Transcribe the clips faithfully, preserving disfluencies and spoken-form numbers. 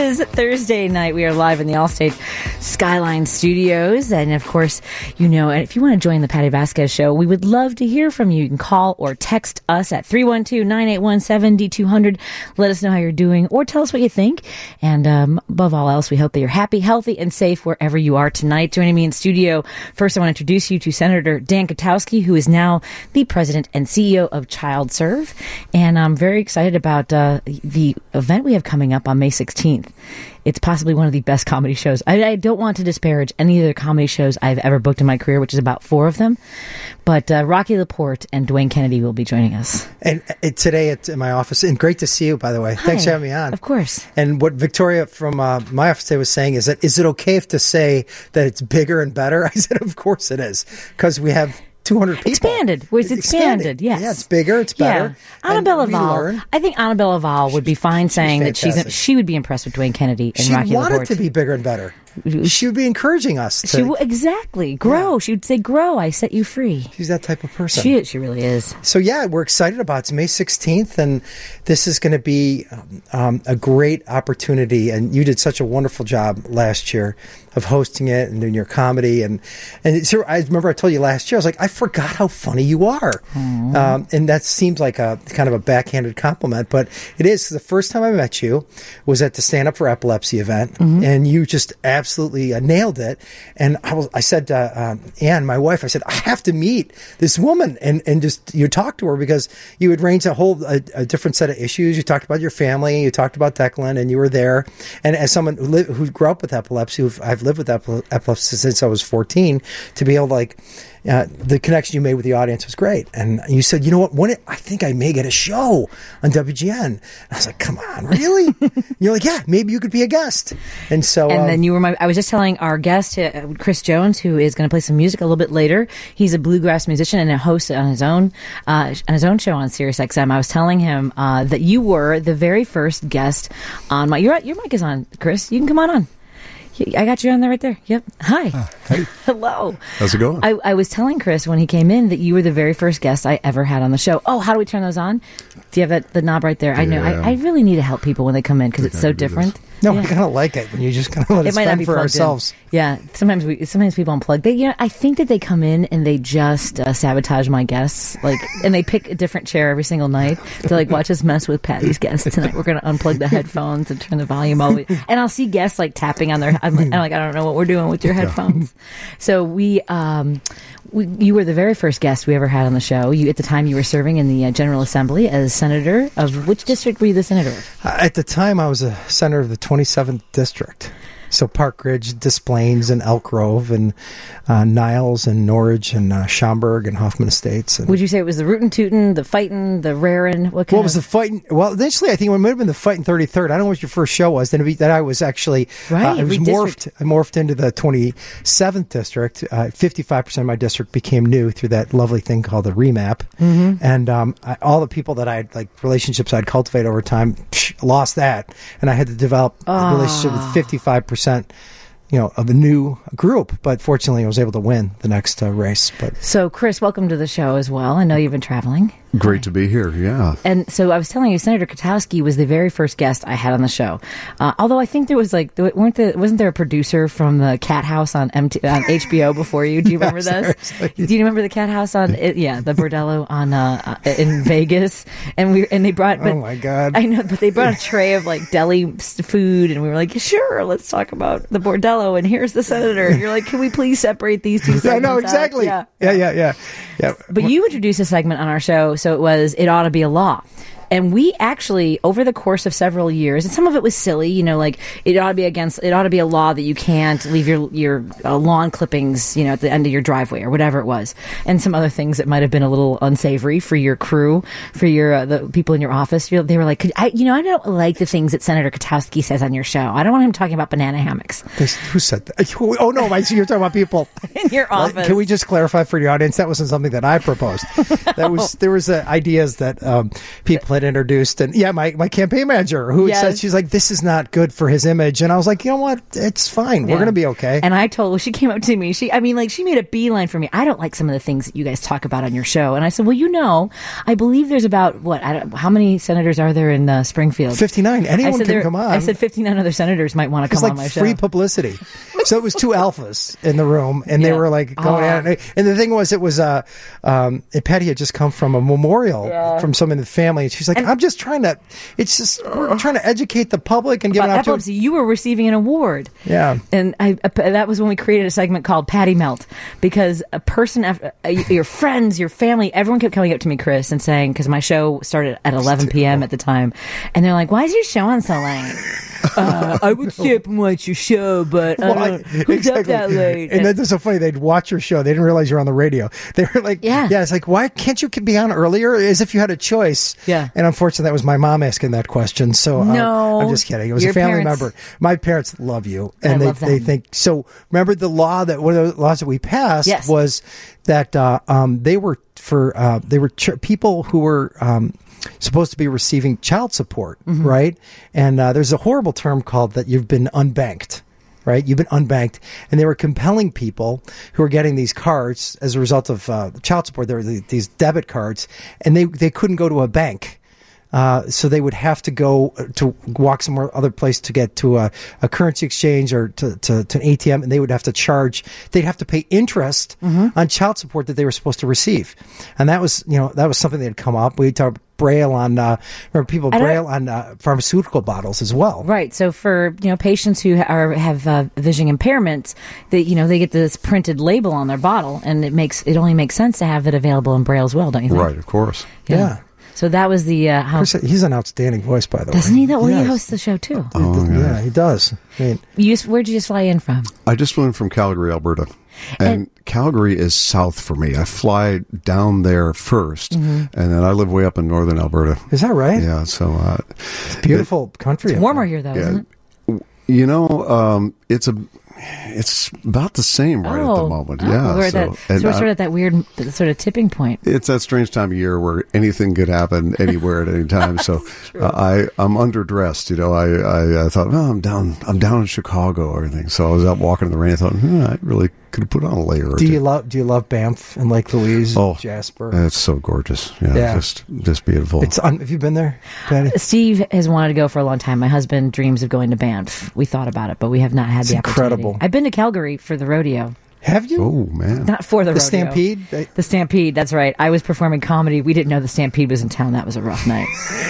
is Thursday night. We are live in the Allstate Skyline Studios. And, of course, you know, if you want to join the Patty Vasquez Show, we would love to hear from you. You can call or text us at three one two, nine eight one, seven two zero zero. Let us know how you're doing or tell us what you think. And um, above all else, we hope that you're happy, healthy, and safe wherever you are tonight. Joining me in studio, first I want to introduce you to Senator Dan Katowski, who is now the president and C E O of ChildServe. And I'm very excited about uh, the event we have coming up on May sixteenth. It's possibly one of the best comedy shows. I, I don't want to disparage any of the comedy shows I've ever booked in my career, which is about four of them. But uh, Rocky LaPorte and Dwayne Kennedy will be joining us. And uh, today at in my office, and great to see you, by the way. Hi. Thanks for having me on. Of course. And what Victoria from uh, my office today was saying is that, is it okay if to say that it's bigger and better? I said, of course it is, because we have two hundred people. Expanded. Was it's expanded, expanded. Yes. Yeah, it's bigger, it's better. Yeah. Annabelle Laval. I think Annabelle Laval would be fine saying that she's she would be impressed with Dwayne Kennedy and she Rocky LaPorte. She wanted to be bigger and better. She would be encouraging us to... She w- exactly. Grow. Yeah. She would say, grow, I set you free. She's that type of person. She is. She really is. So, yeah, we're excited about it. It's May sixteenth, and this is going to be um, a great opportunity. And you did such a wonderful job last year of hosting it and doing your comedy. And, and so I remember I told you last year, I was like, I forgot how funny you are. Um, and that seems like a kind of a backhanded compliment, but it is. The first time I met you was at the Stand Up for Epilepsy event, mm-hmm. and you just absolutely uh, nailed it. And I was, I said to uh, Anne, my wife, I said, I have to meet this woman and, and just you talk to her, because you had arranged a whole a, a different set of issues. You talked about your family, you talked about Declan, and you were there. And as someone who, live, who grew up with epilepsy, who I've lived with epilepsy since I was fourteen, to be able to like, Uh, the connection you made with the audience was great. And you said, you know what, when it, I think I may get a show on W G N. And I was like, come on, really? You're like, yeah, maybe you could be a guest. And so, and um, then you were my, I was just telling our guest, uh, Chris Jones, who is going to play some music a little bit later. He's a bluegrass musician and a host on his own, uh, on his own show on Sirius X M. I was telling him, uh, that you were the very first guest on my, your, your mic is on, Chris. You can come on on. I got you on there right there. Yep. Hi. Uh, hey. Hello. How's it going? I, I was telling Chris when he came in that you were the very first guest I ever had on the show. Oh, how do we turn those on? Do you have that the knob right there? Yeah. I know. I, I really need to help people when they come in because it's so different. No, yeah. I kind of like it when you just kind of let it, it might not be for ourselves. In. Yeah, sometimes we sometimes people unplug. They, you know, I think that they come in and they just uh, sabotage my guests, like, and they pick a different chair every single night. They're like, "Watch us mess with Patty's guests tonight. We're going to unplug the headphones and turn the volume all the way." And I'll see guests like tapping on their. I'm like, I'm like, I don't know what we're doing with your headphones. So we, um, we, you were the very first guest we ever had on the show. You at the time you were serving in the uh, General Assembly as senator of which district were you the senator of? Uh, at the time, I was a senator of the twenty-seventh district. So Park Ridge, Des Plaines, and Elk Grove, and uh, Niles, and Norridge, and uh, Schaumburg, and Hoffman Estates. And would you say it was the rootin' tootin', the fightin', the rarin'? What kind what was of... the fighting? Well, initially, I think it might have been the fighting thirty-third. I don't know what your first show was. Then that I was actually right. Uh, it was morphed. I morphed into the twenty-seventh district. Uh, Fifty-five percent of my district became new through that lovely thing called the remap. Mm-hmm. And um, I, all the people that I had, like relationships I'd cultivate over time, psh, lost that, and I had to develop oh. a relationship with fifty-five percent. You know, of a new group, but fortunately, I was able to win the next uh, race. But so, Chris, welcome to the show as well. I know you've been traveling. Great to be here, yeah. And so I was telling you, Senator Katowski was the very first guest I had on the show. Uh, although I think there was like, weren't the, wasn't there a producer from the Cat House on M T, on H B O before you? Do you remember yes, this? Do you remember the Cat House on? It, yeah, the Bordello on uh, in Vegas, and we and they brought. But, oh my God! I know, but they brought a tray of like deli food, and we were like, sure, let's talk about the Bordello. And here's the senator. And you're like, can we please separate these two segments? I know exactly. Yeah. yeah, yeah, yeah, yeah. But you introduced a segment on our show, so it was It Ought to Be a Law. And we actually, over the course of several years, and some of it was silly, you know, like it ought to be against, it ought to be a law that you can't leave your your uh, lawn clippings, you know, at the end of your driveway or whatever it was, and some other things that might have been a little unsavory for your crew, for your uh, the people in your office. You know, they were like, Could I, you know, I don't like the things that Senator Katowski says on your show. I don't want him talking about banana hammocks. Who said that? Oh no, I see you're talking about people in your office. Can we just clarify for the audience that wasn't something that I proposed? That was there was uh, ideas that um, people pamphlet introduced, and yeah, my, my campaign manager who Yes. said, she's like, this is not good for his image. And I was like, you know what? It's fine. We're Yeah. going to be okay. And I told, well, she came up to me. She, I mean, like, she made a beeline for me. I don't like some of the things that you guys talk about on your show. And I said, well, you know, I believe there's about, what, I don't, how many senators are there in uh, Springfield? fifty-nine. I Anyone said can there- come on. I said fifty-nine other senators might want to It's come like on my free show. publicity. So it was two alphas in the room, and they Yeah. were like going Oh. at it. And the thing was, it was uh, um, and Patty had just come from a memorial Yeah. from someone in the family, and she's like, And- "I'm just trying to. It's just we're trying to educate the public and give About an opportunity." epilepsy, you were receiving an award. Yeah. And I, uh, that was when we created a segment called Patty Melt, because a person, after, uh, your friends, your family, everyone kept coming up to me, Chris, and saying, because my show started at eleven p.m. at the time, and they're like, why is your show on so late? uh, I would stay up and watch your show, but uh, Well, I- who's up that late? And that's so funny. They'd watch your show. They didn't realize you're on the radio. They were like, Yeah. yeah, it's like, why can't you be on earlier? As if you had a choice. Yeah. And unfortunately, that was my mom asking that question. So uh, No. I'm just kidding. It was Your a family parents- member. My parents love you. I And they, love they them. think, so remember the law that, one of the laws that we passed Yes. was that uh, um, they were for, uh, they were ch- people who were, um, supposed to be receiving child support, Mm-hmm. right? And uh, there's a horrible term called that you've been unbanked, right? You've been unbanked. And they were compelling people who were getting these cards as a result of uh, child support. There were the, these debit cards, and they, they couldn't go to a bank. Uh, so they would have to go to walk somewhere other place to get to a, a currency exchange or to, to, to an A T M, and they would have to charge. They'd have to pay interest on child support that they were supposed to receive, and that was you know that was something that had come up. We talked braille on uh, remember people I don't- braille on uh, pharmaceutical bottles as well. Right. So for you know patients who are have uh, vision impairments, they you know they get this printed label on their bottle, and it makes it only makes sense to have it available in braille as well, don't you think? Right, of course. Yeah. So that was the uh, how Chris, he's an outstanding voice, by the way. doesn't he? That well, he Yes. hosts the show too. Oh, yeah, yeah. he does. I mean, You just, where'd you just fly in from? I just flew in from Calgary, Alberta. And, And- Calgary is south for me. I fly down there 1st and then I live way up in northern Alberta. is that right? Yeah, so uh, Beautiful country. It's up warmer there. here though, yeah, isn't it? you know, um, it's a, it's about the same right at the moment. oh, yeah, we're at so, that, so and we're I- sort of at that weird sort of tipping point. it's that strange time of year where anything could happen anywhere at any time. So uh, I I'm underdressed. You know, I, I I thought, oh, I'm down I'm down in Chicago or anything. So I was out walking in the rain. I thought, hmm, I really could have put on a layer or Do two. you love Do you love Banff and Lake Louise? Oh, Jasper. It's so gorgeous. Yeah, Yeah. just just beautiful. It's un- have you been there, Patty? Steve has wanted to go for a long time. My husband dreams of going to Banff. We thought about it, but we have not had It's the opportunity. incredible. I've been to Calgary for the rodeo. Have you? oh man. Not for the, the rodeo. Stampede? They- The Stampede, that's right. I was performing comedy. We didn't know the Stampede was in town. That was a rough night.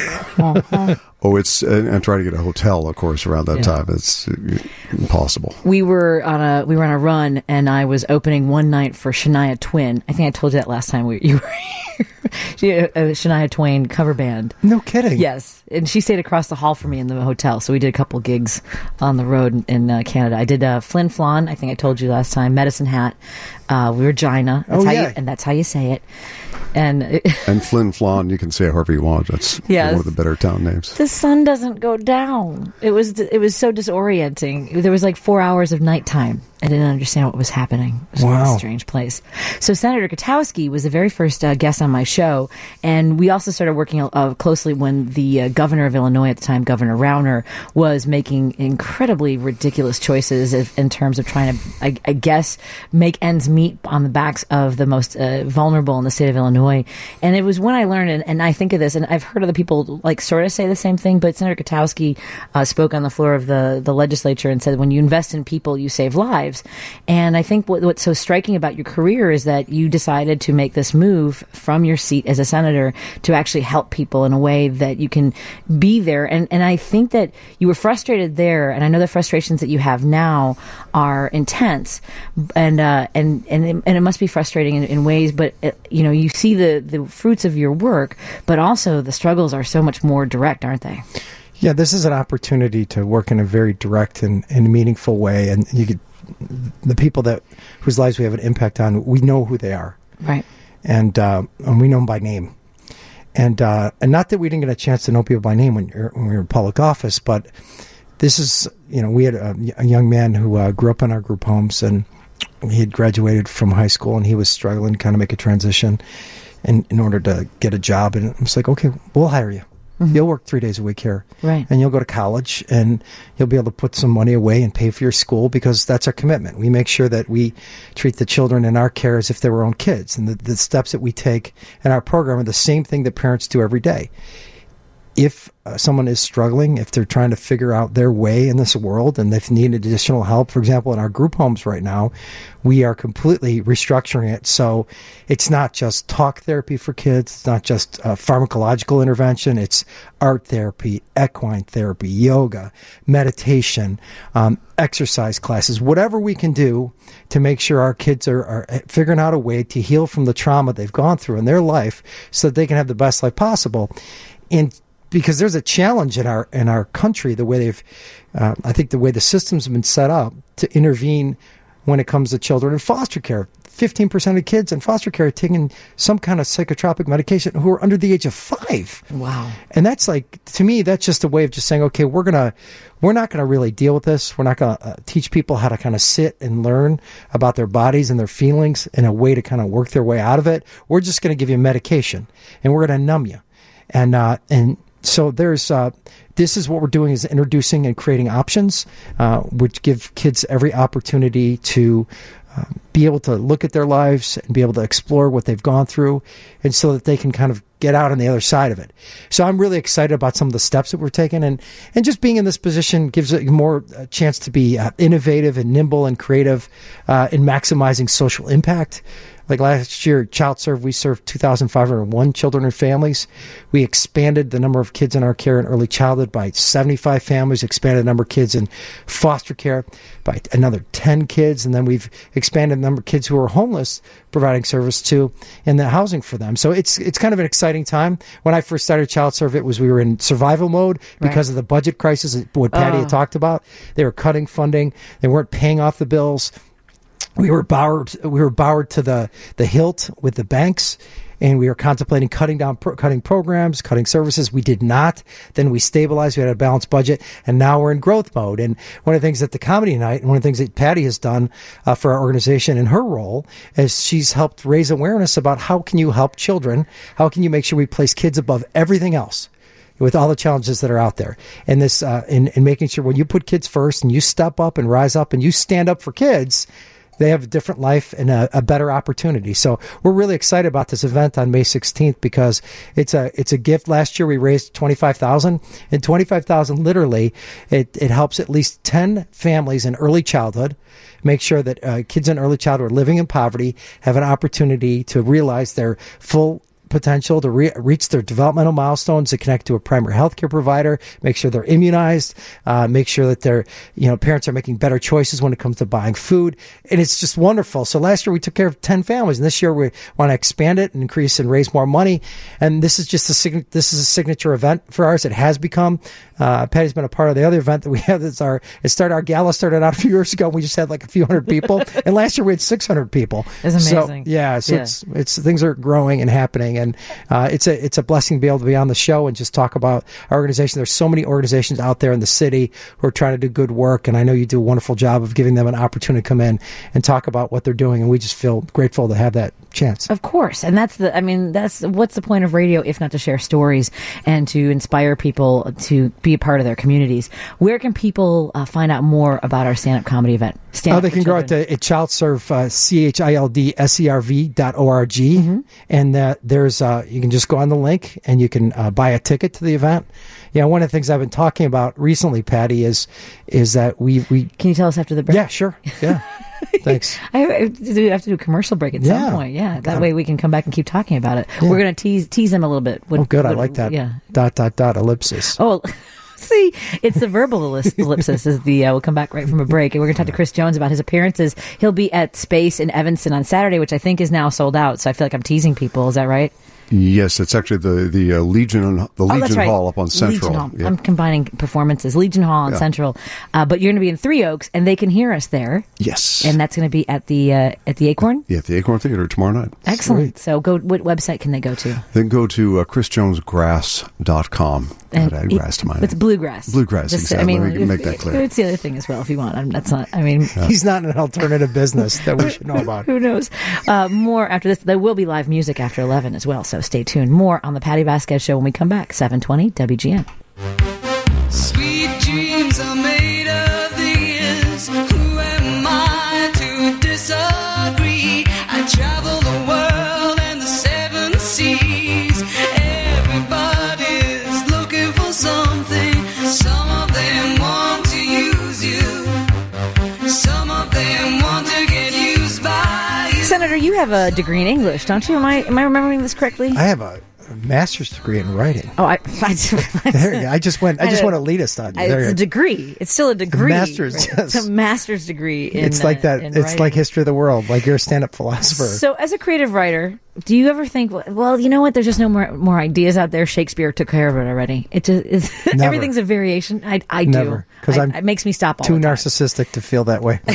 Uh-huh. Oh, it's and, and trying to get a hotel, of course, around that Yeah. time. It's uh, impossible. We were on a we were on a run, and I was opening one night for Shania Twain. I think I told you that last time we you were here. She, a, a Shania Twain cover band. No kidding. Yes, and she stayed across the hall from me in the hotel. So we did a couple gigs on the road in, in uh, Canada. I did uh, Flin Flon. I think I told you last time. Medicine Hat. Uh, we were Gina. That's Oh, how yeah. you, and that's how you say it. And it, And Flin Flon, you can say it however you want. That's Yes. one of the better town names. the sun doesn't go down. It was it was so disorienting. There was like four hours of nighttime. I didn't understand what was happening. It was a Wow. really strange place. So Senator Katowski was the very first uh, guest on my show, and we also started working uh, closely when the uh, governor of Illinois at the time, Governor Rauner, was making incredibly ridiculous choices if, in terms of trying to, I, I guess, make ends meet on the backs of the most uh, vulnerable in the state of Illinois. And it was when I learned, and, and I think of this, and I've heard other people like sort of say the same thing, but Senator Katowski uh, spoke on the floor of the, the legislature and said, when you invest in people, you save lives. And I think what, what's so striking about your career is that you decided to make this move from your seat as a senator to actually help people in a way that you can be there. And, and I think that you were frustrated there, and I know the frustrations that you have now are intense, and uh, and and it, and it must be frustrating in, in ways. But uh, you know, you see the the fruits of your work, but also the struggles are so much more direct, aren't they? Yeah, this is an opportunity to work in a very direct and, and meaningful way, and you could the people that whose lives we have an impact on. We know who they are, Right. and uh, and we know them by name, and uh, and not that we didn't get a chance to know people by name when you're, when we were in public office, but this is you know we had a, a young man who uh, grew up in our group homes, and he had graduated from high school, and he was struggling to kind of make a transition in, in order to get a job, and I was like, okay, we'll hire you. Mm-hmm. You'll work three days a week here. Right. And you'll go to college, and you'll be able to put some money away and pay for your school, because that's our commitment. We make sure that we treat the children in our care as if they were our own kids. And the, the steps that we take in our program are the same thing that parents do every day. If uh, someone is struggling, if they're trying to figure out their way in this world and they've needed additional help, for example, in our group homes right now, we are completely restructuring it. So it's not just talk therapy for kids. It's not just uh, pharmacological intervention. It's art therapy, equine therapy, yoga, meditation, um, exercise classes, whatever we can do to make sure our kids are, are figuring out a way to heal from the trauma they've gone through in their life so that they can have the best life possible. And because there's a challenge in our in our country, the way they've, uh, I think the way the systems have been set up to intervene when it comes to children in foster care. fifteen percent of kids in foster care are taking some kind of psychotropic medication who are under the age of five. Wow. And that's like, to me, that's just a way of just saying, okay, we're going to, we're not going to really deal with this. We're not going to uh, teach people how to kind of sit and learn about their bodies and their feelings in a way to kind of work their way out of it. We're just going to give you medication, and we're going to numb you. And, uh, and, So there's, uh, this is what we're doing, is introducing and creating options, uh, which give kids every opportunity to uh, be able to look at their lives and be able to explore what they've gone through, and so that they can kind of get out on the other side of it. So I'm really excited about some of the steps that we're taking, and, and just being in this position gives it more a chance to be uh, innovative and nimble and creative uh, in maximizing social impact. Like last year, Child Serve, we served two thousand five hundred one children and families. We expanded the number of kids in our care in early childhood by seventy-five families, expanded the number of kids in foster care by another ten kids, and then we've expanded the number of kids who are homeless, providing service to in the housing for them. So it's it's kind of an exciting time. When I first started Child Serve, it was we were in survival mode because right. of the budget crisis, what Patty oh. had talked about. They were cutting funding. They weren't paying off the bills. We were bowered. We were bowered to the, the hilt with the banks, and we were contemplating cutting down, pro, cutting programs, cutting services. We did not. Then we stabilized. We had a balanced budget, and now we're in growth mode. And one of the things that the Comedy Night, and one of the things that Patty has done uh, for our organization in her role, is she's helped raise awareness about how can you help children? How can you make sure we place kids above everything else? With all the challenges that are out there, and this, uh, in, in making sure when you put kids first and you step up and rise up and you stand up for kids, they have a different life and a, a better opportunity. So we're really excited about this event on May sixteenth because it's a it's a gift. Last year we raised twenty-five thousand dollars, and twenty-five thousand dollars literally, it, it helps at least ten families in early childhood make sure that uh, kids in early childhood living in poverty have an opportunity to realize their full potential, to re- reach their developmental milestones, to connect to a primary healthcare provider, make sure they're immunized, uh, make sure that their, you know, parents are making better choices when it comes to buying food. And it's just wonderful. So last year we took care of ten families, and this year we want to expand it and increase and raise more money. And this is just a sign- this is a signature event for ours. It has become. Uh, Patty's been a part of the other event that we have. That's our, it started, our gala started out a few years ago. And we just had like a few hundred people. And last year we had six hundred people. It's amazing. So, yeah. So yeah. it's, it's, things are growing and happening. And, uh, it's a, it's a blessing to be able to be on the show and just talk about our organization. There's so many organizations out there in the city who are trying to do good work. And I know you do a wonderful job of giving them an opportunity to come in and talk about what they're doing. And we just feel grateful to have that chance. Of course. And that's the, I mean, that's, what's the point of radio if not to share stories and to inspire people to be a part of their communities? Where can people uh, find out more about our stand-up comedy event? Stand oh, they can go out to Child Serve, uh, C H I L D S E R V dot O R G. Mm-hmm. And uh, there's, uh, you can just go on the link and you can uh, buy a ticket to the event. Yeah, one of the things I've been talking about recently, Patty, is is that we... we Can you tell us after the break? Yeah, sure. Yeah. Thanks. I have to do a commercial break at yeah. some point. Yeah, that way we can come back and keep talking about it. Yeah. We're going to tease tease them a little bit. What, oh, good. What, I like that. Yeah. Dot, dot, dot, ellipsis. Oh, see, it's the verbal ellipsis. Is the uh, we'll come back right from a break, and we're going to talk to Chris Jones about his appearances. He'll be at Space in Evanston on Saturday, which I think is now sold out. So I feel like I'm teasing people. Is that right? Yes, it's actually the the uh, Legion the Legion oh, right. Hall up on Central. Legion Hall. Yeah. I'm combining performances. Legion Hall on yeah. Central, uh, but you're going to be in Three Oaks, and they can hear us there. Yes, and that's going to be at the uh, at the Acorn. Yeah, at the Acorn Theater tomorrow night. Excellent. Sweet. So, go. What website can they go to? Then go to uh, chris jones grass dot com. And add grass to mine. It's bluegrass. Bluegrass, Just, exactly. I mean, We can make that clear. It's the other thing as well, if you want. I'm, that's not, I mean... He's not in an alternative business that we should know about. Who knows? Uh, more after this. There will be live music after eleven as well, so stay tuned. More on the Patty Vasquez Show when we come back. seven twenty W G N. Sweet dreams are made of these. Who am I to disagree? I travel the world and the seven seas. Everybody's looking for something. Some of them want to use you. Some of them want to get used by you. Senator, you have a degree in English, don't you? Am I am I remembering this correctly? I have a master's degree in writing. Oh, I, I, There you go. I just went. I just went elitist on you. I, There you it's a go. degree. It's still a degree. Master's, right? yes. It's a master's degree. In, It's like uh, that. in It's writing. like history of the world. Like you're a stand-up philosopher. So, as a creative writer, do you ever think, well, you know what? There's just no more more ideas out there. Shakespeare took care of it already. It just is, everything's a variation. I, I do. Never, because I- I'm it makes me stop all too the time. narcissistic to feel that way.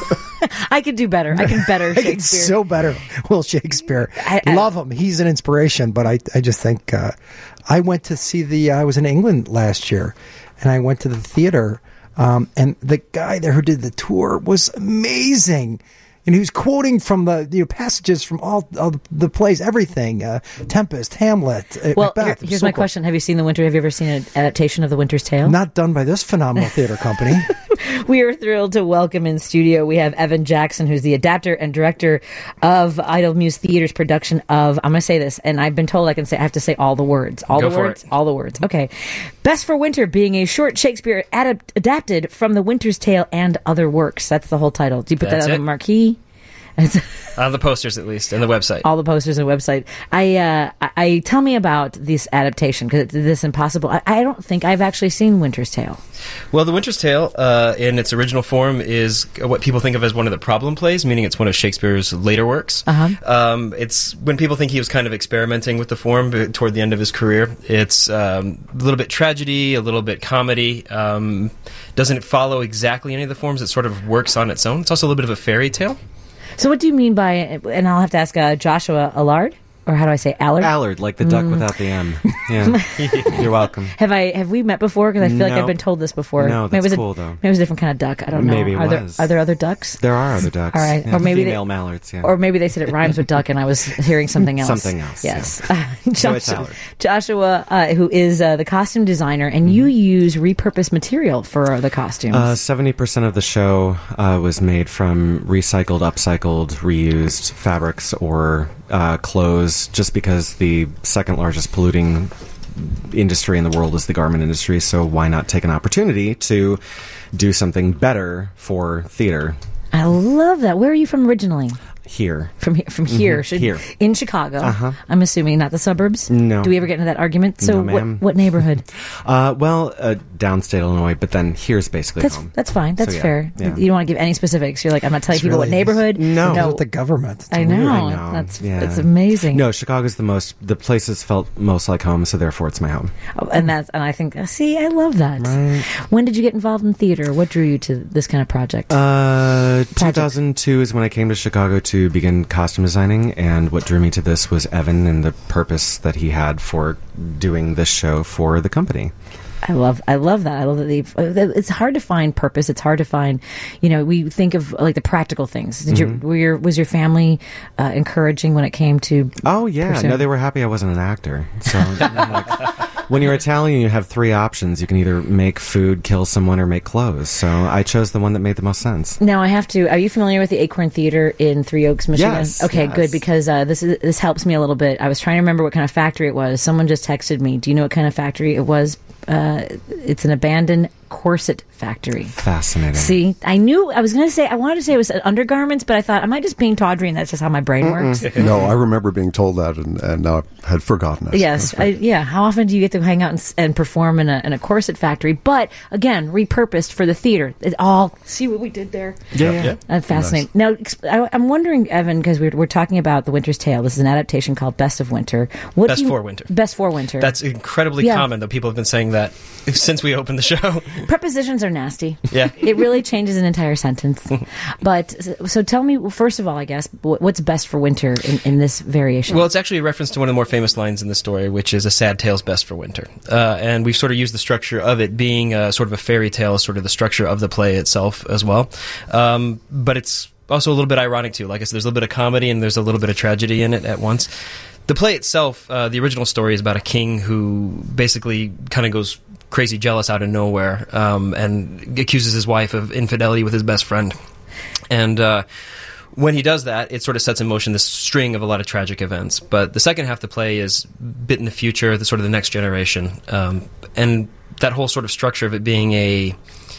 I could do better. I can better I can Shakespeare. so better Will Shakespeare. I- I- Love him. He's an inspiration. But I, I just think uh, I went to see the. Uh, I was in England last year, and I went to the theater, um, and the guy there who did the tour was amazing. And he was quoting from the you know, passages from all, all the plays, everything, uh, Tempest, Hamlet, uh, well, here- Macbeth. here's So my cool. question: Have you seen the Winter? Have you ever seen an adaptation of The Winter's Tale? Not done by this phenomenal theater company. We are thrilled to welcome in studio. We have Evan Jackson, who's the adapter and director of Idle Muse Theater's production of. I'm going to say this, and I've been told I can say I have to say all the words, all Go the for words, it. all the words. Okay, Best for Winter, being a short Shakespeare adapt- adapted from The Winter's Tale and other works. That's the whole title. Do you put That's that on it. the marquee? It's On the posters, at least, and the website. all the posters and website. I, uh, I, I tell me about this adaptation because it's this impossible. I, I don't think I've actually seen Winter's Tale. Well, The Winter's Tale, uh, in its original form, is what people think of as one of the problem plays, meaning it's one of Shakespeare's later works. Uh-huh. Um, it's when people think he was kind of experimenting with the form but toward the end of his career. It's um, a little bit tragedy, a little bit comedy. Um, doesn't follow exactly any of the forms. It sort of works on its own. It's also a little bit of a fairy tale. So what do you mean by, and I'll have to ask uh, Joshua Allard, or how do I say Allard? Allard, like the duck Mm. without the M. Yeah, you're welcome. Have I have we met before? Because I feel like I've No. been told this before. No, maybe it that's was a, cool, though. Maybe it was a different kind of duck. I don't know. Maybe it are was. there are there other ducks? There are other ducks. All right, Yeah, or maybe they- female mallards. Yeah. Or maybe they said it rhymes with duck, and I was hearing something else. Something else, Yes. So it's Joshua, Allard. Joshua uh, who is uh, the costume designer, and you use repurposed material for the costumes. Uh, seventy percent of the show uh, was made from recycled, upcycled, reused fabrics or uh, clothes, just because the second largest polluting industry in the world is the garment industry, so why not take an opportunity to do something better for theater I love that. Where are you from originally? here? From here, from here, Mhm, Should- here. in Chicago. Uh-huh. I'm assuming not the suburbs. No. Do we ever get into that argument? So, No, what, ma'am. what neighborhood? Uh, well, uh, downstate Illinois, but then here's basically That's home. that's fine. That's So, yeah, fair. yeah. You don't want to give any specifics. You're like, I'm not telling It's people what really- neighborhood. No. no. With the government. It's I weird. know. I know. That's Yeah. it's amazing. No, Chicago's the most. The places felt most like home, so therefore it's my home. Oh, and that's and I think uh, see, I love that. Right. When did you get involved in theater? What drew you to this kind of project? Uh, two thousand two is when I came to Chicago to begin costume designing, and what drew me to this was Evan and the purpose that he had for doing this show for the company. I love, I love that. I love that they've. uh, It's hard to find purpose. It's hard to find, you know. We think of like the practical things. Did Mm-hmm. your, were your was your family uh, encouraging when it came to? Oh yeah, Pursuing. no, they were happy I wasn't an actor. So I'm like, when you're Italian, you have three options: you can either make food, kill someone, or make clothes. So I chose the one that made the most sense. Now I have to. Are you familiar with the Acorn Theater in Three Oaks, Michigan? Yes, Okay, yes. good, because uh, this is this helps me a little bit. I was trying to remember what kind of factory it was. Someone just texted me. Do you know what kind of factory it was? Uh, it's an abandoned corset factory. Fascinating. See, I knew I was going to say I wanted to say it was undergarments, but I thought I might just being tawdry, and that's just how my brain works. No, I remember being told that, and, and now I had forgotten it. Yes, I, yeah. How often do you get to hang out and, s- and perform in a, in a corset factory? But again, repurposed for the theater. It all see what we did there. Yeah, yeah. Uh, fascinating. Now, exp- I, I'm wondering, Evan, because we're, we're talking about The Winter's Tale. This is an adaptation called Best of Winter. What Best do you- for Winter. Best for Winter. That's incredibly Yeah. common, though. People have been saying that since we opened the show. Prepositions are nasty. Yeah. It really changes an entire sentence. But so tell me, first of all, I guess, what's best for winter in, in this variation? Well, it's actually a reference to one of the more famous lines in the story, which is "A sad tale's best for winter." Uh, and we've sort of used the structure of it being a, sort of a fairy tale, sort of the structure of the play itself as well. Um, but it's also a little bit ironic too. Like I said, there's a little bit of comedy and there's a little bit of tragedy in it at once. The play itself, uh, the original story is about a king who basically kind of goes crazy jealous out of nowhere um, and accuses his wife of infidelity with his best friend. And uh, when he does that, it sort of sets in motion this string of a lot of tragic events. But the second half of the play is a bit in the future, the sort of the next generation. Um, and that whole sort of structure of it being a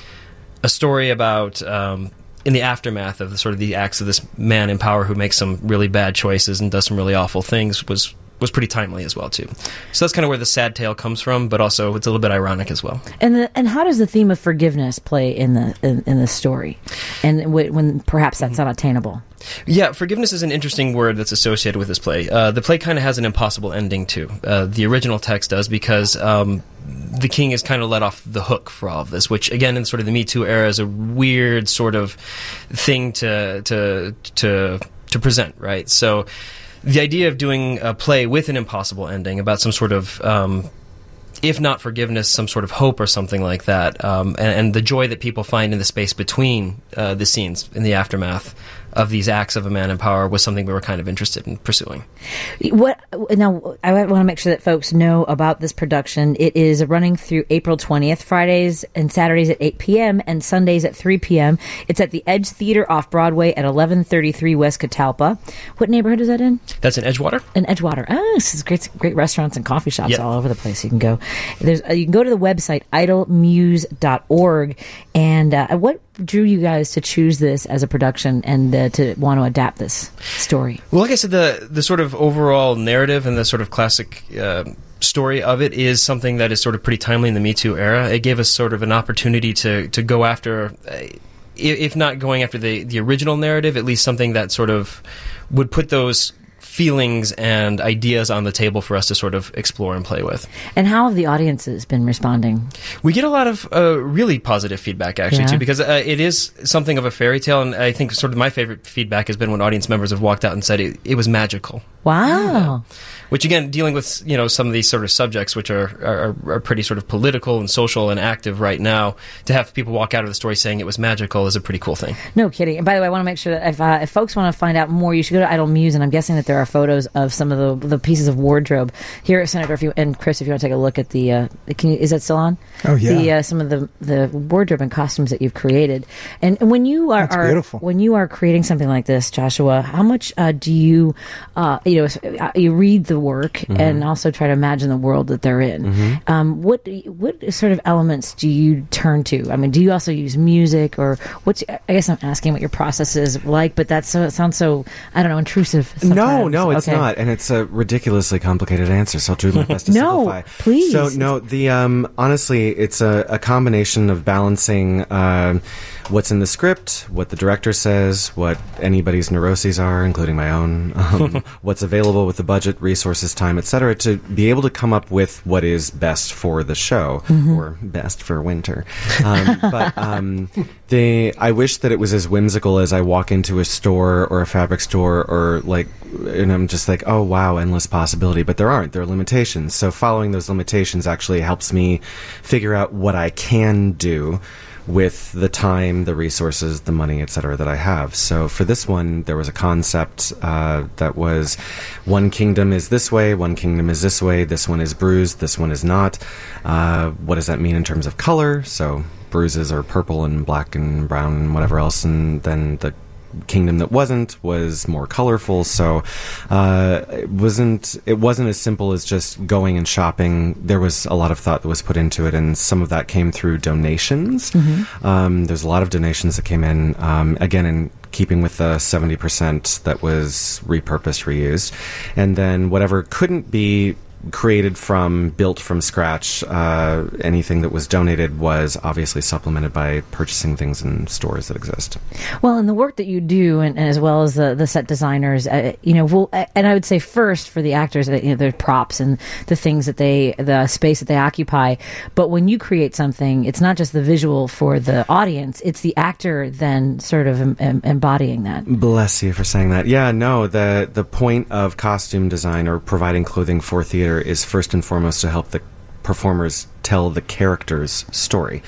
a story about... Um, in the aftermath of the sort of the acts of this man in power who makes some really bad choices and does some really awful things was was pretty timely as well too. So that's kind of where the sad tale comes from, but also it's a little bit ironic as well. And the, and how does the theme of forgiveness play in the in, in the story, and w- when perhaps that's mm-hmm. unattainable? Yeah, forgiveness is an interesting word that's associated with this play. Uh, the play kind of has an impossible ending too. Uh, the original text does because um, the king is kind of let off the hook for all of this, which again in sort of the Me Too era is a weird sort of thing to to to to present, right? So the idea of doing a play with an impossible ending about some sort of um, if not forgiveness, some sort of hope or something like that, um, and, and the joy that people find in the space between uh, the scenes in the aftermath of these acts of a man in power was something we were kind of interested in pursuing. What now? I want to make sure that folks know about this production. It is running through April twentieth, Fridays and Saturdays at eight p.m. and Sundays at three p.m. It's at the Edge Theater off Broadway at eleven thirty-three West Catalpa. What neighborhood is that in? That's in Edgewater. In Edgewater. Oh, this is great. Great restaurants and coffee shops yep. all over the place. You can go. There's. Uh, you can go to the website idle muse dot org. And uh, what drew you guys to choose this as a production and uh, to want to adapt this story? Well, like I said, the the sort of overall narrative and the sort of classic uh, story of it is something that is sort of pretty timely in the Me Too era. It gave us sort of an opportunity to to go after, uh, if not going after the, the original narrative, at least something that sort of would put those feelings and ideas on the table for us to sort of explore and play with. And how have the audiences been responding? We get a lot of uh, really positive feedback, actually, Yeah. too, because uh, it is something of a fairy tale, and I think sort of my favorite feedback has been when audience members have walked out and said it, it was magical. Wow. Which, again, dealing with, you know, some of these sort of subjects, which are, are, are pretty sort of political and social and active right now, to have people walk out of the story saying it was magical is a pretty cool thing. No kidding. And by the way, I want to make sure that if, uh, if folks want to find out more, you should go to Idle Muse, and I'm guessing that there are photos of some of the the pieces of wardrobe here, Senator. If you and Chris, if you want to take a look at the, uh, can you, is that still on? Oh yeah. The uh, some of the the wardrobe and costumes that you've created, and when you are, That's are beautiful. when you are creating something like this, Joshua, how much uh, do you, uh, you know, uh, you read the work mm-hmm. and also try to imagine the world that they're in. Mm-hmm. Um, what what sort of elements do you turn to? I mean, do you also use music, or what's? I guess I'm asking what your process is like, but that's so it sounds so I don't know intrusive. No, sometimes. no, it's Okay. not, and it's a ridiculously complicated answer. So I'll do my best to No, simplify. please. So no, the um, honestly, it's a, a combination of balancing um, what's in the script, what the director says, what anybody's neuroses are, including my own, um, what's available with the budget, resources, time, et cetera, to be able to come up with what is best for the show Mm-hmm. or best for winter. Um, but um, the I wish that it was as whimsical as I walk into a store or a fabric store or like, and I'm just like, oh wow, endless possibility. But there aren't. There are limitations. So following those limitations actually helps me figure out what I can do with the time, the resources, the money, et cetera, that I have. So for this one, there was a concept uh, that was one kingdom is this way, one kingdom is this way, this one is bruised, this one is not. Uh, what does that mean in terms of color? So bruises are purple and black and brown and whatever else, and then the kingdom that wasn't was more colorful. So uh, it wasn't it wasn't as simple as just going and shopping. There was a lot of thought that was put into it, and some of that came through donations. Mm-hmm. Um, there's a lot of donations that came in, um, again in keeping with the seventy percent that was repurposed, reused, and then whatever couldn't be created from, built from scratch. Uh, anything that was donated was obviously supplemented by purchasing things in stores that exist. Well, and the work that you do, and, and as well as the, the set designers, uh, you know, we'll, uh, and I would say first for the actors, uh, you know, their props and the things that they, the space that they occupy. But when you create something, it's not just the visual for the audience; it's the actor then sort of em- em- embodying that. Bless you for saying that. Yeah, no, the the point of costume design or providing clothing for theater is first and foremost to help the performers tell the character's story.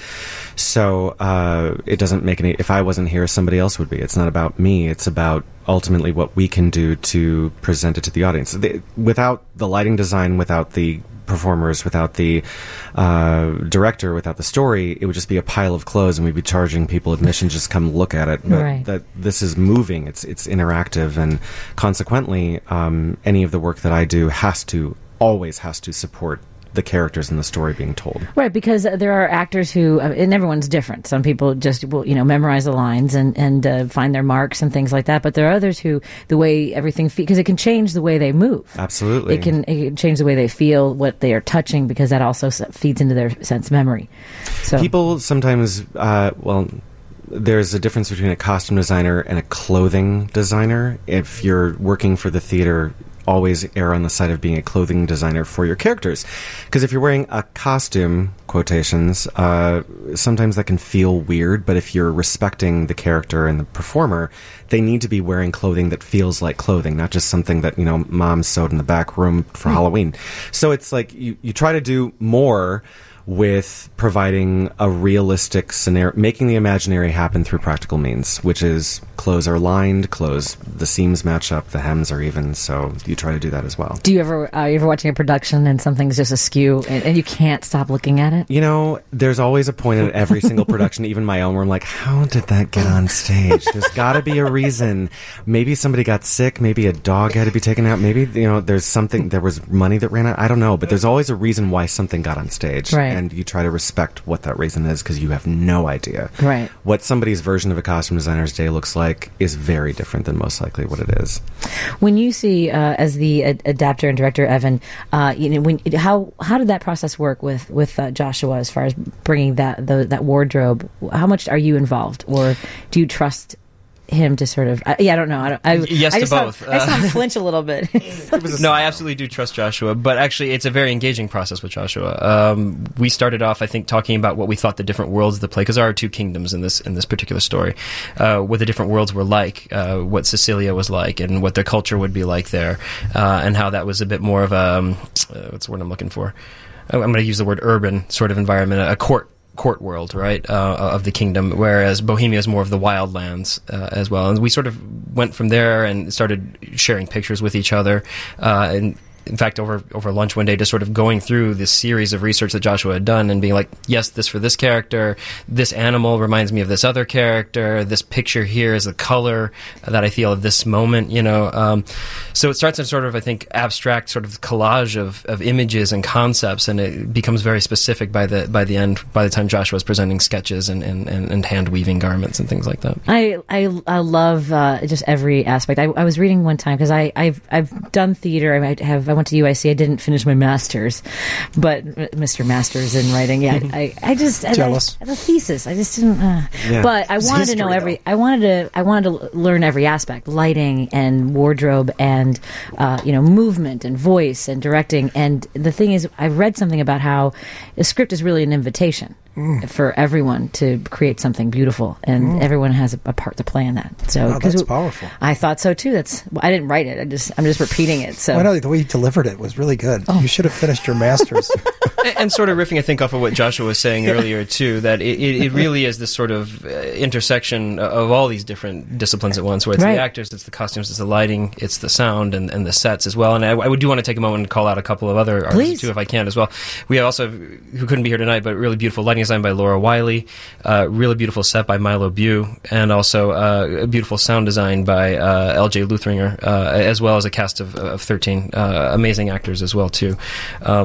So uh, it doesn't make any... If I wasn't here, somebody else would be. It's not about me. It's about ultimately what we can do to present it to the audience. The, without the lighting design, without the performers, without the uh, director, without the story, it would just be a pile of clothes and we'd be charging people admission just come look at it. But right. that this is moving, it's it's interactive, and consequently um, any of the work that I do has to, always has to support the characters and the story being told. Right, because there are actors who, uh, and everyone's different. Some people just will, you know, memorize the lines and, and uh, find their marks and things like that. But there are others who, the way everything, because fe- it can change the way they move. Absolutely. It can, it can change the way they feel, what they are touching, because that also s- feeds into their sense memory. So People sometimes, uh, well, there's a difference between a costume designer and a clothing designer. If you're working for the theater, always err on the side of being a clothing designer for your characters. Because if you're wearing a costume, quotations, uh, sometimes that can feel weird, but if you're respecting the character and the performer, they need to be wearing clothing that feels like clothing, not just something that, you know, mom sewed in the back room for mm. Halloween. So it's like you, you try to do more with providing a realistic scenario, making the imaginary happen through practical means, which is clothes are lined, clothes, the seams match up, the hems are even, so you try to do that as well. Do you ever, uh, you ever watching a production and something's just askew and, and you can't stop looking at it? You know, there's always a point in every single production, even my own, where I'm like, how did that get on stage? There's got to be a reason. Maybe somebody got sick, maybe a dog had to be taken out, maybe, you know, there's something, there was money that ran out, I don't know, but there's always a reason why something got on stage. Right. And you try to respect what that reason is because you have no idea. Right. What somebody's version of a costume designer's day looks like is very different than most likely what it is. When you see, uh, as the ad- adapter and director, Evan, uh, you know, when how how did that process work with with uh, Joshua as far as bringing that the, that wardrobe? How much are you involved, or do you trust him to sort of? Uh, yeah, I don't know. I don't, I, yes I to just saw, both. I saw him flinch a little bit. No, I absolutely do trust Joshua, but actually it's a very engaging process with Joshua. Um, we started off, I think, talking about what we thought the different worlds of the play, because there are two kingdoms in this in this particular story, uh, what the different worlds were like, uh, what Sicilia was like, and what their culture would be like there, uh, and how that was a bit more of a, um, uh, what's the word I'm looking for? I'm going to use the word urban sort of environment, a court court world, right, uh, of the kingdom, whereas Bohemia is more of the wild lands uh, as well. And we sort of went from there and started sharing pictures with each other, uh, and in fact, over over lunch one day, just sort of going through this series of research that Joshua had done and being like, yes, this for this character, this animal reminds me of this other character, this picture here is the color that I feel of this moment, you know. Um, so it starts in sort of, I think, abstract sort of collage of, of images and concepts, and it becomes very specific by the by the end, by the time Joshua's presenting sketches and, and, and, and hand-weaving garments and things like that. I I, I love uh, just every aspect. I, I was reading one time, because I've, I've done theater, I have I went to U I C. I didn't finish my master's, but Mister Masters in writing. Yeah, I, I just jealous. I, the thesis. I just didn't. Uh, Yeah. But I It's wanted history, to know every. though. I wanted to. I wanted to learn every aspect: lighting and wardrobe, and uh, you know, movement and voice and directing. And the thing is, I read something about how the script is really an invitation. Mm. For everyone to create something beautiful, and mm. everyone has a, a part to play in that. So, Wow, that's we, powerful. I thought so too. That's I didn't write it. I just I'm just repeating it. So I know the way you delivered it was really good. Oh. You should have finished your master's. and, and sort of riffing, I think, off of what Joshua was saying earlier too, that it, it, it really is this sort of uh, intersection of all these different disciplines at once. Where it's right. the actors, it's the costumes, it's the lighting, it's the sound, and, and the sets as well. And I, I do want to take a moment and call out a couple of other artists Please. too, if I can as well. We also, who couldn't be here tonight, but really beautiful lighting design by Laura Wiley. Uh, really beautiful set by Milo Bew, and also uh, a beautiful sound design by uh, L J Luthringer, uh, as well as a cast of, of thirteen uh, amazing actors as well too. Um,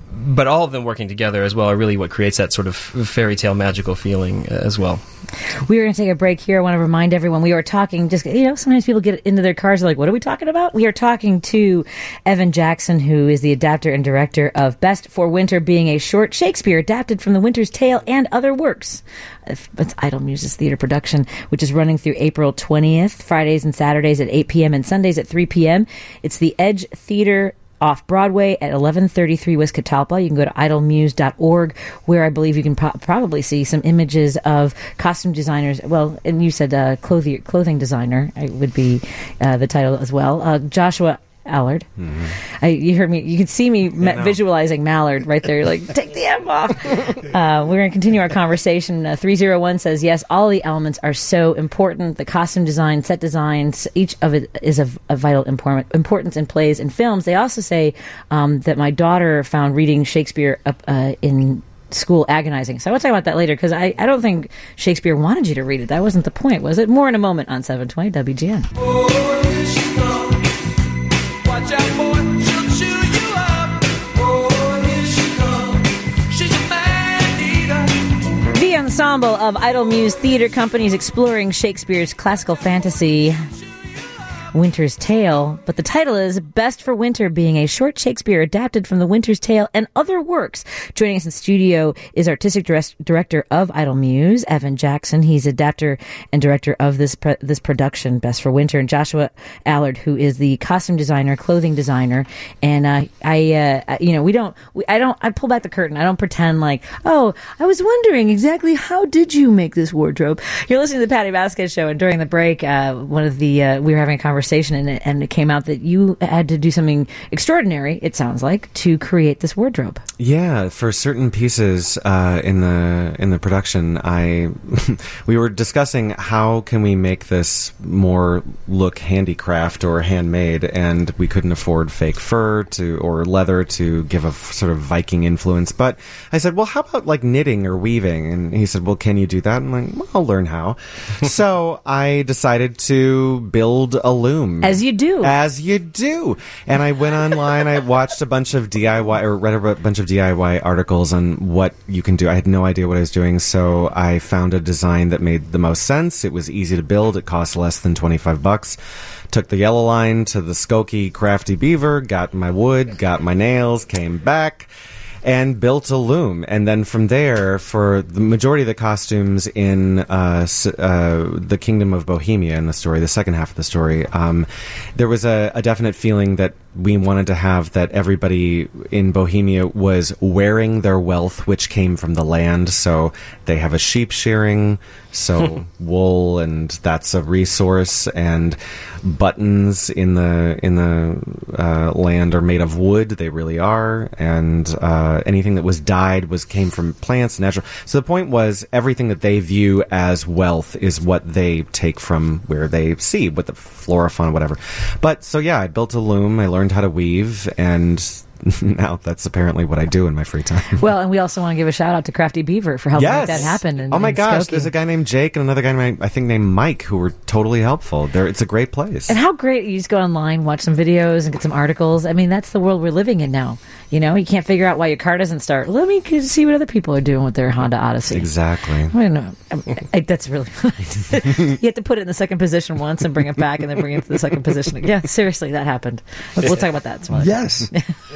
but all of them working together as well are really what creates that sort of fairy tale magical feeling uh, as well. We are going to take a break here. I want to remind everyone we are talking, just, you know, sometimes people get into their cars, they're like, what are we talking about? We are talking to Evan Jackson, who is the adapter and director of Best for Winter, being a short Shakespeare adapted from The Winter's Tale and other works. It's Idle Muses Theater production, which is running through April twentieth, Fridays and Saturdays at eight p.m. and Sundays at three p.m. It's the Edge Theater off Broadway at eleven thirty-three West Catalpa. You can go to idle muse dot org, where I believe you can pro- probably see some images of costume designers. Well, and you said uh, clothing, clothing designer would be uh, the title as well. Uh, Joshua Allard. Mm-hmm. I, you heard me. You could see me me- no. visualizing Mallard right there. Like, take the M off. uh, we're going to continue our conversation. Uh, three oh one says, yes, all the elements are so important. The costume design, set designs, each of it is of, of vital import- importance in plays and films. They also say um, that my daughter found reading Shakespeare up, uh, in school agonizing. So I want to talk about that later, because I, I don't think Shakespeare wanted you to read it. That wasn't the point, was it? More in a moment on seven twenty W G N. Oh, here she comes. Watch out, boy, she'll chew you up. Oh, here she comes. She's a man eater. The ensemble of Idle Muse Theater Companies exploring Shakespeare's classical fantasy, Winter's Tale, but the title is Best for Winter, being a short Shakespeare adapted from The Winter's Tale and other works. Joining us in studio is artistic direct- director of Idle Muse, Evan Jackson. He's adapter and director of this pre- this production, Best for Winter, and Joshua Allard, who is the costume designer, clothing designer. And uh, I, uh, you know, we don't, we, I don't, I pull back the curtain. I don't pretend like, oh, I was wondering exactly how did you make this wardrobe. You're listening to the Patty Vasquez Show, and during the break, uh, one of the uh, we were having a conversation. And it, and it came out that you had to do something extraordinary, it sounds like, to create this wardrobe. Yeah, for certain pieces uh, in the in the production, I we were discussing how can we make this more look handicraft or handmade, and we couldn't afford fake fur to or leather to give a f- sort of Viking influence. But I said, well, how about like knitting or weaving? And he said, well, can you do that? I'm like, well, I'll learn how. So I decided to build a loom. As you do. As you do. And I went online, I watched a bunch of D I Y, or read a bunch of D I Y articles on what you can do. I had no idea what I was doing, so I found a design that made the most sense. It was easy to build. It cost less than twenty-five bucks. Took the yellow line to the Skokie Crafty Beaver, got my wood, got my nails, came back, and built a loom. And then from there, for the majority of the costumes in uh, uh, the Kingdom of Bohemia in the story, the second half of the story, um, there was a, a definite feeling that we wanted to have that everybody in Bohemia was wearing their wealth, which came from the land. So they have a sheep shearing, so wool, and that's a resource, and buttons in the in the uh, land are made of wood. They really are, and uh, anything that was dyed was came from plants, natural. So the point was, everything that they view as wealth is what they take from where they see, with the flora, fauna, whatever. But so yeah, I built a loom. I learned how to weave, and now that's apparently what I do in my free time. Well, and we also want to give a shout out to Crafty Beaver for helping yes. make that happen. In, oh my in gosh, Skokie. There's a guy named Jake and another guy named, I think named Mike, who were totally helpful. There, it's a great place. And how great, you just go online, watch some videos, and get some articles. I mean, that's the world we're living in now. You know, you can't figure out why your car doesn't start. Let me see what other people are doing with their Honda Odyssey. Exactly. I don't know. I, I, that's really You have to put it in the second position once and bring it back, and then bring it to the second position. Yeah, seriously, that happened. We'll talk about that some other time. Yes.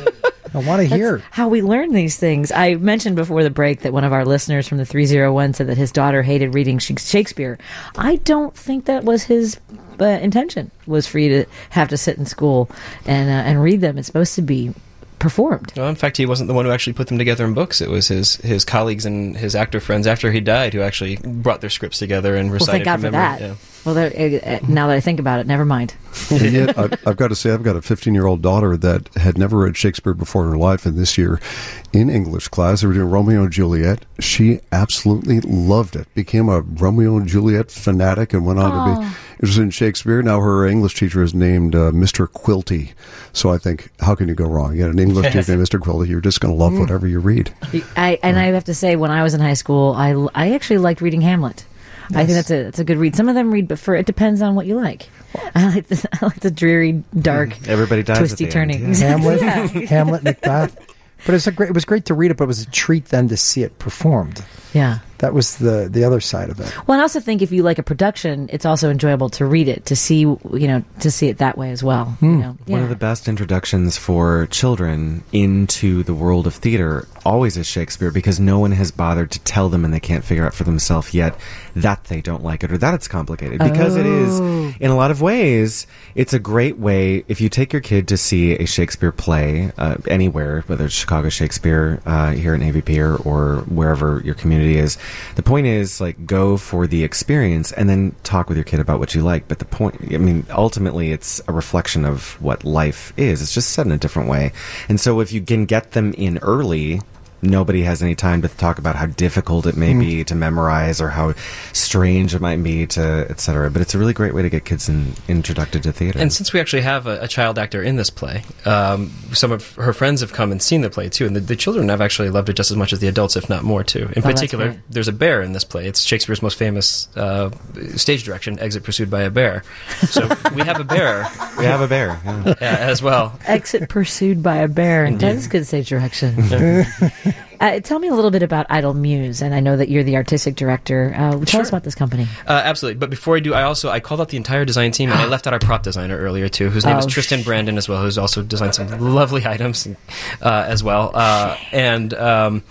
I want to hear. That's how we learn these things. I mentioned before the break that one of our listeners from the three oh one said that his daughter hated reading Shakespeare. I don't think that was his uh, intention, was for you to have to sit in school and uh, and read them. It's supposed to be performed. Well, in fact, he wasn't the one who actually put them together in books. It was his his colleagues and his actor friends after he died who actually brought their scripts together and Well, recited thank God from for memory. that. Yeah. Well, there- uh, uh, now that I think about it, never mind. And yet, I've, I've got to say, I've got a fifteen-year-old daughter that had never read Shakespeare before in her life, and this year, in English class, they were doing Romeo and Juliet. She absolutely loved it, became a Romeo and Juliet fanatic, and went on to be interested in Shakespeare. Now her English teacher is named uh, Mister Quilty. So I think, how can you go wrong? You got an English Yes. teacher named Mister Quilty. You're just going to love whatever you read. I, and I have to say, when I was in high school, I, I actually liked reading Hamlet. I think that's a that's a good read. Some of them read, but for it depends on what you like. I like the I like the dreary, dark, Everybody dies twisty at the turning. end, yeah. Hamlet, Yeah. Hamlet, Macbeth. But it's a great. It was great to read it, but it was a treat then to see it performed. Yeah. That was the the other side of it. Well, I also think if you like a production, it's also enjoyable to read it, to see, you know, to see it that way as well. You know? One Yeah. of the best introductions for children into the world of theater always is Shakespeare, because no one has bothered to tell them, and they can't figure out for themselves yet that they don't like it or that it's complicated. Because it is, Oh. in a lot of ways, it's a great way, if you take your kid to see a Shakespeare play uh, anywhere, whether it's Chicago Shakespeare uh, here in A V P or, or wherever your community is, the point is, like, go for the experience and then talk with your kid about what you like. But the point, I mean, ultimately, it's a reflection of what life is. It's just said in a different way. And so if you can get them in early, nobody has any time to talk about how difficult it may be to memorize or how strange it might be to, et cetera. But it's a really great way to get kids in, introduced to theater. And since we actually have a, a child actor in this play, um, some of her friends have come and seen the play too, and the, the children have actually loved it just as much as the adults, if not more too. In that's particular, great. there's a bear in this play. It's Shakespeare's most famous uh, stage direction, Exit Pursued by a Bear. So we have a bear we have a bear. Yeah. uh, as well. Exit Pursued by a Bear. That is good stage direction. Uh, tell me a little bit about Idle Muse, and I know that you're the artistic director. Uh, tell Sure. us about this company. Uh, absolutely. But before I do, I also I called out the entire design team, and I left out our prop designer earlier too, whose name Oh, is Tristan sh- Brandon as well, who's also designed some lovely items uh, as well. Uh, and um,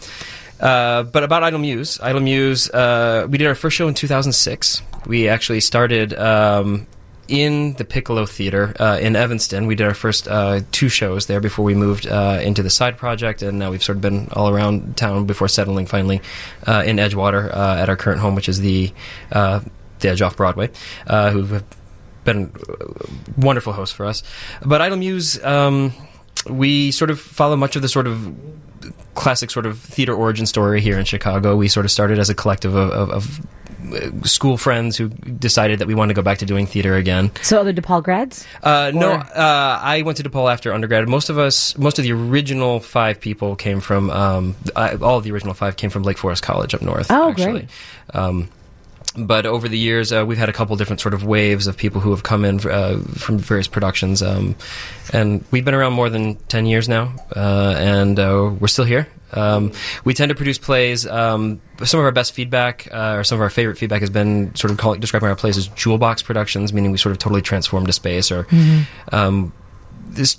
uh, but about Idle Muse, Idle Muse, uh, we did our first show in two thousand six. We actually started. Um, in the Piccolo Theater uh, in Evanston. We did our first uh, two shows there before we moved uh, into the side project, and now we've sort of been all around town before settling finally uh, in Edgewater uh, at our current home, which is the uh, the Edge off Broadway, uh, who have been wonderful hosts for us. But Idle Muse, um, we sort of follow much of the sort of classic sort of theater origin story here in Chicago. We sort of started as a collective of, of, of school friends who decided that we wanted to go back to doing theater again. So other DePaul grads? Uh, no, Or- uh, I went to DePaul after undergrad. Most of us, most of the original five people came from, um, I, all of the original five came from Lake Forest College up north. Oh, actually. great. Um, but over the years, uh, we've had a couple different sort of waves of people who have come in uh, from various productions. Um, and we've been around more than ten years now, uh, and uh, we're still here. Um, we tend to produce plays. Um, some of our best feedback, uh, or some of our favorite feedback, has been sort of calling, describing our plays as jewel box productions, meaning we sort of totally transformed a space. Or um, this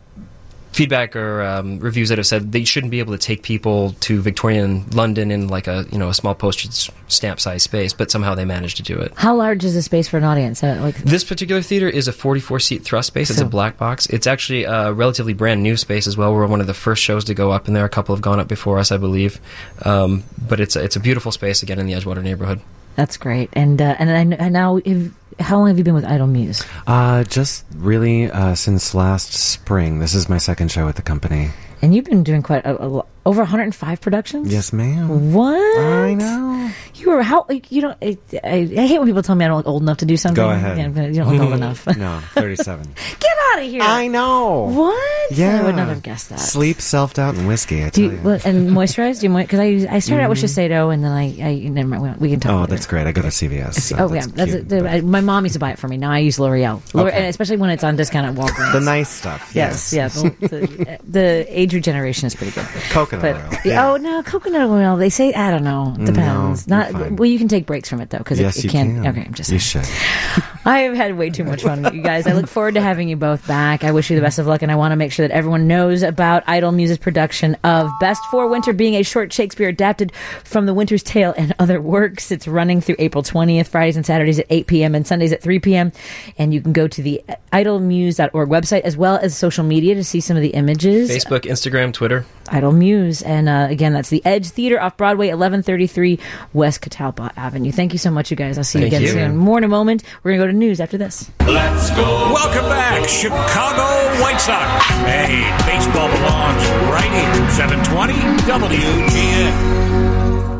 feedback or um, reviews that have said they shouldn't be able to take people to Victorian London in like a you know a small postage stamp size space, but somehow they managed to do it. How large is the space for an audience? Uh, like This particular theater is a forty-four seat thrust space. It's So- a black box. It's actually a relatively brand new space as well. We're one of the first shows to go up in there. A couple have gone up before us, I believe. Um, but it's a, it's a beautiful space again in the Edgewater neighborhood. That's great. And uh, and, I, and now, if, how long have you been with Idle Muse? Uh, just really uh, since last spring. This is my second show at the company. And you've been doing quite a, a, lo- over one hundred five productions. Yes, ma'am. What? I know. You were how? You don't. I, I, I hate when people tell me I don't look old enough to do something. Go ahead. Yeah, I'm gonna- you don't look old enough. No, thirty-seven. Get out of here. I know. What? Yeah. I would not have guessed that. Sleep, self-doubt, and whiskey, I Do tell you, you. well, and moisturize? Do you because I I started out with Shiseido and then I I never mind. We can talk. Oh, later. that's great. I go to C V S. so Oh yeah, that's cute, it. but- I- my mom used to buy it for me. Now I use L'Oreal, L'Oreal Okay. and especially when it's on discount at Walgreens. The nice stuff. Yes, Yes. yeah. The, the, the age regeneration is pretty good. Coconut But oil. oh no, coconut oil. They say I don't know. Depends. No, Not you're fine. well. You can take breaks from it though because Yes, it, it you can. can. Okay, I'm just. You saying. should. I have had way too much fun with you guys. I look forward to having you both back. I wish you the best of luck, and I want to make sure that everyone knows about Idle Muse's production of Best for Winter, being a short Shakespeare adapted from The Winter's Tale and other works. It's running through April twentieth, Fridays and Saturdays at eight p.m. and Sundays at three p.m. And you can go to the idle muse dot org website as well as social media to see some of the images. Facebook, Instagram, Twitter. Idle Muse. And uh, again, that's the Edge Theater off Broadway, eleven thirty-three West Catalpa Avenue. Thank you so much, you guys. I'll see you Thank again you. soon. More in a moment. We're going to go to news after this. Let's go. Welcome back, Chicago White Sox. Hey, baseball belongs right here. seven twenty W G N.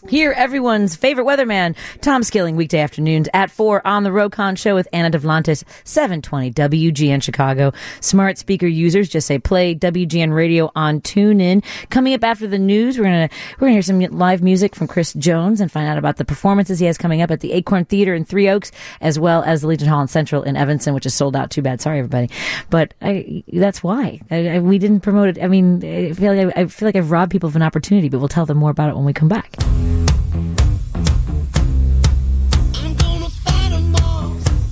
Hear everyone's favorite weatherman, Tom Skilling, weekday afternoons at four on the Rokon Show with Anna Devlantis, seven twenty W G N Chicago. Smart speaker users just say play W G N Radio on TuneIn. Coming up after the news, we're gonna we're gonna hear some live music from Chris Jones and find out about the performances he has coming up at the Acorn Theater in Three Oaks, as well as the Legion Hall in Central in Evanston, which is sold out. Too bad, sorry everybody, but I, that's why I, I, we didn't promote it. I mean, I feel like I, I feel like I've robbed people of an opportunity, but we'll tell them more about it when we come back. I'm gonna fight 'em all.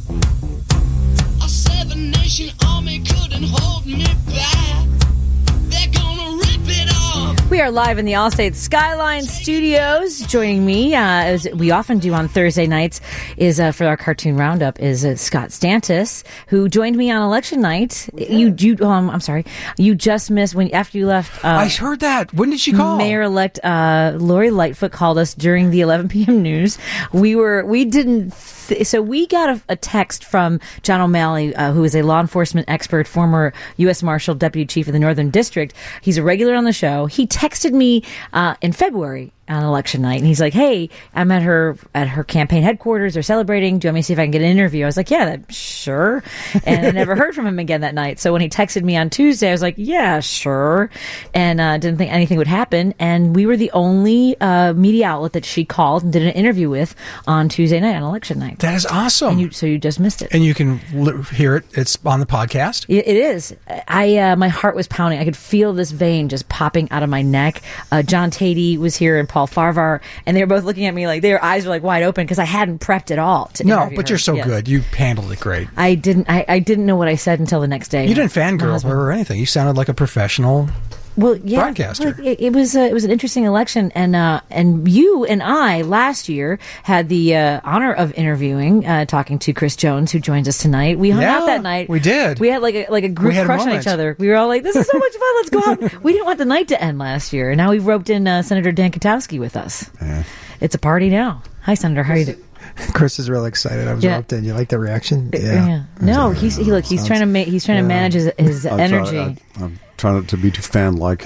A seven nation army couldn't hold me back. They're gonna rip it off. We are live in the Allstate Skyline Studios. Joining me, uh, as we often do on Thursday nights, is uh, for our cartoon roundup is uh, Scott Stantis, who joined me on election night. You, you, um, I'm sorry, you just missed when after you left. Uh, I heard that. When did she call? Mayor-elect uh, Lori Lightfoot called us during the eleven p.m. news. We were, we didn't. Th- so we got a, a text from John O'Malley, uh, who is a law enforcement expert, former U S Marshal, Deputy Chief of the Northern District. He's a regular on the show. He texted me uh, in February on election night, and he's like, "Hey, I'm at her at her campaign headquarters. They're celebrating. Do you want me to see if I can get an interview?" I was like, "Yeah, that, sure." And I never heard from him again that night. So when he texted me on Tuesday, I was like, "Yeah, sure," and uh, didn't think anything would happen. And we were the only uh, media outlet that she called and did an interview with on Tuesday night on election night. That is awesome. And you, so you just missed it. And you can li- hear it. It's on the podcast. It, it is. I uh, my heart was pounding. I could feel this vein just popping out of my neck. Uh, John Tatey was here and Paul Farvar, and they were both looking at me like their eyes were like wide open because I hadn't prepped at all. To No, interview but her. you're so Yeah. good. You handled it great. I didn't. I, I didn't know what I said until the next day. You didn't My fangirl husband- her or anything. You sounded like a professional. Well, yeah, broadcaster. like, it, it was uh, it was an interesting election, and uh, and you and I last year had the uh, honor of interviewing, uh, talking to Chris Jones, who joins us tonight. We hung Yeah, out that night. we did. We had like a like a group We had a crush on moment. each other. We were all like, "This is so much fun. Let's go out." We didn't want the night to end last year, and now we've roped in uh, Senator Dan Katowski with us. Yeah. It's a party now. Hi, Senator. How are you doing? Chris is really excited. I was Yeah. roped in. You like the reaction? No, he's he look. He's Sounds- trying to make. He's trying to yeah. manage his, his I'm energy. Trying, I, I'm trying not to be too fan-like.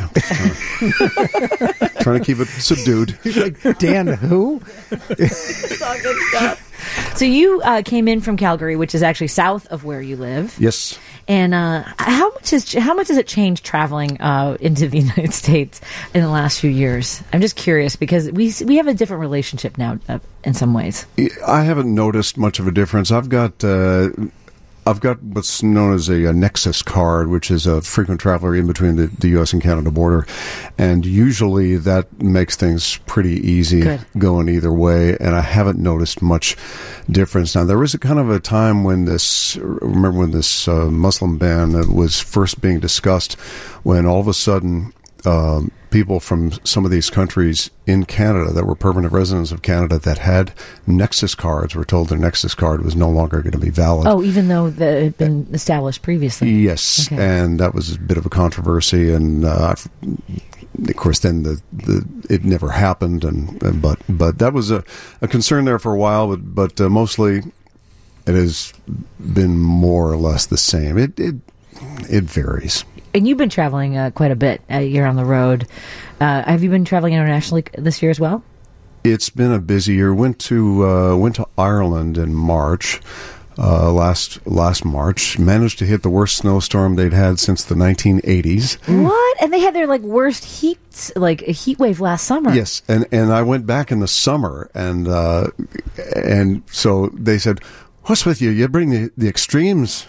Trying to keep it subdued. He's like, Dan, who? It's all good stuff. So you uh, came in from Calgary, which is actually south of where you live. Yes. And uh, how much has how much has it changed traveling uh, into the United States in the last few years? I'm just curious because we we have a different relationship now uh, in some ways. I haven't noticed much of a difference. I've got uh, I've got what's known as a, a Nexus card, which is a frequent traveler in between the, the U S and Canada border, and usually that makes things pretty easy Good. going either way. And I haven't noticed much difference. Now there was a kind of a time when this, remember when this uh, Muslim ban was first being discussed, when all of a sudden. Um, people from some of these countries in Canada that were permanent residents of Canada that had Nexus cards were told their Nexus card was no longer going to be valid. Oh, even though that it had been established previously. Yes, Okay. and that was a bit of a controversy, and uh, of course, then the, the it never happened, and, and but but that was a, a concern there for a while, but but uh, mostly it has been more or less the same. It it it varies. And you've been traveling uh, quite a bit. Uh, you're on the road. Uh, have you been traveling internationally this year as well? It's been a busy year. Went to uh, went to Ireland in March. Uh, last last March, managed to hit the worst snowstorm they'd had since the nineteen eighties. What? And they had their like worst heat, like a heat wave last summer. Yes, and and I went back in the summer, and uh, and so they said, "What's with you? You bring the the extremes."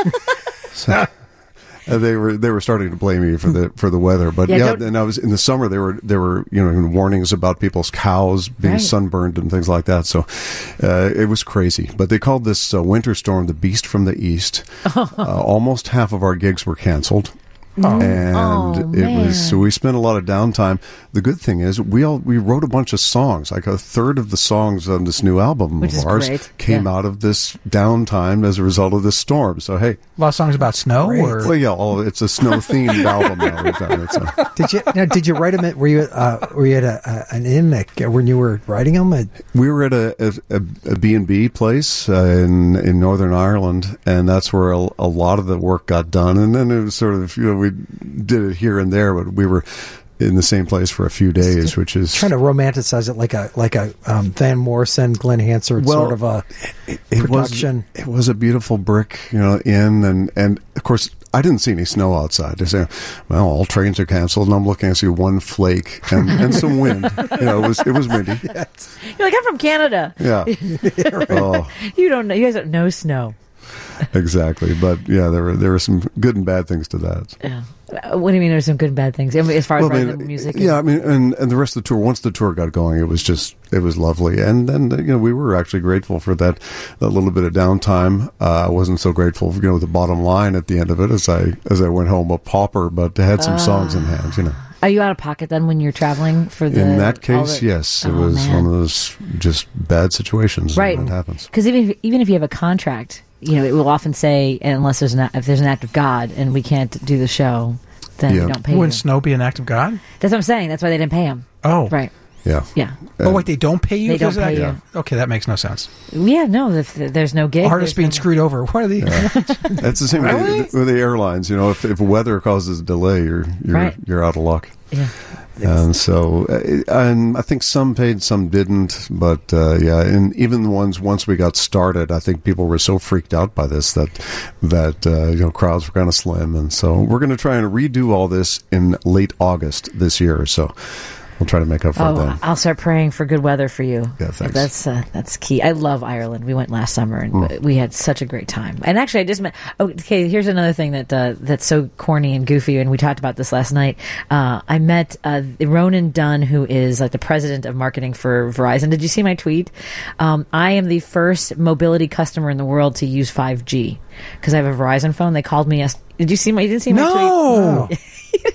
So, Uh, they were they were starting to blame me for the for the weather, but Yeah, yeah, don't- and I was in the summer. There were there were you know warnings about people's cows being Right. sunburned and things like that. So uh, it was crazy. But they called this uh, winter storm the Beast from the East. uh, almost half of our gigs were canceled. And Oh, it man. was so we spent a lot of downtime. The good thing is we all we wrote a bunch of songs. Like a third of the songs on this new album Which of is ours great. came Yeah. out of this downtime as a result of this storm. So hey, A lot of songs about snow, or well yeah, all, it's a snow themed album now. We've done it, so. Did you now, did you write them? At, were you uh, were you at a, a, an inn at, when you were writing them? At, We were at a, a, a B and B place uh, in in Northern Ireland, and that's where a, a lot of the work got done. And then it was sort of, you know, we did it here and there, but we were in the same place for a few days, which is Trying to romanticize it like a like a um, Van Morrison, Glenn Hansard Well, sort of a it, it production. was it was a beautiful brick, you know, inn, and and of course I didn't see any snow outside. They say, well, all trains are canceled, and I'm looking to see one flake and, and some wind. You know, it was it was windy. You're like, I'm from Canada. Yeah. Oh, You don't know. You guys don't know snow. exactly. But yeah, there were there were some good and bad things to that. Yeah. Uh, What do you mean? There's some good and bad things. I mean, as far as Well, I writing mean, the music. yeah, I mean, and, and the rest of the tour. Once the tour got going, it was just it was lovely, and then you know we were actually grateful for that that little bit of downtime. Uh, I wasn't so grateful, for, you know, the bottom line at the end of it as I as I went home a pauper, but I had some songs in hand, you know. Are you out of pocket then when you're traveling for the? In that all case, the- yes, it Oh, was man. one of those just bad situations. Right. That happens. Because even if, even if you have a contract, you know, it will often say unless there's an if there's an act of God and we can't do the show, then Yeah. we don't pay Wouldn't you. snow be an act of God? That's what I'm saying. That's why they didn't pay him. Oh, Right. Yeah. Yeah. Oh, wait, they don't pay you? They if there's don't an pay act- Okay, that makes no sense. Yeah. No. If there's no gig, Artists there's being no- screwed over. What are the? That's the same Really? with, with the airlines. You know, if, if weather causes a delay, you're you're Right. you're out of luck. Yeah. And so, uh, and I think some paid, some didn't. But uh, yeah, and even the ones once we got started, I think people were so freaked out by this that that uh, you know crowds were kind of slim. And so we're going to try and redo all this in late August this year. So we'll try to make up for it Oh, then. I'll start praying for good weather for you. Yeah, thanks. That's uh, that's key. I love Ireland. We went last summer and Mm. we had such a great time. And actually, I just met. Oh, okay, here's another thing that uh, that's so corny and goofy. And we talked about this last night. Uh, I met uh, Ronan Dunn, who is like the president of marketing for Verizon. Did you see my tweet? Um, I am the first mobility customer in the world to use five G because I have a Verizon phone. They called me. Yes. Did you see my? You didn't see my No. tweet?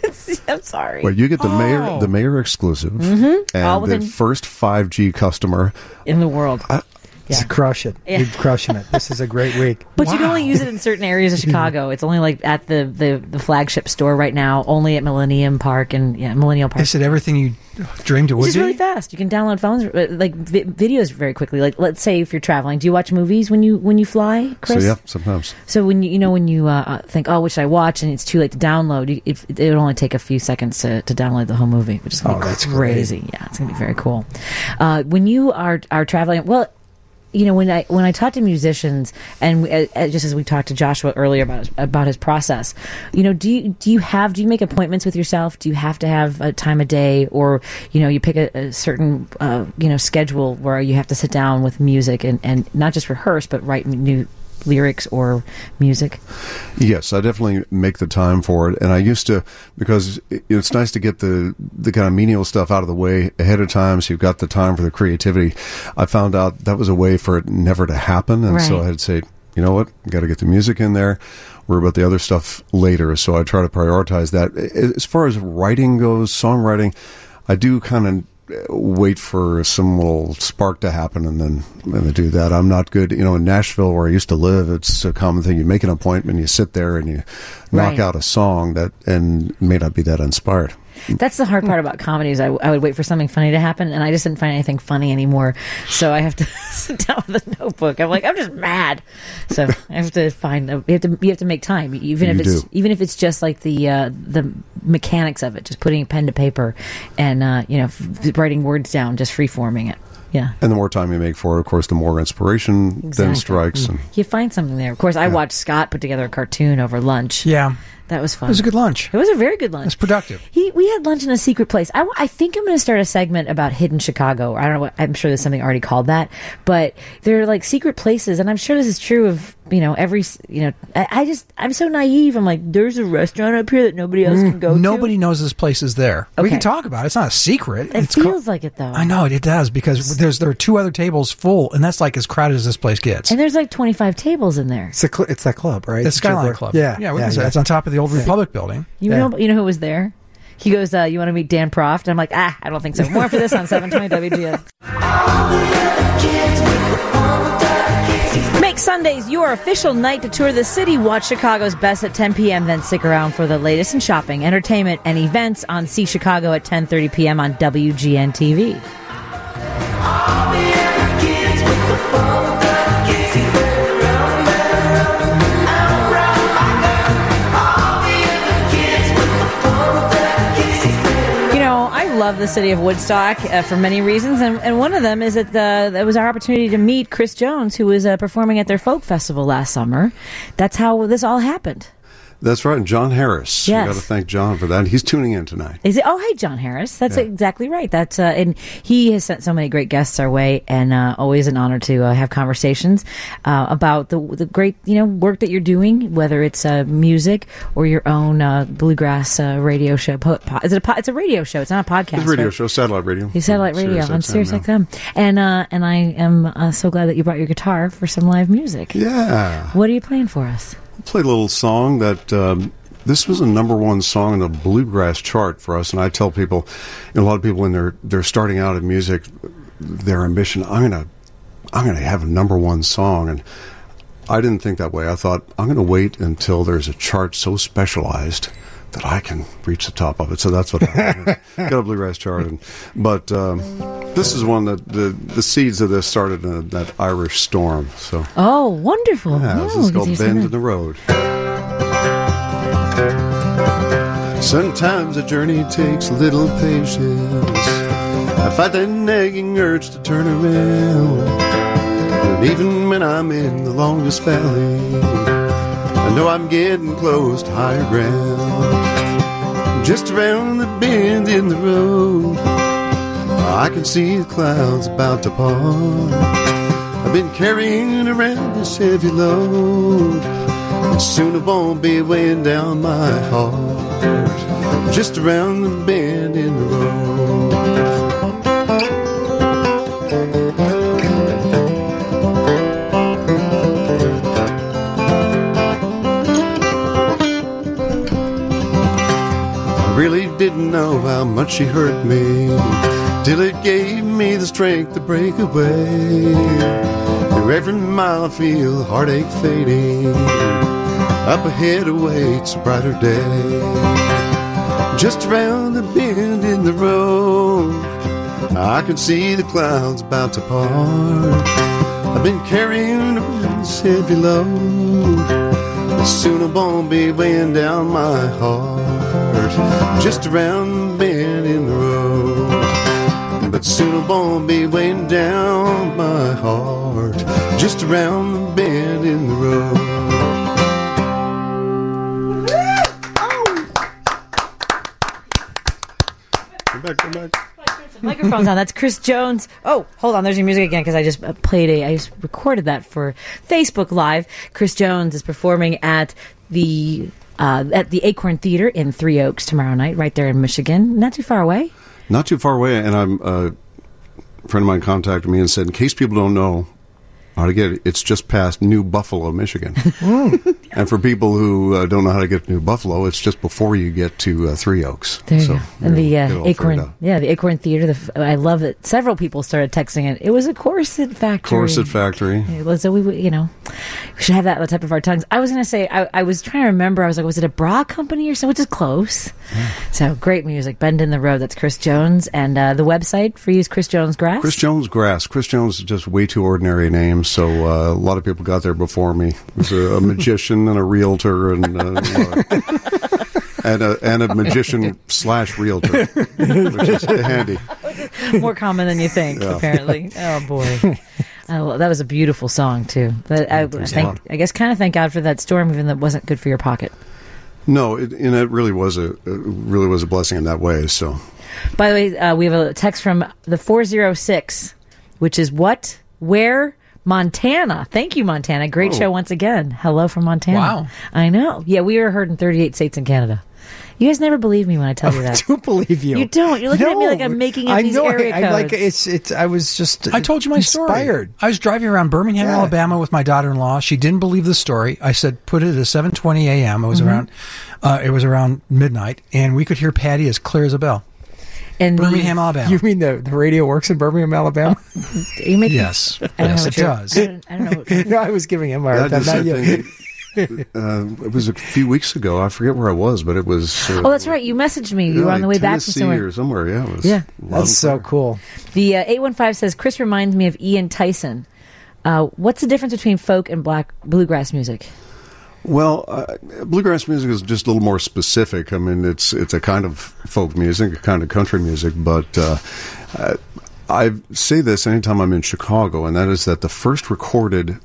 I'm sorry. Well, you get the Oh. mayor, the mayor exclusive, Mm-hmm. All and the within- first five G customer. In the world. Just Yeah. crush it. Yeah. You're crushing it. This is a great week. But you can Wow. only use it in certain areas of Chicago. It's only like at the, the, the flagship store right now, only at Millennium Park and yeah, Millennial Park. Is it everything you dreamed it would It's just be? really fast. You can download phones uh, like vi- videos very quickly. Like let's say if you're traveling, do you watch movies when you when you fly, Chris? So yeah, sometimes. So when you you know when you uh, uh, think, oh, what should I watch, and it's too late to download, you, it, it would only take a few seconds to, to download the whole movie, which is gonna Oh, be that's crazy. Yeah, it's gonna be very cool. Uh, when you are are traveling, well. You know, when I when I talk to musicians, and we, uh, just as we talked to Joshua earlier about his, about his process, you know, do you do you have do you make appointments with yourself? Do you have to have a time of day, or you know, you pick a, a certain uh, you know schedule where you have to sit down with music and, and not just rehearse but write new lyrics or music? Yes, I definitely make the time for it, and I used to because it- it's nice to get the the kind of menial stuff out of the way ahead of time, so you've got the time for the creativity. I found out that was a way for it never to happen, and so Right. I'd say, you know what, got to get the music in there. Worry about the other stuff later. So I try to prioritize that. As far as writing goes, songwriting, I do kind of wait for some little spark to happen and then and then do that. I'm not good, you know, in Nashville where I used to live, it's a common thing. You make an appointment, you sit there and you knock Right. out a song that and may not be that inspired. That's the hard part about comedy is I, I would wait for something funny to happen, and I just didn't find anything funny anymore. So I have to sit down with a notebook. I'm like, I'm just mad. So I have to find. A, you have to you have to make time, even if You it's do. even if it's just like the uh, the mechanics of it, just putting pen to paper, and uh, you know, f- writing words down, just free forming it. Yeah. And the more time you make for it, of course, the more inspiration Exactly. then strikes. And You find something there. Of course, I watched Scott put together a cartoon over lunch. Yeah. That was fun. It was a good lunch. It was a very good lunch. It's productive. He, we had lunch in a secret place. I, I think I'm going to start a segment about hidden Chicago. I don't know. What, I'm sure there's something already called that, but there are like secret places, and I'm sure this is true of you know every you know. I, I just I'm so naive. I'm like, there's a restaurant up here that nobody else can go Nobody to. knows this place is there. We Okay. can talk about it. It's not a secret. It it's co- feels like it though. I know it, it does because there's there are two other tables full, and that's like as crowded as this place gets. And there's like twenty-five tables in there. It's a cl- it's that club, right? The Skyline Club. Yeah, yeah, we yeah, can say yeah. it's on top of the old Republic building. You Yeah. know, you know who was there? He goes, uh, "You want to meet Dan Proft?" And I'm like, "Ah, I don't think so." More for this on seven twenty W G N. Make Sundays your official night to tour the city. Watch Chicago's best at ten p.m. Then stick around for the latest in shopping, entertainment, and events on See Chicago at ten thirty p.m. on W G N T V. You love the city of Woodstock uh, for many reasons, and, and one of them is that the, that was our opportunity to meet Chris Jones, who was uh, performing at their folk festival last summer. That's how this all happened. That's right. And John Harris. Yes. We got to thank John for that. He's tuning in tonight. Is it? Oh, hey, John Harris. That's Yeah. exactly right. That's uh, and he has sent so many great guests our way, and uh, always an honor to uh, have conversations uh, about the the great you know work that you're doing, whether it's uh, music or your own uh, bluegrass uh, radio show. Po- po- is it a po- it's a radio show? It's not a podcast. It's a radio right? show, satellite radio. It's satellite radio on Sirius now. X M, and uh, and I am uh, so glad that you brought your guitar for some live music. Yeah. What are you playing for us? Played a little song that um, this was a number one song in the bluegrass chart for us, and I tell people, you know, a lot of people when they're they're starting out in music, their ambition, I'm gonna I'm gonna have a number one song, and I didn't think that way. I thought I'm gonna wait until there's a chart so specialized that I can reach the top of it. So that's what I got a bluegrass chart, and but um, this is one that the the seeds of this started in that Irish storm. So Oh, wonderful! yeah, oh, this is called get to Bend hear in the Road. Sometimes a journey takes a little patience. I fight that nagging urge to turn around. And even when I'm in the longest valley, I know I'm getting close to higher ground. Just around the bend in the road, I can see the clouds about to part. I've been carrying around this heavy load, and soon it won't be weighing down my heart. Just around the bend in the road. I really didn't know how much she hurt me till it gave me the strength to break away. Through every mile I feel heartache fading. Up ahead awaits a brighter day. Just around the bend in the road, I can see the clouds about to part. I've been carrying around this heavy load, but soon it won't be weighing down my heart. Just around the bend in the road, but soon it won't be weighing down my heart. Just around the bend in the road. Come back, come back. Microphone's on. That's Chris Jones. Oh, hold on. There's your music again because I just uh, played a. I just recorded that for Facebook Live. Chris Jones is performing at the uh, at the Acorn Theater in Three Oaks tomorrow night, right there in Michigan. Not too far away. Not too far away, and I'm uh, a friend of mine contacted me and said, in case people don't know how to get it, it's just past New Buffalo, Michigan. And for people who uh, don't know how to get to New Buffalo, it's just before you get to uh, Three Oaks. There you so, go. And the get it uh, all figured Acorn, out. yeah, the Acorn Theater. The, f- I love it. Several people started texting it. It was a Corset Factory. Corset Factory. Yeah, So we, would- you know, we should have that on the tip of our tongues. I was going to say, I, I was trying to remember. I was like, was it a bra company or something? Which is close. Yeah. So great music. Bend in the Road. That's Chris Jones, and uh, the website for you is Chris Jones Grass. Chris Jones Grass. Chris Jones is just way too ordinary a name, so uh, a lot of people got there before me. He was a, a magician and a realtor and uh, and a and a magician slash realtor, which is handy. More common than you think, Yeah. apparently. Oh boy. Oh, that was a beautiful song too. But I, I think, I guess, kind of thank God for that storm, even though it wasn't good for your pocket. No, it, and it really was a it really was a blessing in that way. So, By the way, uh, we have a text from the four oh six, which is what? Where? Montana. Thank you, Montana. Great Oh. show once again. Hello from Montana. Wow. I know. Yeah, we are heard in thirty-eight states in Canada. You guys never believe me when I tell you I that. do believe you. You don't. You're looking at me No, like I'm making up I these know, area I, I like codes. it's. It's. I was just. I told you my inspired. story. I was driving around Birmingham, Yeah. Alabama with my daughter-in-law. She didn't believe the story. I said, put it at seven twenty a.m. It was Mm-hmm. around uh, it was around midnight, and we could hear Patty as clear as a bell. And the- Birmingham, Alabama. You mean the, the radio works in Birmingham, Alabama? Are you making, Yes. I don't know Yes, what it you're- does. I don't, I don't know. What, no, I was giving him a I hard did time. the Not same you. thing. uh, it was a few weeks ago. I forget where I was, but it was. Uh, oh, that's right. You messaged me. You yeah, were on the way like back from Tennessee somewhere. or somewhere. Yeah, it was Yeah. loud That's and so clear. cool. The uh, eight one five says, Chris reminds me of Ian Tyson. Uh, what's the difference between folk and black bluegrass music? Well, uh, bluegrass music is just a little more specific. I mean, it's it's a kind of folk music, a kind of country music, but uh, uh, I say this anytime I'm in Chicago, and that is that the first recorded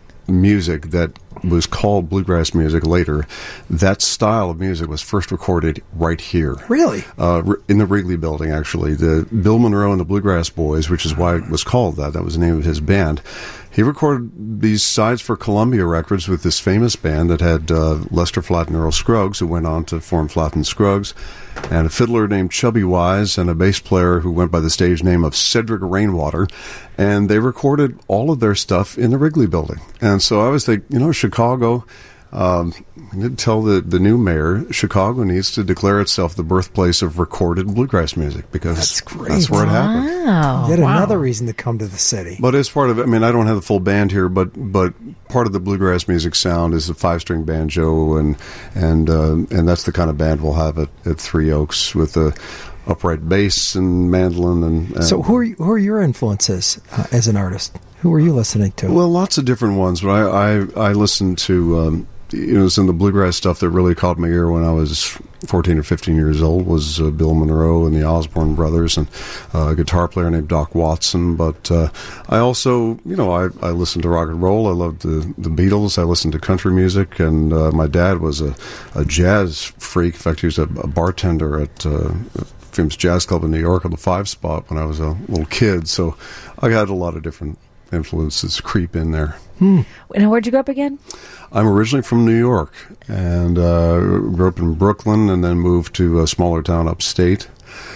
music that was called bluegrass music later, that style of music was first recorded right here. Really? Uh, in the Wrigley Building, actually. The Bill Monroe and the Bluegrass Boys, which is why it was called that. That was the name of his band. He recorded these sides for Columbia Records with this famous band that had uh, Lester Flatt and Earl Scruggs, who went on to form Flatt and Scruggs, and a fiddler named Chubby Wise, and a bass player who went by the stage name of Cedric Rainwater. And they recorded all of their stuff in the Wrigley Building. And so I always think, you know, Chicago, um, I need to tell the, the new mayor, Chicago needs to declare itself the birthplace of recorded bluegrass music, because That's great. that's where it happened. Wow. Yet Wow. another reason to come to the city. But as part of it, I mean, I don't have the full band here, but but part of the bluegrass music sound is the five-string banjo, and and uh, and that's the kind of band we'll have at, at Three Oaks, with a upright bass and mandolin. And, and So who are you, who are your influences uh, as an artist? Who are you listening to? Well, lots of different ones, but I I, I listened to. Um, You know, some of the bluegrass stuff that really caught my ear when I was fourteen or fifteen years old was uh, Bill Monroe and the Osborne Brothers, and uh, a guitar player named Doc Watson. But uh, I also, you know, I, I listened to rock and roll. I loved the, the Beatles. I listened to country music, and uh, my dad was a, a jazz freak. In fact, he was a, a bartender at uh, a famous jazz club in New York on the Five Spot when I was a little kid. So I had a lot of different influences creep in there. Hmm. And where'd you grow up again? I'm originally from New York, and uh, grew up in Brooklyn, and then moved to a smaller town upstate.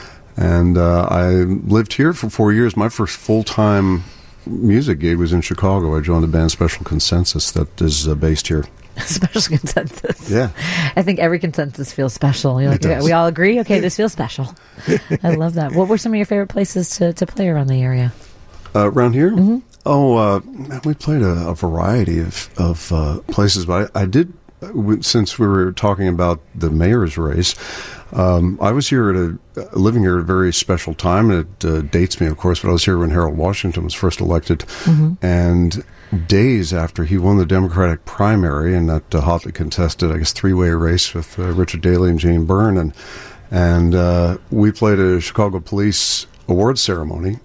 And uh, I lived here for four years. My first full-time music gig was in Chicago. I joined the band Special Consensus that is uh, based here. Special Consensus. Yeah. I think every consensus feels special. You're like, It does. we all agree? Okay, this feels special. I love that. What were some of your favorite places to, to play around the area? Uh, around here? Mm-hmm. Oh, uh, we played a, a variety of, of uh, places, but I, I did, since we were talking about the mayor's race, um, I was here at a, living here at a very special time, and it uh, dates me, of course, but I was here when Harold Washington was first elected, Mm-hmm. and days after he won the Democratic primary in that uh, hotly contested, I guess, three-way race with uh, Richard Daley and Jane Byrne, and, and uh, we played a Chicago Police Awards ceremony.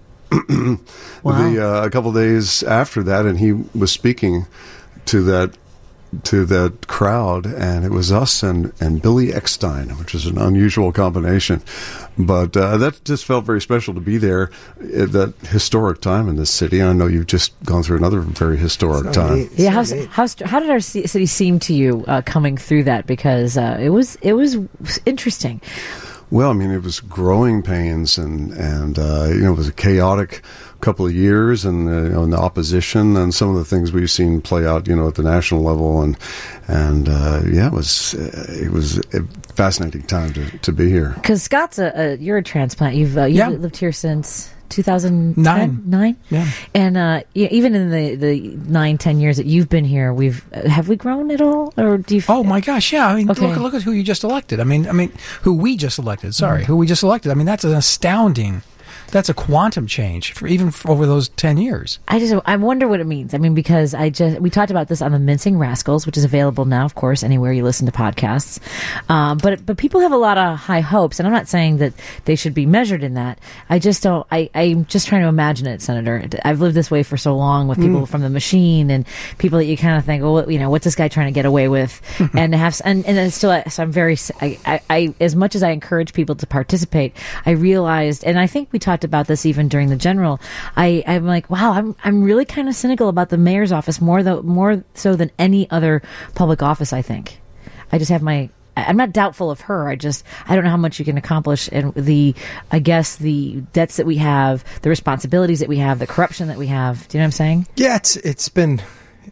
Wow. The, uh, a couple of days after that, and he was speaking to that to that crowd, and it was us and, and Billy Eckstein, which is an unusual combination, but uh, that just felt very special to be there at that historic time in this city. I know you've just gone through another very historic So time. neat. Yeah, So how, neat. how, how did our ci- city seem to you uh, coming through that? Because uh, it was it was interesting. Well, I mean, it was growing pains, and and uh, you know, it was a chaotic couple of years, and uh, you know, in the opposition, and some of the things we've seen play out, you know, at the national level, and and uh, yeah, it was uh, it was a fascinating time to, to be here. Because Scott's a, a you're a transplant. You've uh, you've Yeah. lived here since two thousand Nine. Nine. Yeah. And uh, yeah, even in the, the nine ten years that you've been here, we've uh, have we grown at all, or do you? F- Oh my gosh, yeah. I mean, Okay. look, look at who you just elected. I mean, I mean, who we just elected. Sorry, Mm-hmm. who we just elected. I mean, that's an astounding. That's a quantum change for even for over those ten years. I just I wonder what it means. I mean, because I just we talked about this on the Mincing Rascals, which is available now, of course, anywhere you listen to podcasts. Um, but but people have a lot of high hopes, and I'm not saying that they should be measured in that. I just don't. I I'm just trying to imagine it, Senator. I've lived this way for so long with people from the machine and people that you kind of think, well, you know, what's this guy trying to get away with? and to have s- and and it's still, so I'm very I, I I as much as I encourage people to participate, I realized, and I think we talked about this even during the general. I, I'm like, wow, I'm I'm really kind of cynical about the mayor's office more though more so than any other public office. I think I just have my. I'm not doubtful of her. I just I don't know how much you can accomplish, and the I guess the debts that we have, the responsibilities that we have, the corruption that we have. Do you know what I'm saying? Yeah, it's it's been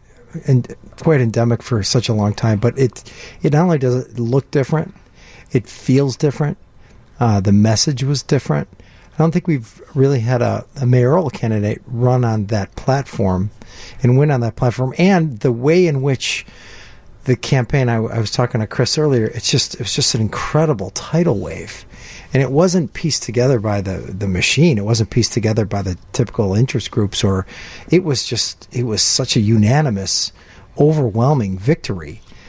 and quite endemic for such a long time, but it it not only does it look different, it feels different. Uh, the message was different. I don't think we've really had a, a mayoral candidate run on that platform and win on that platform. And the way in which the campaign, I, I was talking to Chris earlier, it's just it was just an incredible tidal wave. And it wasn't pieced together by the, the machine. It wasn't pieced together by the typical interest groups, or it was just, it was such a unanimous, overwhelming victory.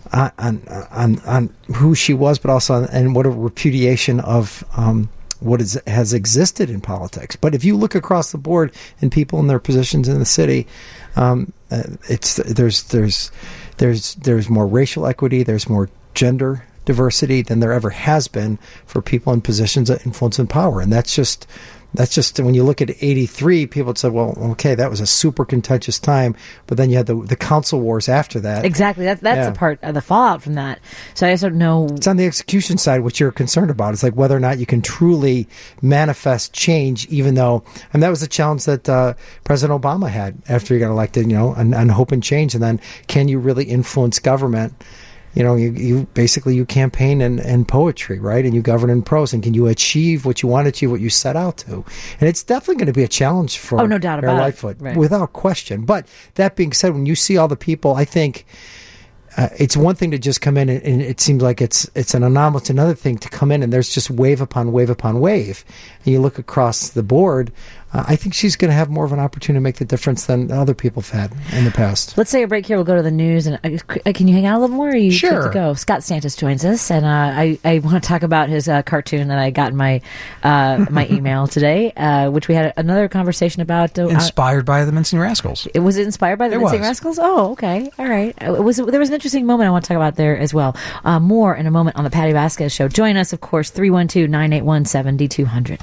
on on on who she was, but also on, and what a repudiation of um, what is, has existed in politics. But if you look across the board and people in their positions in the city, um, uh, it's there's there's there's there's more racial equity, there's more gender diversity than there ever has been for people in positions of influence and power, and that's just. That's just when you look at eighty-three, people said, well, okay, that was a super contentious time. But then you had the the council wars after that. Exactly. That, that's Yeah. the part of the fallout from that. So I just don't know. It's on the execution side, what you're concerned about. It's like whether or not you can truly manifest change, even though, and that was the challenge that uh, President Obama had after he got elected, you know, on, on hope and change. And then can you really influence government? You know, you, you basically you campaign in, in poetry, right? And you govern in prose. And can you achieve what you want to achieve, what you set out to? And it's definitely going to be a challenge for Oh, no doubt Mayor about it. Lightfoot, Right. without question. But that being said, when you see all the people, I think uh, it's one thing to just come in and, and it seems like it's it's an anomaly. It's another thing to come in and there's just wave upon wave upon wave. And you look across the board, uh, I think she's going to have more of an opportunity to make the difference than other people have had in the past. Let's take a break here. We'll go to the news. And uh, can you hang out a little more? Or are you good Sure. to go? Scott Stantis joins us, and uh, I I want to talk about his uh, cartoon that I got in my uh, my email today, uh, which we had another conversation about. Uh, Inspired by the Mincing Rascals. It was inspired by the It Mincing was. Rascals. Oh, okay, all right. It was there was an interesting moment I want to talk about there as well. Uh, more in a moment on the Patty Vasquez Show. Join us, of course, three one two, nine eight one, seven two zero zero.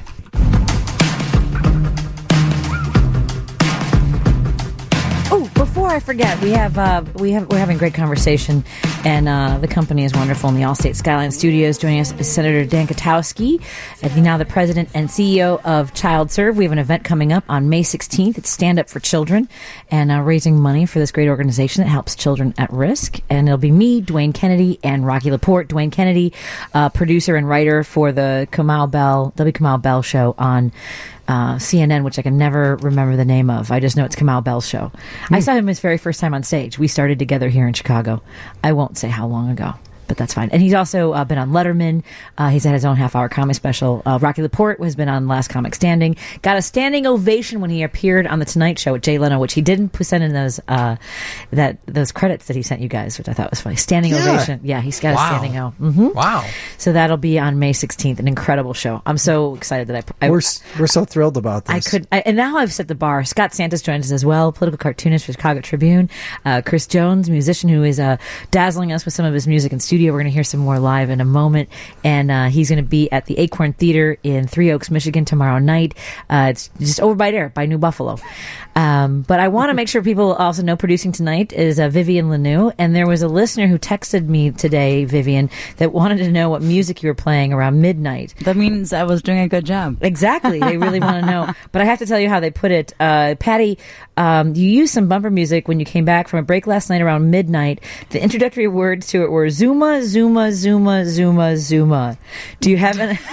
Oh, before I forget, we have uh, we have we're having a great conversation, and uh, the company is wonderful. In the Allstate Skyline Studios, joining us is Senator Dan Katowski, and now the president and C E O of ChildServe. We have an event coming up on May sixteenth. It's Stand Up for Children, and uh, raising money for this great organization that helps children at risk. And it'll be me, Dwayne Kennedy, and Rocky Laporte. Dwayne Kennedy, uh, producer and writer for the Kamau Bell W. Kamau Bell show on Uh, C N N, which I can never remember the name of. I just know it's Kamau Bell's show. I saw him his very first time on stage. We started together here in Chicago. I won't say how long ago, but that's fine. And he's also uh, been on Letterman. Uh, he's had his own half-hour comedy special. Uh, Rocky Laporte has been on Last Comic Standing. Got a standing ovation when he appeared on The Tonight Show with Jay Leno, which he didn't send in those uh, that those credits that he sent you guys, which I thought was funny. Standing Yeah. ovation. Yeah, he's got Wow. a standing O. Mm-hmm. Wow. So that'll be on May sixteenth. An incredible show. I'm so excited that I... I We're s- we're so thrilled about this. I could, I, and now I've set the bar. Scott Stantis joins us as well, political cartoonist for Chicago Tribune. Uh, Chris Jones, musician who is uh, dazzling us with some of his music in studio. We're going to hear some more live in a moment, and uh, he's going to be at the Acorn Theater in Three Oaks, Michigan tomorrow night. Uh, it's just over by there, by New Buffalo. Um, but I want to make sure people also know producing tonight is uh, Vivian Lanou, and there was a listener who texted me today, Vivian, that wanted to know what music you were playing around midnight. That means I was doing a good job. Exactly. They really want to know. But I have to tell you how they put it. Uh, Patty, um, you used some bumper music when you came back from a break last night around midnight. The introductory words to it were Zuma, Zuma, Zuma, Zuma, Zuma. Do you have an...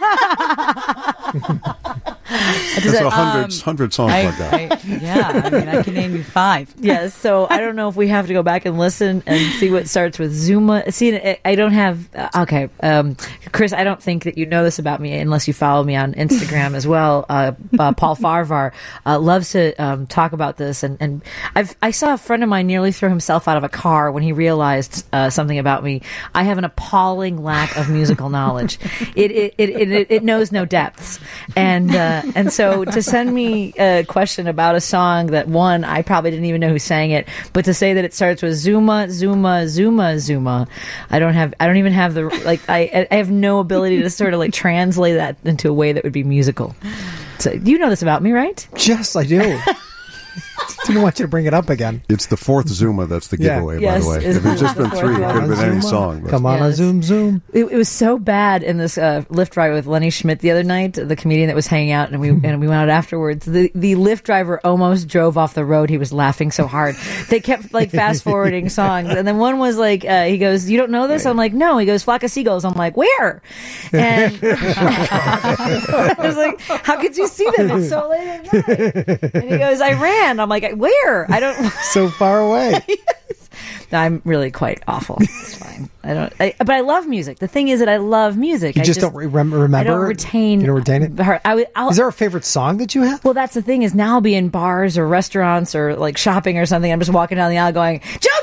There's a hundred, hundred songs I, like that. I, yeah, I mean, I can name you five. Yes, so I don't know if we have to go back and listen and see what starts with Zuma. See, I- I don't have. Uh, okay, um, Chris, I don't think that you know this about me unless you follow me on Instagram as well. Uh, uh, Paul Farvar uh, loves to um, talk about this, and, and I've I saw a friend of mine nearly throw himself out of a car when he realized uh, something about me. I have an appalling lack of musical knowledge. It it it, it, it knows no depths, and uh, and so to send me a question about a song that one I probably didn't even know who sang it, but to say that it starts with Zuma, Zuma, Zuma, Zuma, I don't have I don't even have the like I I have no ability to sort of like translate that into a way that would be musical. So you know this about me, right? Yes, I do. Didn't want you to bring it up again. It's the fourth Zuma that's the Yeah. giveaway, Yes, by the way. it's If it's just the been fourth three, it one. could have been any Zuma. song. but- Come on, a Yes. zoom, zoom. It, it was so bad in this uh, Lyft ride with Lenny Schmidt the other night, the comedian that was hanging out, and we and we went out afterwards. The the Lyft driver almost drove off the road. He was laughing so hard. They kept like fast forwarding songs, and then one was like, uh, he goes, "You don't know this?" I'm like, "No." He goes, "Flock of Seagulls." I'm like, "Where?" And I was like, "How could you see them? It's so late at night." And he goes, "I ran." I'm like, "Where?" I don't. So far away. No, I'm really quite awful. It's fine. I don't. I, but I love music. The thing is that I love music. You I just, don't re- remember? I don't retain. You don't retain it? Her, I, would- I'll, Is there a favorite song that you have? well, that's the thing is now I'll be in bars or restaurants or like shopping or something. I'm just walking down the aisle going, Joe Jett!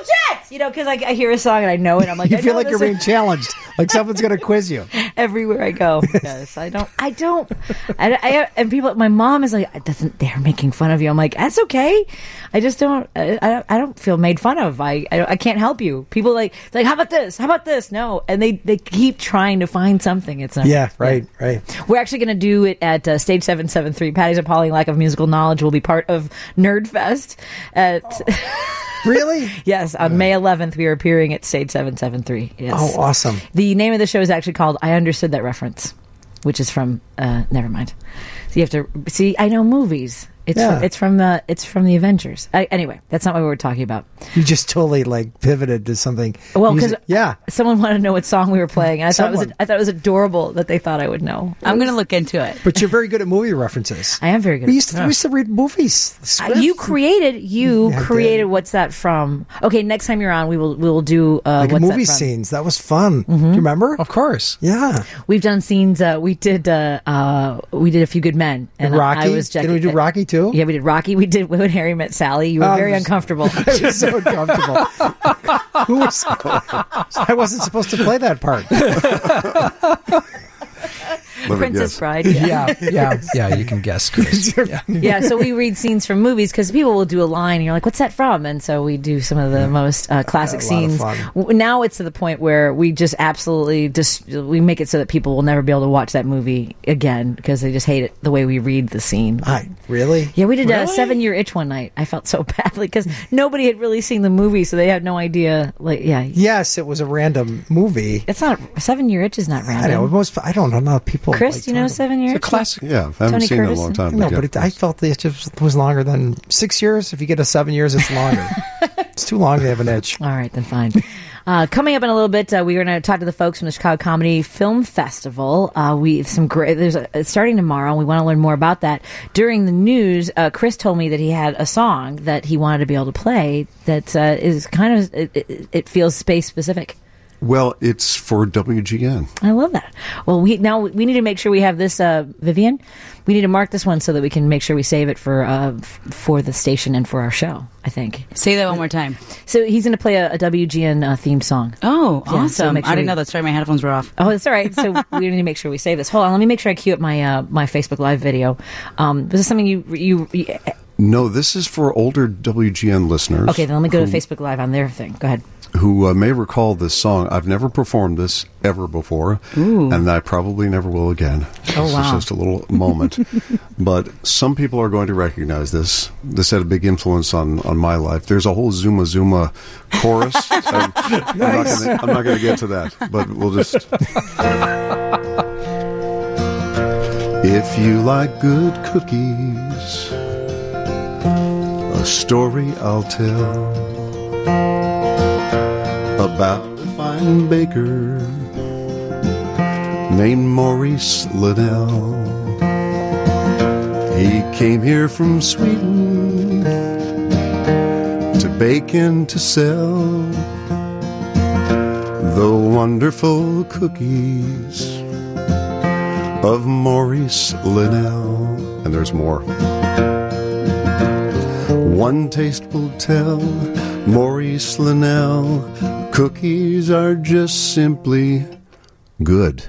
Yes, you know, because like I hear a song and I know it. I'm like, You I feel know like you're this being challenged, like someone's going to quiz you. everywhere I go. Yes, I don't. I don't. I, I and people. My mom is like, doesn't they're making fun of you? I'm like, that's okay. I just don't. I, I, I don't feel made fun of. I, I I can't help you. People like like how about this? How about this? No, and they they keep trying to find something. It's not, Yeah, right, right. We're actually going to do it at uh, Stage seven seven three. Patty's appalling lack of musical knowledge will be part of Nerd Fest at. Really? Yes, on May eleventh, we are appearing at Stage seven seven three. Yes. Oh, awesome. The name of the show is actually called I Understood That Reference, which is from, uh, never mind. So you have to, see, I know movies. It's Yeah. from, it's from the it's from the Avengers. I, anyway, that's not what we were talking about. You just totally like pivoted to something. Well, because music- yeah, someone wanted to know what song we were playing, and I thought it was Someone. I thought it was adorable that they thought I would know. I'm going to look into it. but you're very good at movie references. I am very good. We used to, we used to read movies. Uh, scripts. you created you Yeah, I created did. what's that from? Okay, next time you're on, we will we will do uh, like what's movie that from? scenes. That was fun. Do you remember? Of course. Yeah. We've done scenes. Uh, we did uh, uh, we did A Few Good Men, and Rocky. I was Jackie, Didn't we do Rocky too? Yeah, we did Rocky. We did When Harry Met Sally. You were Oh, very it was- uncomfortable. I was so uncomfortable. Who was? I wasn't supposed to play that part. Let me Princess guess. Bride. Yeah. Yeah, yeah, yeah. You can guess, Chris. Yeah. Yeah, so we read scenes from movies because people will do a line and you're like, what's that from? And so we do some of the most uh, classic A lot of scenes. fun. W- Now it's to the point where we just absolutely just we make it so that people will never be able to watch that movie again because they just hate it the way we read the scene. I really. Yeah, we did a Really? seven year itch one night. I felt so badly because nobody had really seen the movie, so they had no idea. Like, yeah, Yes, it was a random movie. it's not seven year itch is not I know random. most. I don't know. Not people. Chris, like do you know talk about- seven year It's a itch? classic. Yeah, I haven't Tony seen it in a Curtis? long time. No, yeah. but it, I felt the itch just was longer than six years. If you get a seven years, it's longer. It's too long to have an itch. All right, then fine. Uh, coming up in a little bit, uh, we're going to talk to the folks from the Chicago Comedy Film Festival. Uh, we have some great. There's a, it's starting tomorrow. And we want to learn more about that. During the news, uh, Chris told me that he had a song that he wanted to be able to play that uh, is kind of it, it, it feels space specific. Well, it's for W G N. I love that. Well, we now we need to make sure we have this, uh, Vivian. We need to mark this one so that we can make sure we save it for uh, f- for the station and for our show. I think. Say that one more time. So he's going to play a, a W G N uh, themed song. Oh, Yeah, so awesome. make sure I didn't we- know that. Sorry, my headphones were off. Oh, that's all right. So we need to make sure we save this. Hold on, let me make sure I queue up my uh, my Facebook Live video. Um, was this something you you? you No, this is for older W G N listeners. okay, then let me go to who, Facebook Live on their thing. Go ahead. Who uh, may recall this song. I've never performed this ever before, and I probably never will again. Oh, This wow. is just a little moment. But some people are going to recognize this. This had a big influence on, on my life. There's a whole Zuma Zuma chorus. I'm, I'm not gonna- I'm not going to get to that, but we'll just... If you like good cookies, a story I'll tell about a fine baker named Maurice Liddell. He came here from Sweden to bake and to sell the wonderful cookies of Maurice Liddell. And there's more. One taste will tell Maurice Linnell, cookies are just simply good.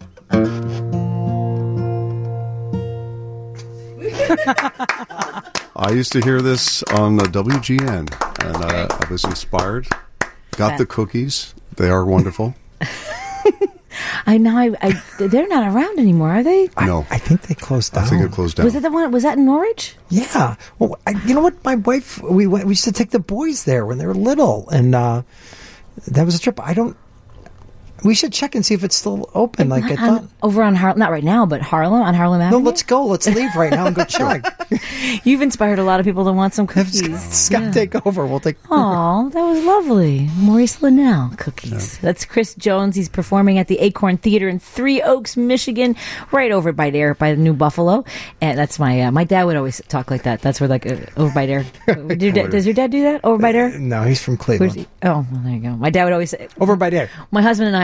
I used to hear this on the W G N, and uh, I was inspired. Got the cookies. They are wonderful. I know. I, I they're not around anymore, are they? No, I think they closed down. I think it closed down. Was it the one? Was that in Norwich? Yeah. Well, I, you know what? My wife, we went, we used to take the boys there when they were little, and uh, that was a trip. I don't. We should check and see if it's still open. Like I On- thought. over on Har not right now, but Harlem on Harlem No, Avenue. let's go. Let's leave right now and go check. You've inspired a lot of people to want some Have cookies. Scott take over. We'll take. Oh, that was lovely. Maurice Linnell cookies. That's Chris Jones. He's performing at the Acorn Theater in Three Oaks, Michigan, right over by there, by the New Buffalo. And that's my uh, my dad would always talk like that. That's where like uh, over by there. Did your dad- does your dad do that over by there? No, he's from Where's Cleveland. he? Oh, well, there you go. My dad would always say. Over by there. My husband and I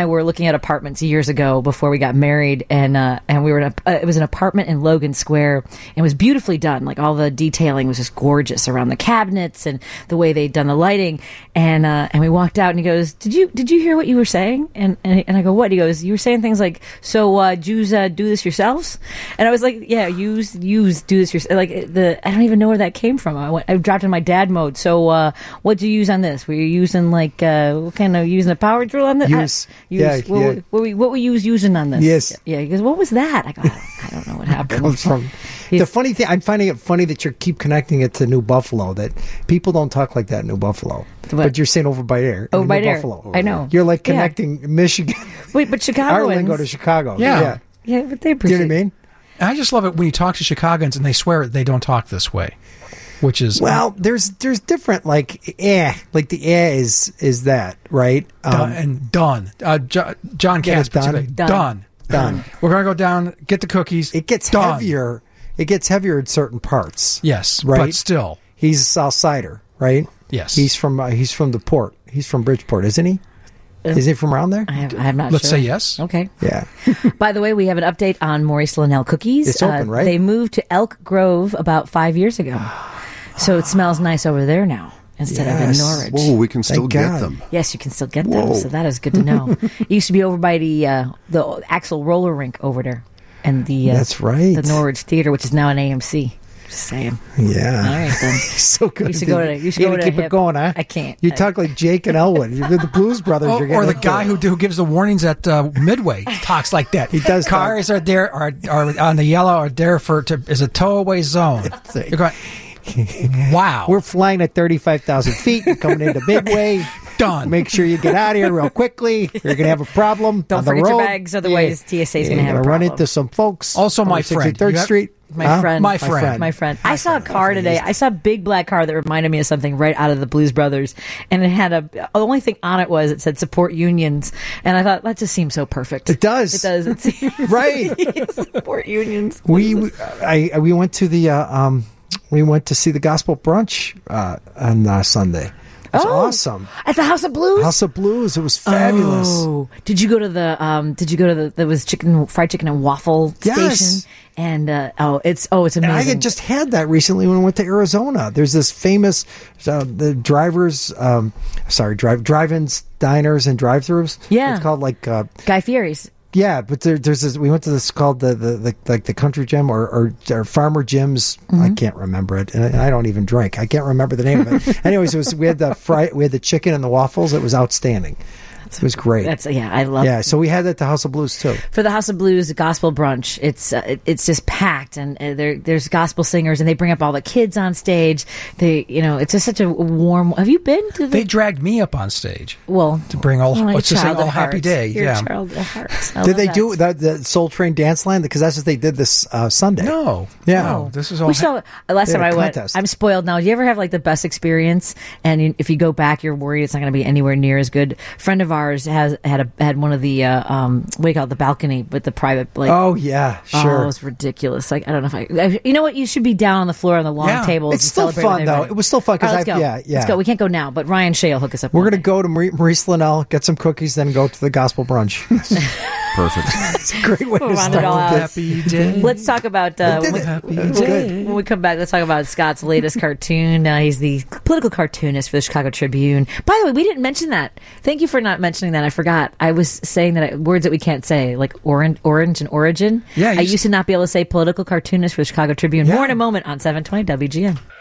were looking at apartments years ago before we got married, and uh, and we were in a, uh, it was an apartment in Logan Square, and it was beautifully done. Like all the detailing was just gorgeous around the cabinets and the way they'd done the lighting. And uh, and we walked out, and he goes, "Did you did you hear what you were saying?" And and, and I go, "What?" He goes, "You were saying things like, so uh, Jews uh, do this yourselves?" And I was like, "Yeah, use use do this yourself." Like the I don't even know where that came from. I went, I dropped in my dad mode. So uh, what do you use on this? Were you using like uh, what kind of using a power drill on this? Use, uh, use yeah, what, yeah. What, we, what were you using on this? Yes. Yeah. He goes, "What was that?" I go, "I don't, I don't know what happened." Comes from He's- the funny thing. I'm finding it funny that you keep connecting it to New Buffalo. That people don't talk like that in New Buffalo, What? but you're saying over by there. Over in by New there. Buffalo. I know. You're like Yeah. connecting Michigan, Wait, but our Chicagoans. lingo to Chicago. Yeah. yeah. Yeah, but they Do you appreciate. know what I mean? I just love it when you talk to Chicagoans and they swear they don't talk this way, which is Well, there's there's different like eh, like the eh is is that right? done Um, and done. Uh, Jo- John Get Cass, it done. particularly. Done. done, Done. We're gonna go down, get the cookies. it gets done. heavier. It gets heavier in certain parts. Yes, Right. but still, He's a South Sider, right? Yes. He's from uh, he's from the port. He's from Bridgeport, isn't he? Is he from around there? I have, I'm not let's sure. say yes. Okay. Yeah. By the way, we have an update on Maurice Linnell Cookies. It's open, Uh, right? They moved to Elk Grove about five years ago. So it smells nice over there now instead Yes. of in Norwich. Whoa, we can still Thank get God. them. Yes, you can still get them. Whoa. So that is good to know. It used to be over by the uh, the Axel roller rink over there. And the uh, That's right. the Norwich Theater, which is now an A M C. Just saying. Yeah. All right, then. So good. You should go to- you should go gotta to keep hip. it going, huh? I can't. You I- talk like Jake and Elwood. You're the Blues Brothers. Oh, You're or getting the up guy there. who, who gives the warnings at uh, Midway talks like that. He does talk. Cars are there are, are on the yellow are there for to is a towaway zone. it. You're going, wow, We're flying at thirty-five thousand feet. You're coming into Midway. done. Make sure you get out of here real quickly. You're going to have a problem Don't on the forget road. your bags, otherwise T S A is Yeah, gonna you're have a gonna run problem. into some folks. Also, my on friend. sixty-third You have- Street. My Huh? friend. My friend. My friend. I saw a car today. I saw a big black car that reminded me of something right out of the Blues Brothers. And it had a, the only thing on it was it said support unions. And I thought, that just seems so perfect. It does. It does. It seems Right. support unions. We, we I, I we went to the uh, um we went to see the gospel brunch uh, on uh, Sunday. It was Oh. awesome. At the House of Blues? House of Blues. It was fabulous. Oh, did you go to the? Um, did you go to the? There was chicken, fried chicken and waffle Yes. station, and uh, oh, it's oh, it's And amazing. I had just had that recently when I went to Arizona. There's this famous uh, the drivers, um, sorry, drive drive-ins, diners, and drive-throughs. Yeah. It's called like uh, Guy Fieri's. yeah, but there, there's this. We went to this called the the, the like the Country Gym or or, or Farmer Jim's. Mm-hmm. I can't remember it, and I, I don't even drink. I can't remember the name of it. Anyways, it was we had the fry, we had the chicken and the waffles. It was outstanding. It was great. That's yeah, I love. Yeah, so we had that at the House of Blues too. For the House of Blues gospel brunch, it's uh, it, it's just packed, and uh, there there's gospel singers, and they bring up all the kids on stage. They, you know, it's just such a warm. Have you been to the? They dragged me up on stage well, to bring all well, to sing child all at happy heart. day. You're yeah. a child at heart. I Did love they that. do the, the Soul Train Dance Line? Because that's what they did this uh, Sunday. No. Yeah. No. This is all. We saw last They time had I a went. contest. I'm spoiled now. Do you ever have like the best experience, and you, if you go back, you're worried it's not going to be anywhere near as good? A friend of ours has had a had one of the uh, um what do you call it, the balcony with the private like. Oh yeah, Oh, sure. it was ridiculous. Like I don't know if I, I. You know what? You should be down on the floor on the long Yeah. tables. It's and still celebrate fun with though. everybody. It was still fun because All I right, let's go. yeah yeah. Let's go. We can't go now, but Ryan Shea will hook us up. We're one gonna day. go to Marie, Maurice Linnell, get some cookies, then go to the gospel brunch. Perfect. It's a great way We'll to round it all start. out. Happy day. Let's talk about uh, did when, it. Happy It's day. good. when we come back. Let's talk about Scott's latest cartoon. Uh, he's the political cartoonist for the Chicago Tribune. By the way, we didn't mention that. Thank you for not mentioning that. I forgot. I was saying that I, words that we can't say, like orange, orange, and origin. Yeah, you I s- used to not be able to say political cartoonist for the Chicago Tribune. Yeah. More in a moment on seven twenty W G N.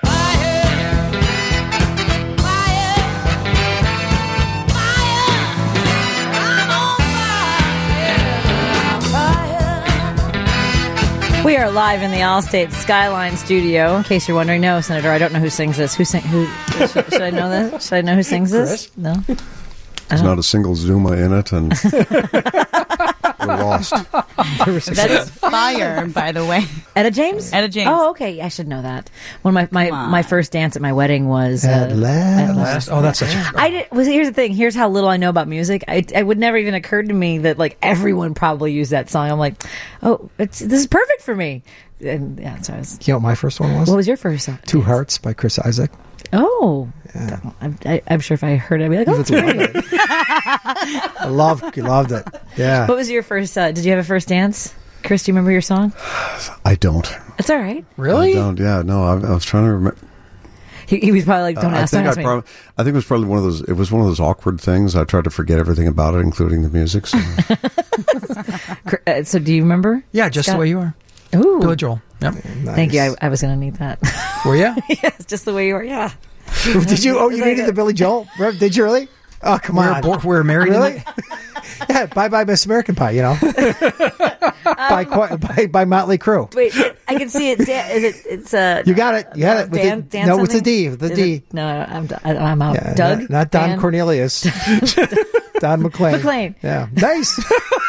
We are live in the Allstate Skyline studio. In case you're wondering, no, Senator, I don't know who sings this. Who sing? Who should, should I know this? Should I know who sings this? No. There's not a single Zuma in it, and we're lost. That's fire, by the way. Etta James? Etta James. Oh, okay. I should know that. One of my my, Come on. my first dance at my wedding was uh, At last. At Last- Oh, that's such a. I did. Was here's the thing. Here's how little I know about music. I, it would never even occurred to me that like everyone probably used that song. I'm like, oh, it's this is perfect for me. and yeah, so I was. You know what my first one was? What was your first song? Two Hearts by Chris Isaac. Oh, Yeah. I'm, I, I'm sure if I heard it, I'd be like, oh, that's great. I loved, you loved it. Yeah. What was your first? Uh, did you have a first dance, Chris? Do you remember your song? I don't. It's all right. Really? I don't. Yeah. No. I, I was trying to remember. He, he was probably like, "Don't Uh, ask, I don't think ask I me." prob- I think it was probably one of those. It was one of those awkward things. I tried to forget everything about it, including the music. So. Cr- uh, so, do you remember? Yeah, just Scott? the way you are. Ooh, Billy Joel. Yep. Nice. thank you. I, I was going to need that. Were you? Yes, just the way you are. Yeah. Did you? Oh, you It's like needed a- the Billy Joel? Did you really? Oh, come We're, on. bo- we're married. in Really? the- Yeah. Bye, bye, Miss American Pie. You know. by, Qu- by by Motley Crue. Wait, I can see it. Da- is it? It's uh, You got it. You had it. With Dan, the, Dan no, it's a something? D. The Is D. it- no, I'm I'm out. Yeah, Doug, not, not Don Dan? Cornelius. Don McLean. McLean. Yeah, nice.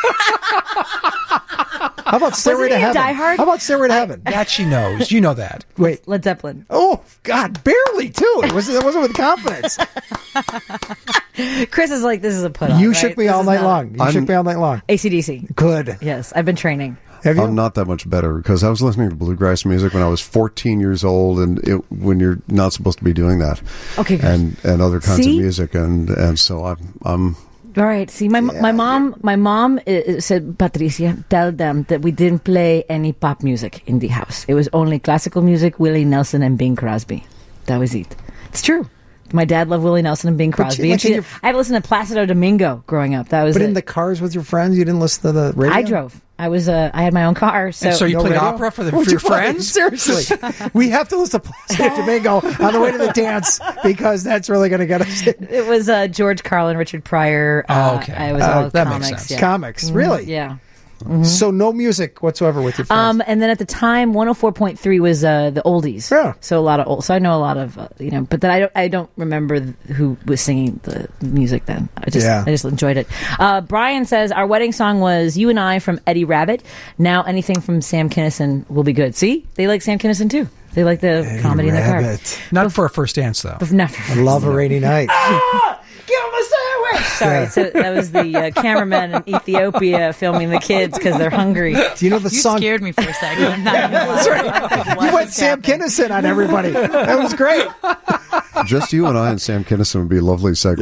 How about Stairway Wasn't to he in Heaven? Die Hard? How about Stairway to Heaven? That she knows. You know that. Wait. Led Zeppelin. Oh God, barely too. It was. It wasn't with confidence. Chris is like, this is a put on. You right? shook me This all is night not- long. You I'm- shook me all night long. A C D C. Good. Yes, I've been training. Have you? I'm not that much better because I was listening to bluegrass music when I was fourteen years old, and it, when you're not supposed to be doing that, Okay, good. and and other kinds See? of music, and and so I'm I'm All right. See, my my mom, my mom uh, said, Patricia, tell them that we didn't play any pop music in the house. It was only classical music, Willie Nelson and Bing Crosby. That was it. It's true. My dad loved Willie Nelson and Bing But you- Crosby. like And she- in your- I had to listen to Placido Domingo growing up. That was. But it. in the cars with your friends, you didn't listen to the radio. I drove. I was. Uh, I had my own car. So, And so you No played radio? opera for, the, Would for your you play? friends? Seriously, we have to listen to Placido Domingo on the way to the dance because that's really going to get us. it was uh, George Carlin, Richard Pryor. Uh, Oh, okay. I was Uh, all that makes comics. sense. Yeah. Comics, really? Yeah. So no music whatsoever with your friends. Um, and then at the time, one oh four point three was uh, the oldies. Yeah. So a lot of old. So I know a lot of uh, you know, but then I don't. I don't remember th- who was singing the music then. I just. Yeah. I just enjoyed it. Uh, Brian says our wedding song was "You and I" from Eddie Rabbit. Now anything from Sam Kinison will be good. See, they like Sam Kinison too. They like the Eddie comedy in the car. Rabbit. Not for a first dance, though. But never. I love a rainy night. Give him a sandwich. Sorry, Yeah. so that was the uh, cameraman in Ethiopia filming the kids because they're hungry. Do you know the You song? scared me for a second. I'm not gonna lie. I was like, what You went is Sam happening? Kinison on everybody. That was great. just you and I and Sam Kinison would be a lovely segue.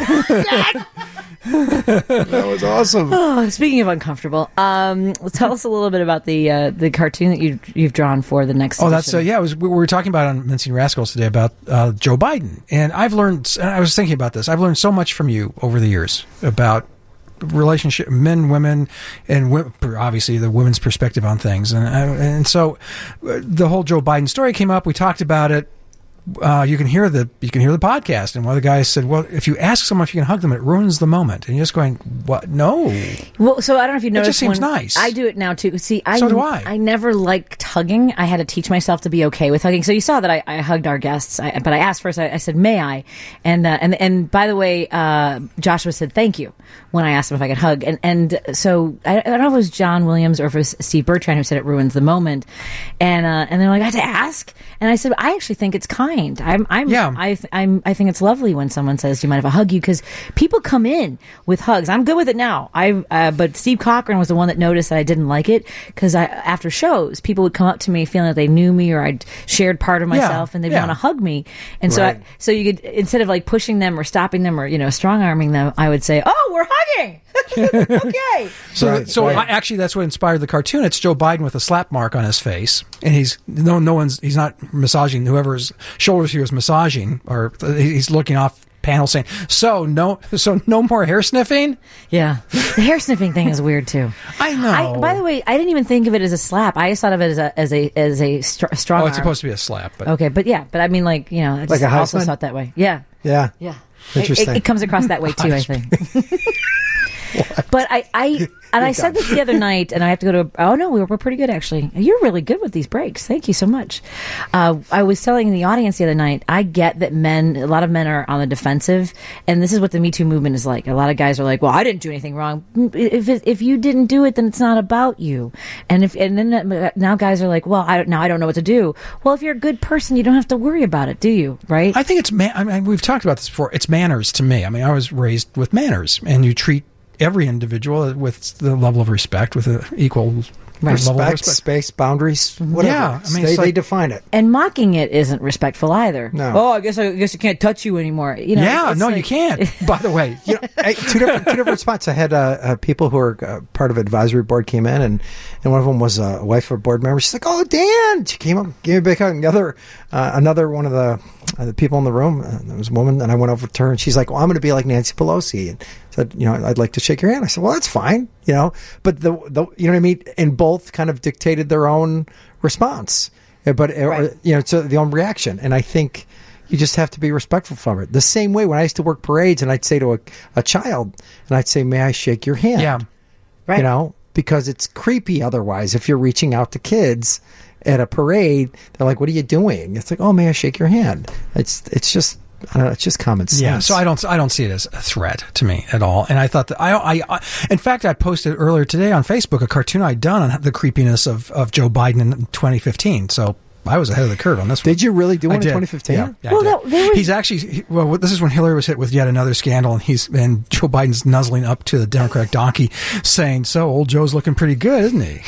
That was awesome. Oh, speaking of uncomfortable, um, tell us a little bit about the uh, the cartoon that you you've drawn for the next. Oh, that's uh, edition. yeah. It was, we were talking about on Mincing Rascals today about uh, Joe Biden, and I've learned. And I was thinking about this. I've learned so much from you over the years about relationship, men, women, and wo- obviously the women's perspective on things. And I, and so uh, the whole Joe Biden story came up. We talked about it. Uh, you can hear the you can hear the podcast, and one of the guys said, "Well, if you ask someone if you can hug them, it ruins the moment." And you're just going, "What? No." Well, so I don't know if you It noticed. just seems when- nice. I do it now too. See, I So do I. I never liked hugging. I had to teach myself to be okay with hugging. So you saw that I, I hugged our guests, I, but I asked first. I, I said, "May I?" And uh, and and by the way, uh, Joshua said thank you when I asked him if I could hug. And and so I, I don't know if it was John Williams or if it was Steve Bertrand who said it ruins the moment. And uh, and they're like, I had to ask. And I said, I actually think it's kind. I'm I'm Yeah. I th- I'm I think it's lovely when someone says, "Do you mind if I hug you?" Because people come in with hugs. I'm good with it now. I uh, but Steve Cochran was the one that noticed that I didn't like it because I after shows people would come up to me feeling like they knew me or I'd shared part of myself and they'd yeah. want to hug me. And so Right. I, so you could instead of like pushing them or stopping them or you know strong arming them, I would say, "Oh, we're hugging." Okay. So, Right, so right. I, actually, that's what inspired the cartoon. It's Joe Biden with a slap mark on his face, and he's no, no one's he's not massaging whoever's shoulders he was massaging, or he's looking off panel saying, "So no, so no more hair sniffing." Yeah. The hair sniffing thing is weird too. I know. I, by the way, I didn't even think of it as a slap. I just thought of it as a as a as a str- strong. oh, it's arm. supposed to be a slap, but Okay, but yeah, but I mean, like you know, I just Like a also Heisman? saw it that way. Yeah, Yeah. yeah. It, Interesting. it, it comes across that way too, I think. But I, I and I said this the other night, and I have to go to. Oh no, we were, we're pretty good actually. You're really good with these breaks. Thank you so much. Uh, I was telling the audience the other night. I get that men, a lot of men are on the defensive, and this is what the Me Too movement is like. A lot of guys are like, "Well, I didn't do anything wrong. If it, if you didn't do it, then it's not about you." And if and then now guys are like, "Well, I now I don't know what to do." Well, if you're a good person, you don't have to worry about it, do you? Right? I think it's man. I mean, we've talked about this before. It's manners to me. I mean, I was raised with manners, and you treat every individual with the level of respect, with an equal Right. Level of Respect, respect. space, boundaries, whatever. Yeah, I mean, they, it's like- they define it. And mocking it isn't respectful either. No. Oh, I guess I guess I can't touch you anymore. You know. yeah, it's no, like- you can't. By the way, You know, I, two different two different spots. I had uh, uh, people who were uh, part of advisory board came in, and, and one of them was uh, a wife of a board member. She's like, "Oh, Dan!" She came up, gave me a big hug. And the other, uh, another one of the uh, the people in the room, uh, there was a woman, and I went over to her, and she's like, "Well, I'm going to be like Nancy Pelosi," and said, "You know, I'd like to shake your hand." I said, "Well, that's fine," you know, but the the you know what I mean, and both kind of dictated their own response, Uh, but uh, Right. you know, to the own reaction, and I think. You just have to be respectful from it. The same way when I used to work parades and I'd say to a, a child, and I'd say, "May I shake your hand?" yeah. Right. You know, because it's creepy otherwise. If you're reaching out to kids at a parade, they're like, "What are you doing?" It's like, "Oh, may I shake your hand?" It's it's just I don't know, it's just common sense. Yeah, so I don't, I don't see it as a threat to me at all. And I thought that I, I, I in fact, I posted earlier today on Facebook a cartoon I'd done on the creepiness of, of Joe Biden in twenty fifteen. So I was ahead of the curve on this one. Did you really do I one in did. twenty fifteen? Yeah, yeah, I Well, did. that- they were- he's actually he- well. This is when Hillary was hit with yet another scandal, and he's and Joe Biden's nuzzling up to the Democratic donkey, saying, "So old Joe's looking pretty good, isn't he?"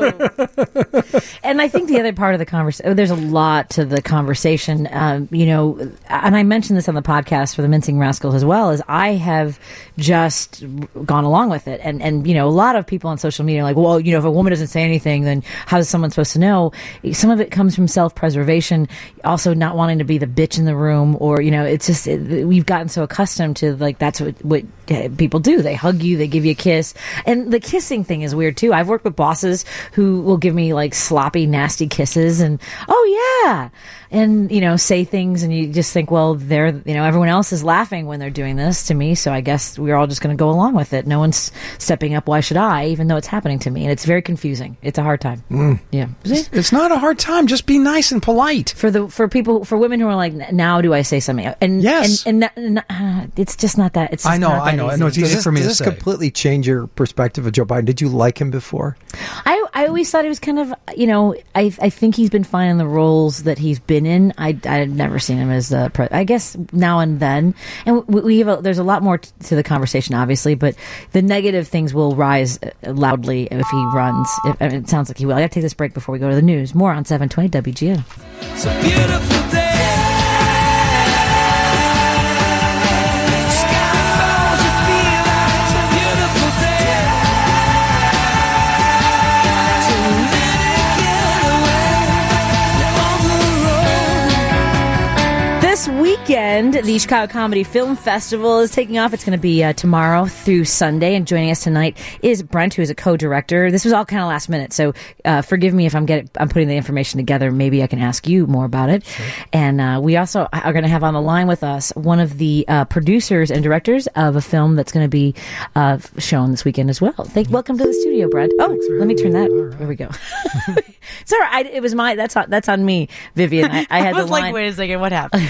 And I think the other part of the conversation, there's a lot to the conversation, um, you know, and I mentioned this on the podcast for the Mincing Rascals as well, is I have just gone along with it. And, and, you know, a lot of people on social media are like, well, you know, if a woman doesn't say anything, then how is someone supposed to know? Some of it comes from self-preservation, also not wanting to be the bitch in the room, or, you know, it's just, it, we've gotten so accustomed to, like, that's what, what people do. They hug you, they give you a kiss. And the kissing thing is weird too. I've worked with bosses who will give me like sloppy, nasty kisses and, oh yeah. And, you know, say things and you just think, well, they're, you know, everyone else is laughing when they're doing this to me. So I guess we're all just going to go along with it. No one's stepping up. Why should I? Even though it's happening to me. And it's very confusing. It's a hard time. Mm. Yeah. It's, it's not a hard time. Just be nice and polite. For the, for people, for women who are like, now do I say something? And, Yes. and, and, and uh, it's just not that, it's just I know, not that I know, I easy. know. It's Does easy this, for me does to this say. completely change your perspective of Joe Biden? Did you like him before? I, I always thought he was kind of, you know, I I think he's been fine in the roles that he's been in. I I've never seen him as a pre- I guess now and then, and we, we have a, there's a lot more t- to the conversation, obviously, but the negative things will rise uh, loudly if he runs. If, I mean, it sounds like he will. I got to take this break before we go to the news. More on seven twenty W G N. It's a beautiful day. Sky falls, you feel like it's a beautiful day. So let it get away on the road. This weekend, the Chicago Comedy Film Festival is taking off. It's going to be uh, tomorrow through Sunday. And joining us tonight is Brent, who is a co-director. This was all kind of last minute, so uh, forgive me if I'm getting I'm putting the information together. Maybe I can ask you more about it. Sure. And uh, we also are going to have on the line with us one of the uh, producers and directors of a film that's going to be uh, shown this weekend as well. Thank, welcome to the studio, Brent. Oh, let me turn that. Right. There we go. Sorry, I, it was my that's on, that's on me, Vivian. I, I had I was the like, line. wait a second, what happened?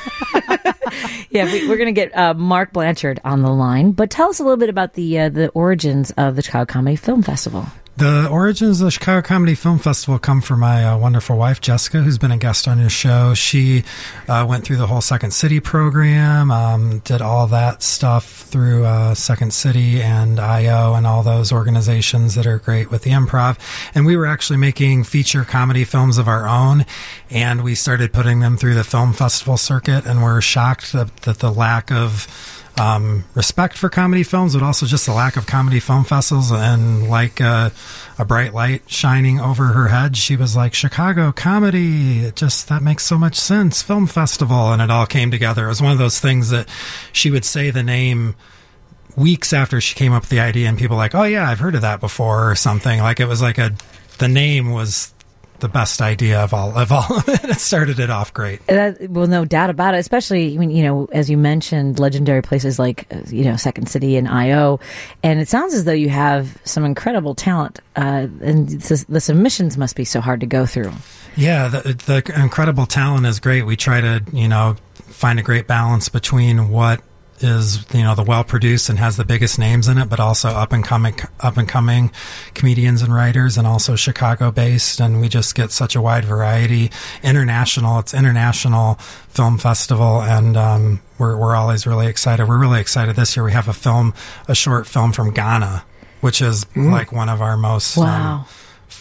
Yeah, we, we're going to get uh, Mark Blanchard on the line, but tell us a little bit about the uh, the origins of the Chicago Comedy Film Festival. The origins of the Chicago Comedy Film Festival come from my uh, wonderful wife, Jessica, who's been a guest on your show. She uh, went through the whole Second City program, um, did all that stuff through uh, Second City and I O and all those organizations that are great with the improv. And we were actually making feature comedy films of our own, and we started putting them through the film festival circuit, and we're shocked that, that the lack of Um, respect for comedy films, but also just the lack of comedy film festivals. And like uh, a bright light shining over her head, she was like, Chicago comedy, it just, that makes so much sense, film festival. And it all came together. It was one of those things that she would say the name weeks after she came up with the idea, and people were like, oh yeah, I've heard of that before, or something. Like it was like a, the name was the best idea of all of all of it. It started it off great. That, well, no doubt about it. Especially, I mean, you know, as you mentioned, legendary places like uh, you know Second City and I O, and it sounds as though you have some incredible talent. Uh, and the, the submissions must be so hard to go through. Yeah, the, the incredible talent is great. We try to, you know, find a great balance between what is, you know, the well-produced and has the biggest names in it, but also up-and-coming up-and-coming comedians and writers, and also Chicago-based, and we just get such a wide variety. International, it's international film festival, and um, we're we're always really excited. We're really excited this year. We have a film, a short film from Ghana, which is mm. like one of our most wow. um,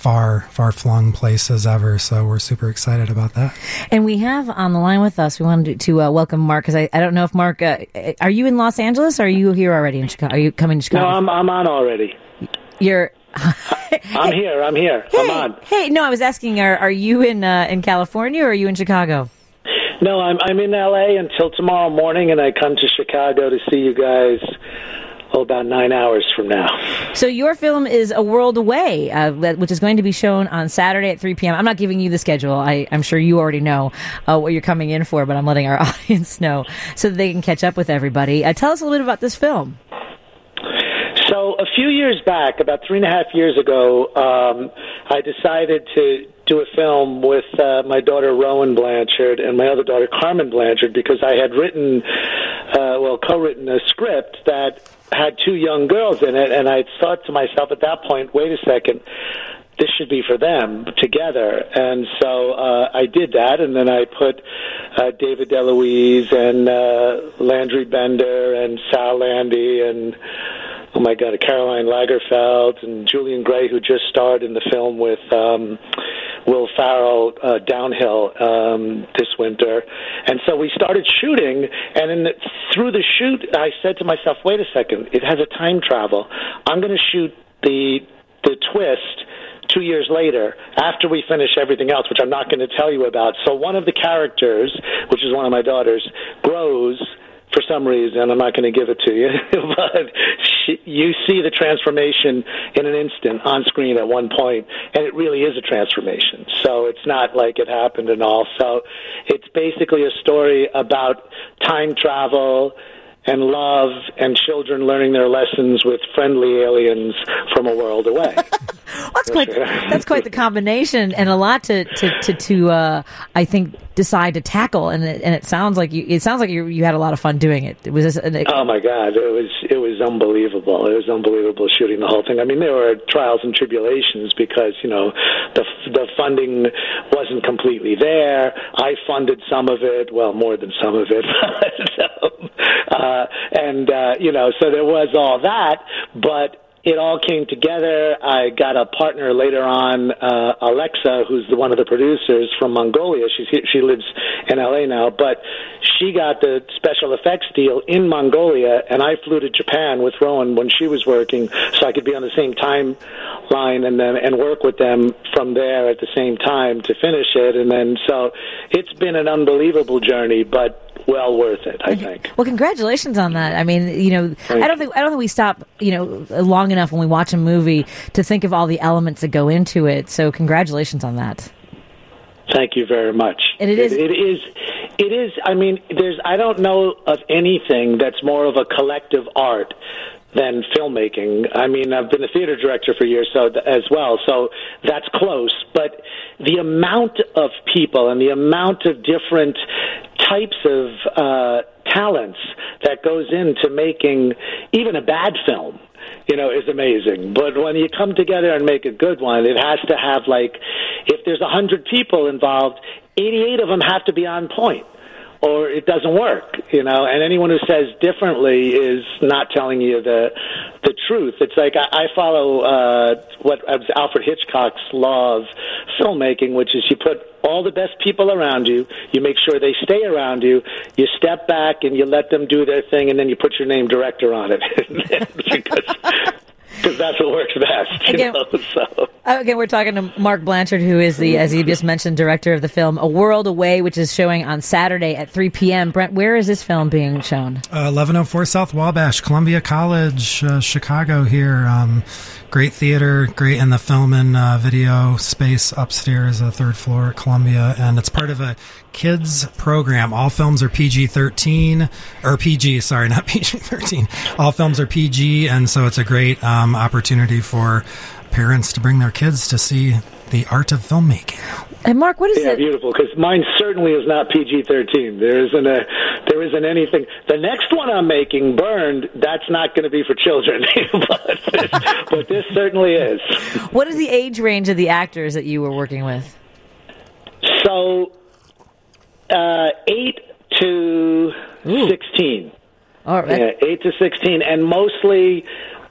far, far-flung places ever. So we're super excited about that. And we have on the line with us, we wanted to uh, welcome Mark, because I, I don't know if Mark, uh, are you in Los Angeles, or are you here already in Chicago? Are you coming to Chicago? No, I'm I'm on already. You're... I'm here. I'm here. Hey, I'm on. Hey, no, I was asking, are, are you in uh, in California, or are you in Chicago? No, I'm I'm in L A until tomorrow morning, and I come to Chicago to see you guys. Oh, about nine hours from now. So your film is A World Away, uh, which is going to be shown on Saturday at three p.m. I'm not giving you the schedule. I, I'm sure you already know uh, what you're coming in for, but I'm letting our audience know so that they can catch up with everybody. Uh, tell us a little bit about this film. So a few years back, about three and a half years ago, um, I decided to do a film with uh, my daughter Rowan Blanchard and my other daughter Carmen Blanchard, because I had written, uh, well, co-written a script that had two young girls in it, and I thought to myself at that point, wait a second, this should be for them together. And so uh, I did that, and then I put uh, David DeLuise and uh, Landry Bender and Sal Landy and, oh my God, Caroline Lagerfeld and Julian Gray, who just starred in the film with um, Will Ferrell, uh, Downhill, um, this winter. And so we started shooting, and in the, through the shoot, I said to myself, wait a second, it has a time travel. I'm going to shoot the the twist two years later, after we finish everything else, which I'm not going to tell you about. So one of the characters, which is one of my daughters, grows for some reason. I'm not going to give it to you, but she, you see the transformation in an instant on screen at one point, and it really is a transformation. So it's not like it happened and all. So it's basically a story about time travel and love and children learning their lessons with friendly aliens from a world away. That's quite that's quite the combination, and a lot to to to, to uh, I think decide to tackle. And it, and it sounds like you it sounds like you you had a lot of fun doing it. It was just an, oh my God, it was it was unbelievable. It was unbelievable shooting the whole thing. I mean, there were trials and tribulations because you know the the funding wasn't completely there. I funded some of it, well, more than some of it. so, uh, and uh, you know, so there was all that, but it all came together. I got a partner later on, uh, Alexa, who's the, one of the producers from Mongolia. She's here, she lives in L A now, but she got the special effects deal in Mongolia, and I flew to Japan with Rowan when she was working, so I could be on the same timeline and then and work with them from there at the same time to finish it. And then so it's been an unbelievable journey, but well worth it, I think. Well, congratulations on that. I mean, you know, Thank I don't think I don't think we stop, you know, long enough when we watch a movie to think of all the elements that go into it. So, congratulations on that. Thank you very much. And it is. It, it is. It is. I mean, there's. I don't know of anything that's more of a collective art than filmmaking. I mean, I've been a theater director for years, so as well. So that's close. But the amount of people and the amount of different types of uh, talents that goes into making even a bad film, you know, is amazing. But when you come together and make a good one, it has to have, like, if there's a hundred people involved, eighty-eight of them have to be on point, or it doesn't work, you know. And anyone who says differently is not telling you the the truth. It's like I, I follow uh, what uh, Alfred Hitchcock's law of filmmaking, which is you put all the best people around you, you make sure they stay around you, you step back and you let them do their thing, and then you put your name director on it. because, because that's what works best. You Again, know? So. Again, we're talking to Mark Blanchard, who is the, as you just mentioned, director of the film A World Away, which is showing on Saturday at three p.m. Brent, where is this film being shown? Uh, eleven oh four South Wabash, Columbia College, uh, Chicago here. Um, great theater, great in the film and uh, video space upstairs, the uh, third floor at Columbia. And it's part of a kids program. All films are P G thirteen, or P G, sorry, not P G thirteen. All films are P G, and so it's a great um, opportunity for parents to bring their kids to see the art of filmmaking. And Mark, what is yeah, it? beautiful, because mine certainly is not P G thirteen. There isn't a, there isn't anything. The next one I'm making, Burned, that's not going to be for children, but, this, but this certainly is. What is the age range of the actors that you were working with? So, uh, eight to Ooh. sixteen. All right. Yeah, eight to sixteen, and mostly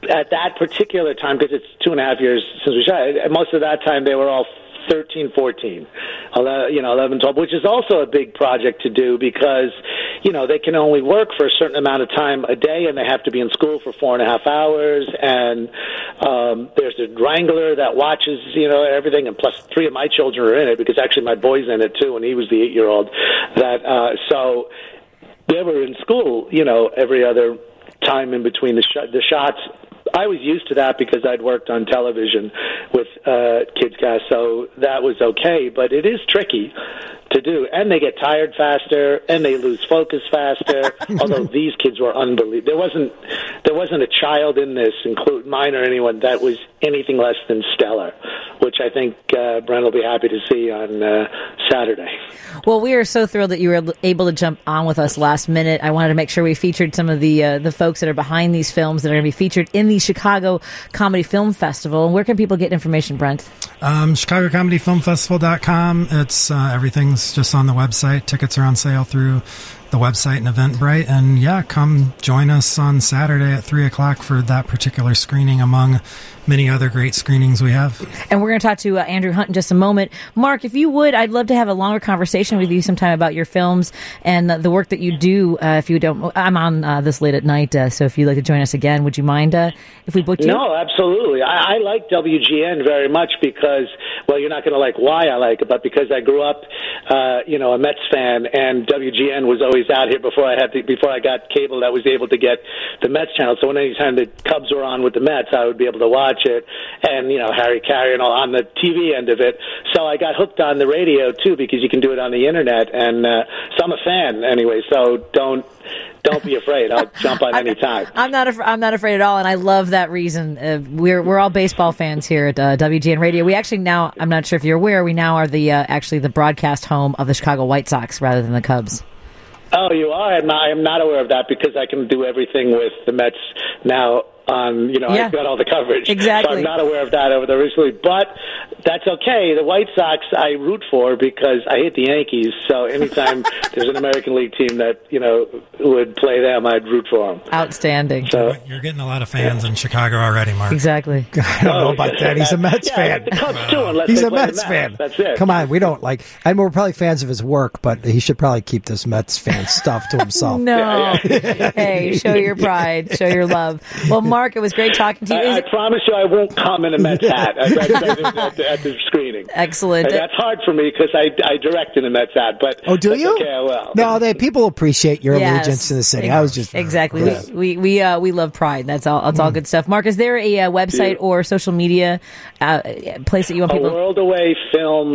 at that particular time, because it's two and a half years since we shot it, most of that time they were all thirteen, fourteen, eleven, you know, eleven, twelve, which is also a big project to do because, you know, they can only work for a certain amount of time a day and they have to be in school for four and a half hours. And um, there's a wrangler that watches, you know, everything. And plus three of my children are in it because actually my boy's in it too, and he was the eight-year-old. That uh, so they were in school, you know, every other time in between the, sh- the shots. I was used to that because I'd worked on television with uh, Kids Cast, so that was okay. But it is tricky to do, and they get tired faster, and they lose focus faster. Although these kids were unbelievable, there wasn't there wasn't a child in this, include mine or anyone, that was anything less than stellar, which I think uh, Brent will be happy to see on uh, Saturday. Well, we are so thrilled that you were able to jump on with us last minute. I wanted to make sure we featured some of the uh, the folks that are behind these films that are going to be featured in the Chicago Comedy Film Festival. And where can people get information, Brent? Um, Chicago Comedy Film Festival dot com. It's uh, everything's just on the website. Tickets are on sale through the website and Eventbrite. And yeah, come join us on Saturday at three o'clock for that particular screening among many other great screenings we have. And we're going to talk to uh, Andrew Hunt in just a moment. Mark, if you would, I'd love to have a longer conversation with you sometime about your films and uh, the work that you do. Uh, if you don't, I'm on uh, this late at night, uh, so if you'd like to join us again, would you mind uh, if we booked you? No, absolutely. I, I like W G N very much because, well, you're not going to like why I like it, but because I grew up, uh, you know, a Mets fan, and W G N was always out here before I had to, before I got cable that was able to get the Mets channel. So when any time the Cubs were on with the Mets, I would be able to watch it, and you know, Harry Carey and all on the T V end of it. So I got hooked on the radio too because you can do it on the internet, and uh, so I'm a fan anyway. So don't. Don't be afraid. I'll jump on any time. I'm not. Af- I'm not afraid at all, and I love that reason. Uh, we're we're all baseball fans here at uh, W G N Radio. We actually now. I'm not sure if you're aware. We now are the uh, actually the broadcast home of the Chicago White Sox rather than the Cubs. Oh, you are? I'm not, I'm not aware of that because I can do everything with the Mets now. On, you know, yeah. I've got all the coverage. Exactly. So I'm not aware of that over there recently. But that's okay. The White Sox I root for because I hate the Yankees. So anytime there's an American League team that, you know, would play them, I'd root for them. Outstanding. So you're getting a lot of fans yeah. in Chicago already, Mark. Exactly. I don't know about that. He's a Mets yeah, fan. The Cubs too, unless He's they a play Mets the fan. That's it. Come on, we don't like. I mean, we're probably fans of his work, but he should probably keep this Mets fan stuff to himself. No. Yeah, yeah. Hey, show your pride. Show your love. Well, Mark, it was great talking to you. I, I promise you I won't come in a Mets hat at, at, at, the, at the screening. Excellent. And that's hard for me because I, I direct in a Mets hat. But oh, do you? Okay, I will. No, they people appreciate your yes. allegiance to the city. I was just exactly. Yeah. We we we, uh, we love pride. That's all. That's mm. all good stuff. Mark, is there a uh, website yeah. or social media uh, place that you want a people? A World Away Film.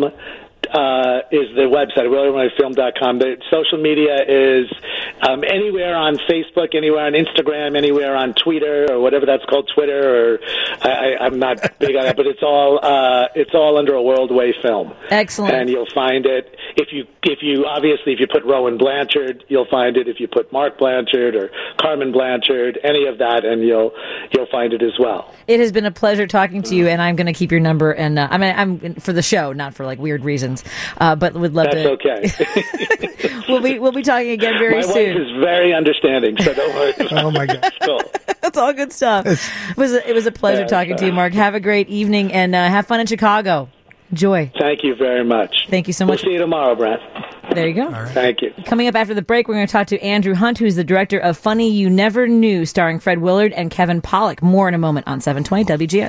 Uh, is the website, world away film dot com. But social media is um, anywhere on Facebook, anywhere on Instagram, anywhere on Twitter or whatever that's called, Twitter. Or I, I, I'm not big on that, but it's all uh, it's all under A World Away Film. Excellent. And you'll find it if you if you obviously if you put Rowan Blanchard, you'll find it. If you put Mark Blanchard or Carmen Blanchard, any of that, and you'll you'll find it as well. It has been a pleasure talking to you, and I'm going to keep your number. And uh, I mean, I'm for the show, not for like weird reasons. Uh, but would love That's to. That's okay. we'll be we'll be talking again very my soon. My wife is very understanding, so don't worry. Oh my God, cool. That's all good stuff. It was a, it was a pleasure yeah, talking uh, to you, Mark. Have a great evening and uh, have fun in Chicago. Enjoy. Thank you very much. Thank you so much. We'll see you tomorrow, Brad. There you go. Right. Thank you. Coming up after the break, we're going to talk to Andrew Hunt, who's the director of Funny You Never Knew, starring Fred Willard and Kevin Pollak. More in a moment on seven twenty W G N.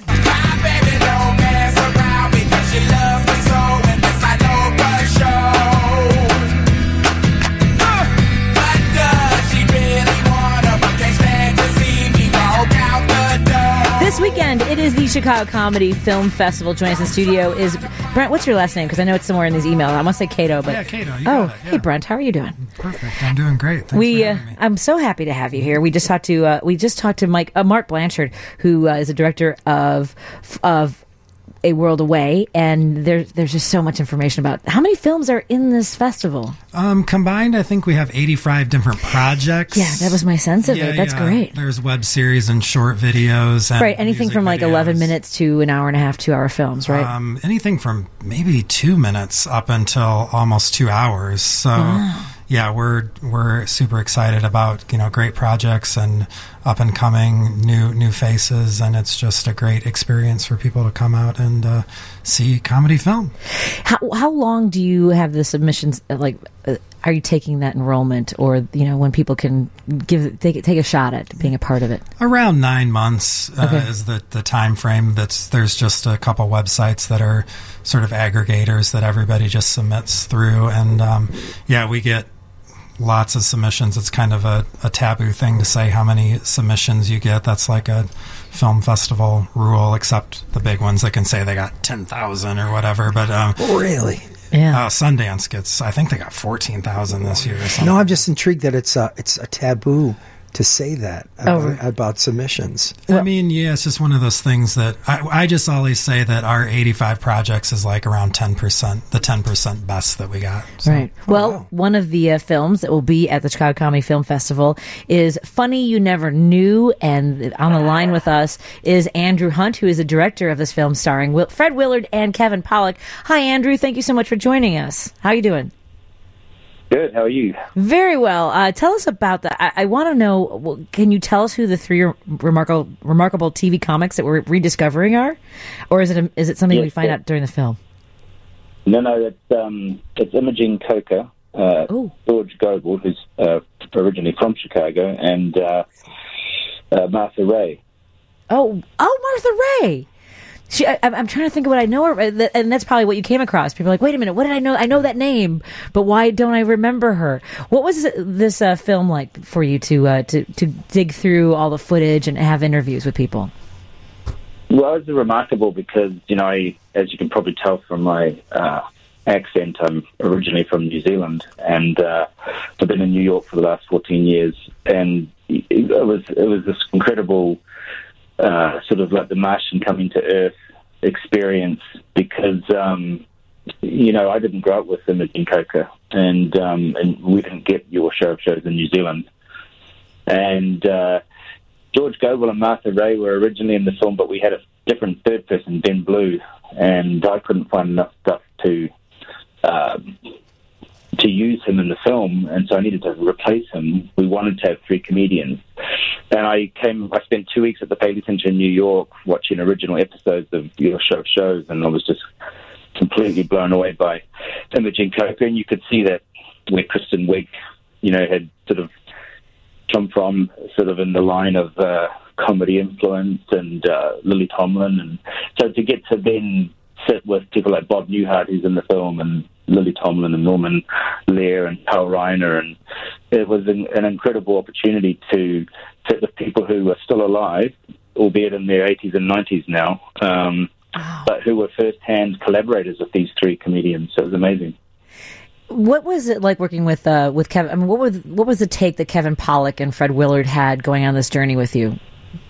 This weekend, it is the Chicago Comedy Film Festival. Joining us in the studio is Brent. What's your last name? Because I know it's somewhere in these emails. I want to say Cato, but yeah, Cato. You oh, got it. Yeah. Hey Brent, how are you doing? Perfect. I'm doing great. Thanks we, for uh, having me. I'm so happy to have you here. We just talked to uh, we just talked to Mike uh, Mark Blanchard, who uh, is the director of of A World Away, and there's there's just so much information about how many films are in this festival. Um, combined, I think we have eighty-five different projects. Yeah, that was my sense of yeah, it. That's yeah. great. There's web series and short videos. And right, anything from like videos. eleven minutes to an hour and a half, two hour films, right? Um, anything from maybe two minutes up until almost two hours. So. Ah. yeah, we're we're super excited about, you know, great projects and up and coming new new faces, and it's just a great experience for people to come out and uh, see comedy film. How how long do you have the submissions? Like, uh, are you taking that enrollment, or you know, when people can give take take a shot at being a part of it? Around nine months uh, Okay. is the the time frame. That's there's just a couple websites that are sort of aggregators that everybody just submits through, and um, yeah, we get lots of submissions. It's kind of a, a taboo thing to say how many submissions you get. That's like a film festival rule, except the big ones that can say they got ten thousand or whatever. But um, Really? Yeah. uh, Sundance gets, I think they got fourteen thousand this year or something. No, I'm just intrigued that it's a, it's a taboo to say that about, Oh. about submissions. I mean, yeah, it's just one of those things that I, I just always say that our eighty-five projects is like around ten percent, the ten percent best that we got. So. Right. Well, one of the uh, films that will be at the Chicago Comedy Film Festival is Funny You Never Knew, and on the line with us is Andrew Hunt, who is the director of this film, starring Will- Fred Willard and Kevin Pollak. Hi, Andrew. Thank you so much for joining us. How are you doing? Good. How are you? Very well. Uh, tell us about that. I, I want to know. Well, can you tell us who the three remarkable, remarkable T V comics that we're rediscovering are, or is it a, is it something Yes, we find yeah. out during the film? No, no, it's um, it's Imogen Coker, uh, George Goebel, who's uh, originally from Chicago, and uh, uh, Martha Ray. Oh, oh, Martha Ray. She, I, I'm I'm trying to think of what I know her, and that's probably what you came across. People are like, wait a minute, what did I know? I know that name, but why don't I remember her? What was this uh, film like for you to uh, to to dig through all the footage and have interviews with people? Well, it was remarkable because, you know, I, as you can probably tell from my uh, accent, I'm originally from New Zealand, and uh, I've been in New York for the last fourteen years, and it was it was this incredible uh, sort of like the Martian coming to Earth experience because, um, you know, I didn't grow up with Imogen Coker, and um, and we didn't get your show of shows in New Zealand, and uh, George Goebel and Martha Ray were originally in the film, but we had a different third person, Ben Blue, and I couldn't find enough stuff to um, to use him in the film, and so I needed to replace him. We wanted to have three comedians, and I came. I spent two weeks at the Paley Center in New York watching original episodes of your show of shows, and I was just completely blown away by Imogen Coker, and you could see that where Kristen Wiig, you know, had sort of come from, sort of in the line of uh, comedy influence, and uh, Lily Tomlin, and so to get to then sit with people like Bob Newhart, who's in the film, and Lily Tomlin and Norman Lear and Paul Reiner, and it was an, an incredible opportunity to sit with people who are still alive, albeit in their eighties and nineties now, um, but who were first-hand collaborators with these three comedians. So it was amazing. What was it like working with uh, with Kevin? I mean, what was what was the take that Kevin Pollak and Fred Willard had going on this journey with you?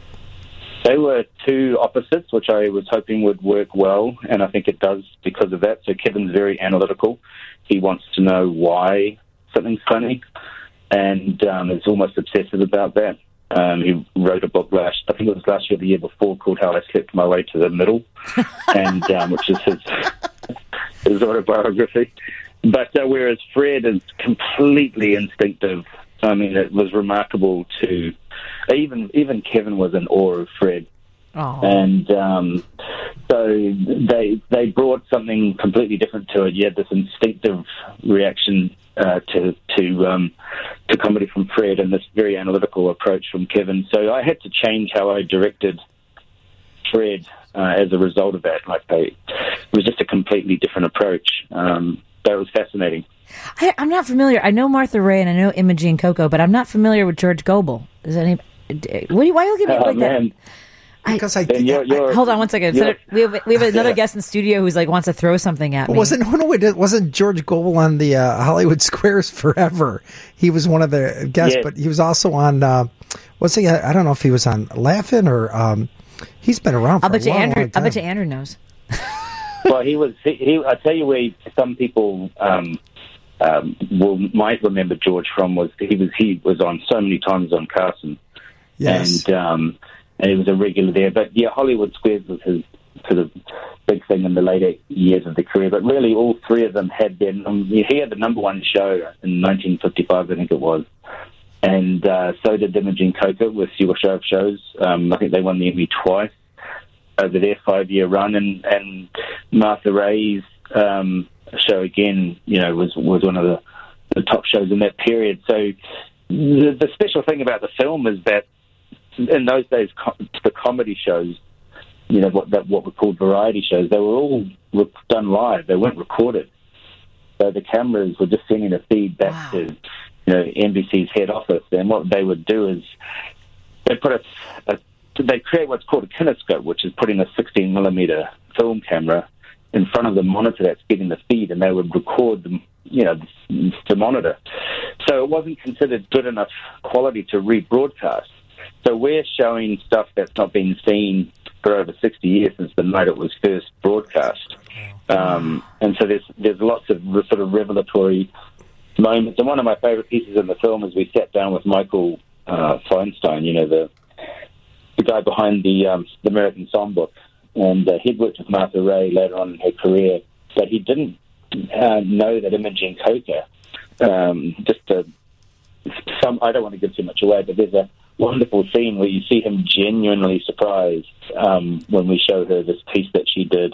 They were two opposites, which I was hoping would work well, and I think it does because of that. So Kevin's very analytical. He wants to know why something's funny, and um, is almost obsessive about that. Um, he wrote a book last, I think it was last year or the year before, called How I Slept My Way to the Middle, and um, which is his, his autobiography. But uh, whereas Fred is completely instinctive, I mean, it was remarkable to even even Kevin was in awe of Fred, oh. and um, so they they brought something completely different to it. You had this instinctive reaction uh, to to um, to comedy from Fred, and this very analytical approach from Kevin. So I had to change how I directed Fred uh, as a result of that. Like they, it was just a completely different approach. Um, That was fascinating. I, I'm not familiar. I know Martha Ray and I know Imogen Coco, but I'm not familiar with George Goebel. Is any? What, why are you looking at me Oh, like man. that? Because I, Ben, you're- you're- I hold on one second. you're- So we have we have another guest in the studio who's like wants to throw something at me. wasn't no, no, it wasn't George Goebel on the uh, Hollywood Squares forever. He was one of the guests, Yeah. but he was also on. Uh, what's he? I don't know if he was on Laugh-In or um, he's been around for I'll bet a you long, Andrew. long I time. bet you Andrew knows. Well, he was. He, he, I tell you where he, some people um, um, will might remember George from was he was he was on so many times on Carson, Yes. and um, and he was a regular there. But yeah, Hollywood Squares was his sort of big thing in the later years of their career. But really, all three of them had their. Um, he had the number one show in nineteen fifty-five, I think it was, and uh, so did Imogen Coca with Your Show of Shows. Um, I think they won the Emmy twice over their five-year run, and and Martha Ray's um, show again, you know, was was one of the, the top shows in that period. So the, the special thing about the film is that in those days, co- the comedy shows, you know, what that what were called variety shows, they were all re- done live. They weren't recorded. So the cameras were just sending a feed back wow. to, you know, N B C's head office. And what they would do is they put a, a they create what's called a kinescope, which is putting a sixteen millimeter film camera in front of the monitor that's getting the feed, and they would record the, you know, the, the monitor. So it wasn't considered good enough quality to rebroadcast. So we're showing stuff that's not been seen for over sixty years since the night it was first broadcast. Um, and so there's there's lots of sort of revelatory moments. And one of my favorite pieces in the film is we sat down with Michael uh, Feinstein, you know, the the guy behind the um, the American Songbook, and uh, he'd worked with Martha Ray later on in her career, but he didn't uh, know that Imogen Coca. Um, just to, some, I don't want to give too much away, but there's a wonderful scene where you see him genuinely surprised um, when we show her this piece that she did.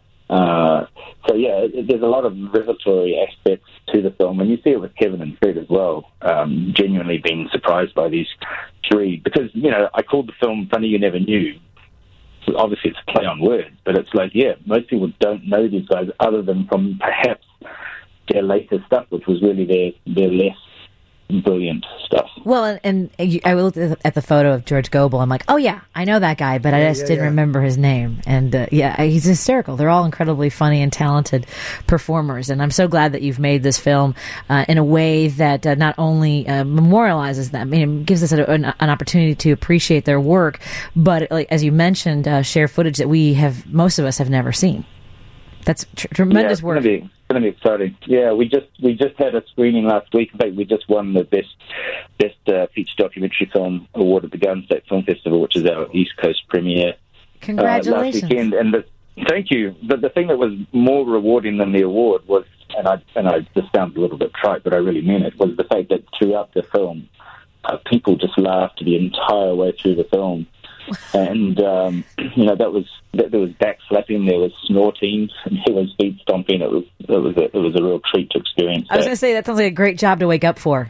Uh, so yeah, it, there's a lot of revelatory aspects to the film, and you see it with Kevin and Fred as well, um, genuinely being surprised by these three. Because, you know, I called the film Funny You Never Knew. Obviously it's a play on words, but it's like, yeah, most people don't know these guys other than from perhaps their later stuff, which was really their, their less brilliant stuff. Well, and, and you, I looked at the photo of George Gobel. I'm like, oh yeah, I know that guy, but I just yeah, didn't yeah. remember his name. And uh, yeah, he's hysterical. They're all incredibly funny and talented performers. And I'm so glad that you've made this film uh, in a way that uh, not only uh, memorializes them, I mean, it gives us a, an, an opportunity to appreciate their work, but like, as you mentioned, uh, share footage that we have, most of us have never seen. That's tr- tremendous yeah, work. Be, it's going to be exciting. Yeah, we just we just had a screening last week. In fact, we just won the best best uh, feature documentary film award at the Garden State Film Festival, which is our East Coast premiere. Congratulations! Uh, last weekend, and the, thank you. But the thing that was more rewarding than the award was, and I and I this sounds a little bit trite, but I really mean it, was the fact that throughout the film, uh, people just laughed the entire way through the film. And um, you know, that was that, there was back slapping, there was snorting, and there was feet stomping. It was it was a, it was a real treat to experience. I was going to say that sounds like a great job to wake up for.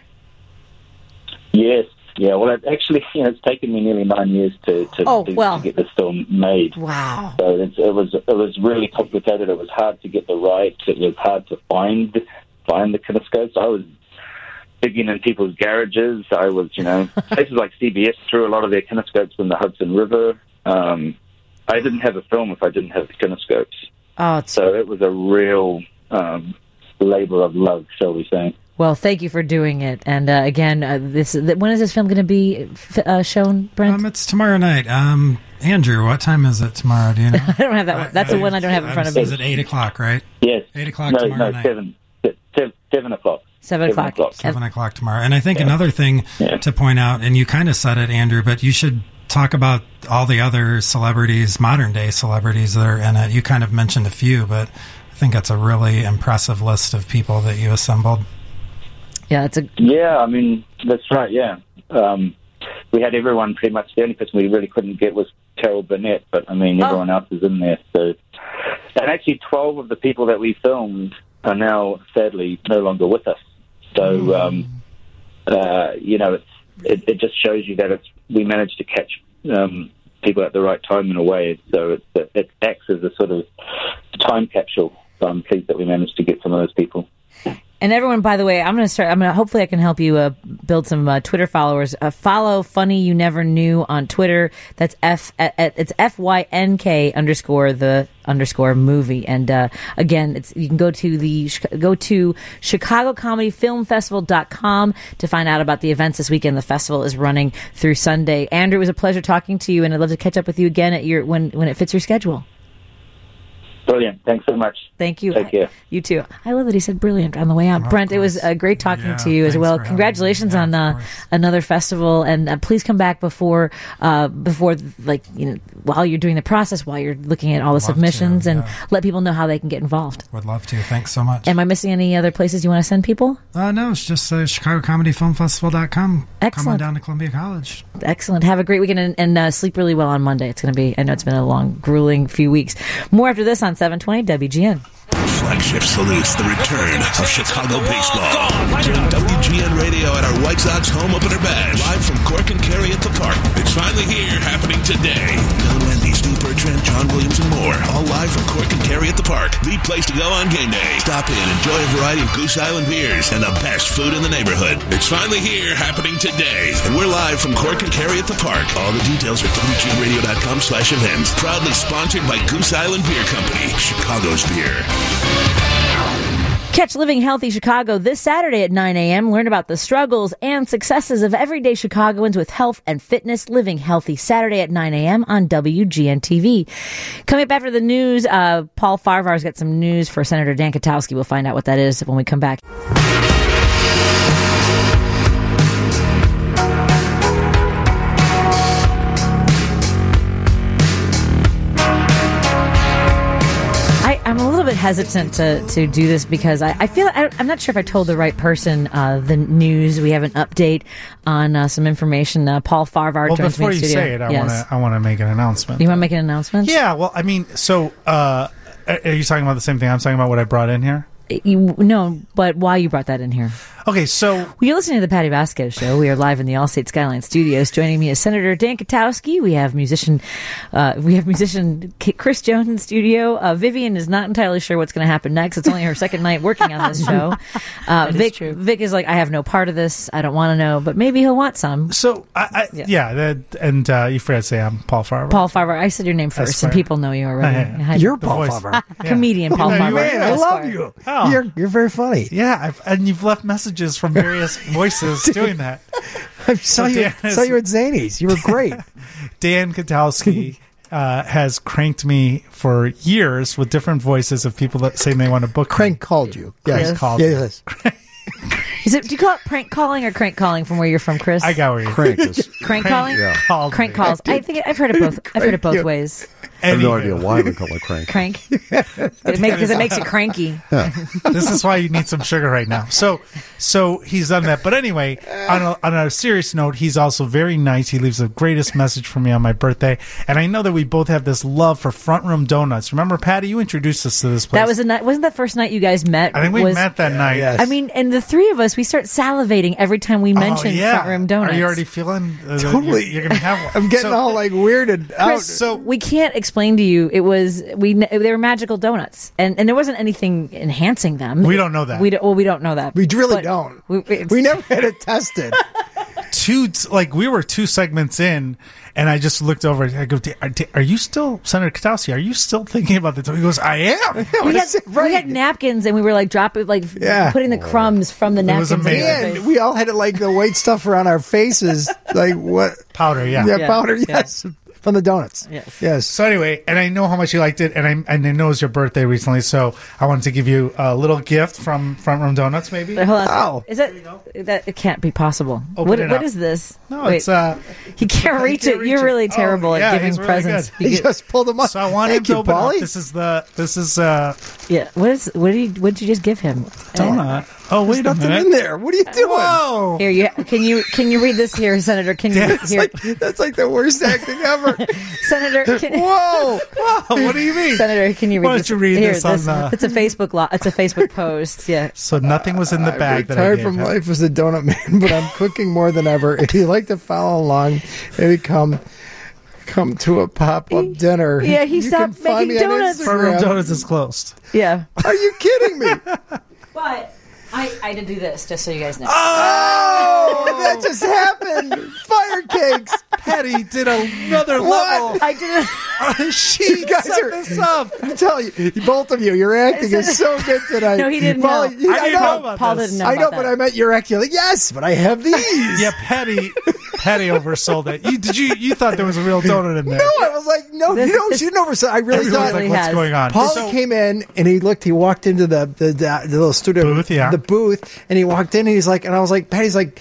Yes, yeah. Well, it actually, you know, it's taken me nearly nine years to to, oh, to, well. to get this film made. Wow. So it's, it was it was really complicated. It was hard to get the rights. It was hard to find find the kinescopes. I was digging in people's garages. I was, you know, places like C B S threw a lot of their kinescopes in the Hudson River. Um, I didn't have a film if I didn't have the kinescopes. Oh, it's... So it was a real um, labor of love, shall we say. Well, thank you for doing it. And uh, again, uh, this when is this film going to be uh, shown, Brent? Um, it's tomorrow night. Um, Andrew, what time is it tomorrow? Do you know? I don't have that one. That's I, the one I don't have in front of me. Is it eight o'clock, right? Yes. eight o'clock no, tomorrow no, night. Seven, seven, seven o'clock. Seven o'clock. Seven o'clock, Seven o'clock tomorrow. And I think yeah. another thing yeah. to point out, and you kind of said it, Andrew, but you should talk about all the other celebrities, modern day celebrities that are in it. You kind of mentioned a few, but I think that's a really impressive list of people that you assembled. Yeah, it's a yeah. I mean, that's right. Yeah, um, we had everyone pretty much. The only person we really couldn't get was Carol Burnett, but I mean, everyone oh. else is in there. So, and actually, twelve of the people that we filmed are now sadly no longer with us. So, um, uh, you know, it's, it, it just shows you that it's we managed to catch um, people at the right time in a way. So it, it acts as a sort of time capsule. So I'm pleased that we managed to get some of those people. And everyone, by the way, I'm going to start. I'm going to hopefully I can help you uh, build some uh, Twitter followers. Uh, follow Funny You Never Knew on Twitter. That's F. Uh, it's F Y N K underscore the underscore movie. And uh, again, it's you can go to the go to Chicago Comedy Film Festival dot com to find out about the events this weekend. The festival is running through Sunday. Andrew, it was a pleasure talking to you, and I'd love to catch up with you again at your when when it fits your schedule. Brilliant. Thanks so much. Thank you. Take care. You too. I love that he said brilliant on the way out. Oh, Brent, it was uh, great talking yeah, to you as well. Congratulations yeah, on uh, another festival, and uh, please come back before uh, before like you know while you're doing the process, while you're looking at all the Love submissions, to, and yeah. let people know how they can get involved. Would love to. Thanks so much. Am I missing any other places you want to send people? Uh, no, it's just uh, Chicago Comedy Film Festival dot com. Come on Excellent. down to Columbia College. Excellent. Have a great weekend and, and uh, sleep really well on Monday. It's going to be, I know it's been a long, grueling few weeks. More after this on seven twenty W G N. Flagship salutes the return of Chicago baseball. Join W G N Radio at our White Sox home opener bash, live from Cork and Kerry at the park. It's finally here, happening today. Bill Wendy, Stu Bertrand, John Williams, and more, all live from Cork and Kerry at the park. The place to go on game day. Stop in, enjoy a variety of Goose Island beers and the best food in the neighborhood. It's finally here, happening today. And we're live from Cork and Kerry at the park. All the details are W G N radio dot com slash events. Proudly sponsored by Goose Island Beer Company, Chicago's beer. Catch Living Healthy Chicago this Saturday at nine a.m. Learn about the struggles and successes of everyday Chicagoans with health and fitness. Living Healthy Saturday at nine a.m. on W G N T V. Coming up after the news, uh, Paul Farvar's got some news for Senator Dan Katowski. We'll find out what that is when we come back. I'm a little bit hesitant to, to do this because I, I feel I, I'm not sure if I told the right person uh, the news. We have an update on uh, some information. Uh, Paul Farvar Well, joins me before in you studio. say it, I Yes. want to I want to make an announcement. You want to make an announcement? Yeah. Well, I mean, so uh, are you talking about the same thing I'm talking about? What I brought in here? You, no, but why you brought that in here? Okay, so well, you're listening to the Patty Vasquez Show. We are live in the Allstate Skyline Studios. Joining me is Senator Dan Katowski. We have musician, uh, we have musician Chris Jones in studio. Uh, Vivian is not entirely sure what's going to happen next. It's only her second night working on this show. Uh, Vic, Vic is like, I have no part of this. I don't want to know, but maybe he'll want some. So, I, I, yeah, yeah that, and uh, you forgot to say I'm Paul Farvar. Paul Farvar. I said your name first, That's and fair. people know you already. Hi. You're Paul Farvar. Comedian Paul Yeah, Farvar. Man, I love you. Oh. You're you're very funny. Yeah, I've, and you've left messages from various voices doing that. I saw So you. Dan is- Saw you at Zanies. You were great. Dan Katowski uh, has cranked me for years with different voices of people that say they want to book. Crank called you. Crank Yes. called Yeah, me. yes. Is it? Do you call it prank calling or crank calling from where you're from, Chris? I got where you're Crank is. Crank calling. Yeah. called Crank me. calls. I think I've heard it both. I've heard it both you. ways. I have no Anywho. idea why they call it crank. Crank. It makes because it makes you cranky. This is why you need some sugar right now. So, so he's done that. But anyway, on a, on a serious note, he's also very nice. He leaves the greatest message for me on my birthday, and I know that we both have this love for Front Room Donuts. Remember, Patty, you introduced us to this place. That was a night. Wasn't that first night you guys met? I think we was, met that night. yes. I mean, and the three of us, we start salivating every time we mention oh, yeah. Front Room Donuts. Are you already feeling uh, that Totally. You're, you're going to have one. I'm getting So- all like weirded out. Chris, So we can't explain to you. It was we. They were magical donuts, and and there wasn't anything enhancing them. We don't know that. We don't, well, we don't know that. we really But don't. We, it's- We never had it tested. two like we were two segments in, and I just looked over. I go, "Are, are you still, Senator Katowski? Are you still thinking about this?" He goes, "I am." we had, we had napkins, and we were like dropping, like Yeah. putting the crumbs from the It was napkins. in amazing. your face. And we all had like the white stuff around our faces, like what? Powder, yeah. Yeah, Yeah. powder. Yeah. Yes, from the donuts. Yes. yes. So anyway, and I know how much you liked it, and I and I know it was your birthday recently, so I wanted to give you a little gift from Front Room Donuts, maybe. Hold on. Wow. Is that that? It can't be possible. Open What it what up. is this? No, Wait, it's uh. you can't reach can't it. reach You're it. really Oh, terrible yeah, at giving he's really presents. good. You He get- just pulled them up. So I want him Thank to you, open Paulie. up. This is the this is uh yeah. What is? What did you? What did you just give him? donut. Oh wait There's a nothing minute. in there. What are you doing? Whoa! Here, you can you can you read this here, Senator? Can you Yes. here, Like, that's like the worst acting ever. Senator? Can, Whoa! Whoa! What do you mean? Senator, can you read Why don't this? you read here, this on the- It's a Facebook lo- It's a Facebook post. Yeah. So nothing was in the I'm bag that I retired gave from him. life as a donut man, but I'm cooking more than ever. If you'd like to follow along, maybe come come to a pop up dinner. Yeah, he you stopped can find making me on donuts. Front Room Instagram. Donuts is closed. Yeah. Are you kidding me? But I I did do this just so you guys know. Oh, that just happened. Fire cakes. Patty did another What? level. I did. She You guys set are- this up. I'm telling you, both of you, your acting is so good tonight. No, he didn't Molly, know. you- I didn't know about Paul this. didn't know. I know, about but that. I meant your acting. Like, yes, but I have these. Yeah, Patty. Patty oversold it. You did you? You thought there was a real donut in there? No, I was like, no, This- you don't. this- You never said. I really Everyone's thought. like, really what's has. going on? Paul So- came in and he looked. He walked into the the, the, the little studio Booth, yeah. the booth, and he walked in and he's like, and I was like, Patty's like,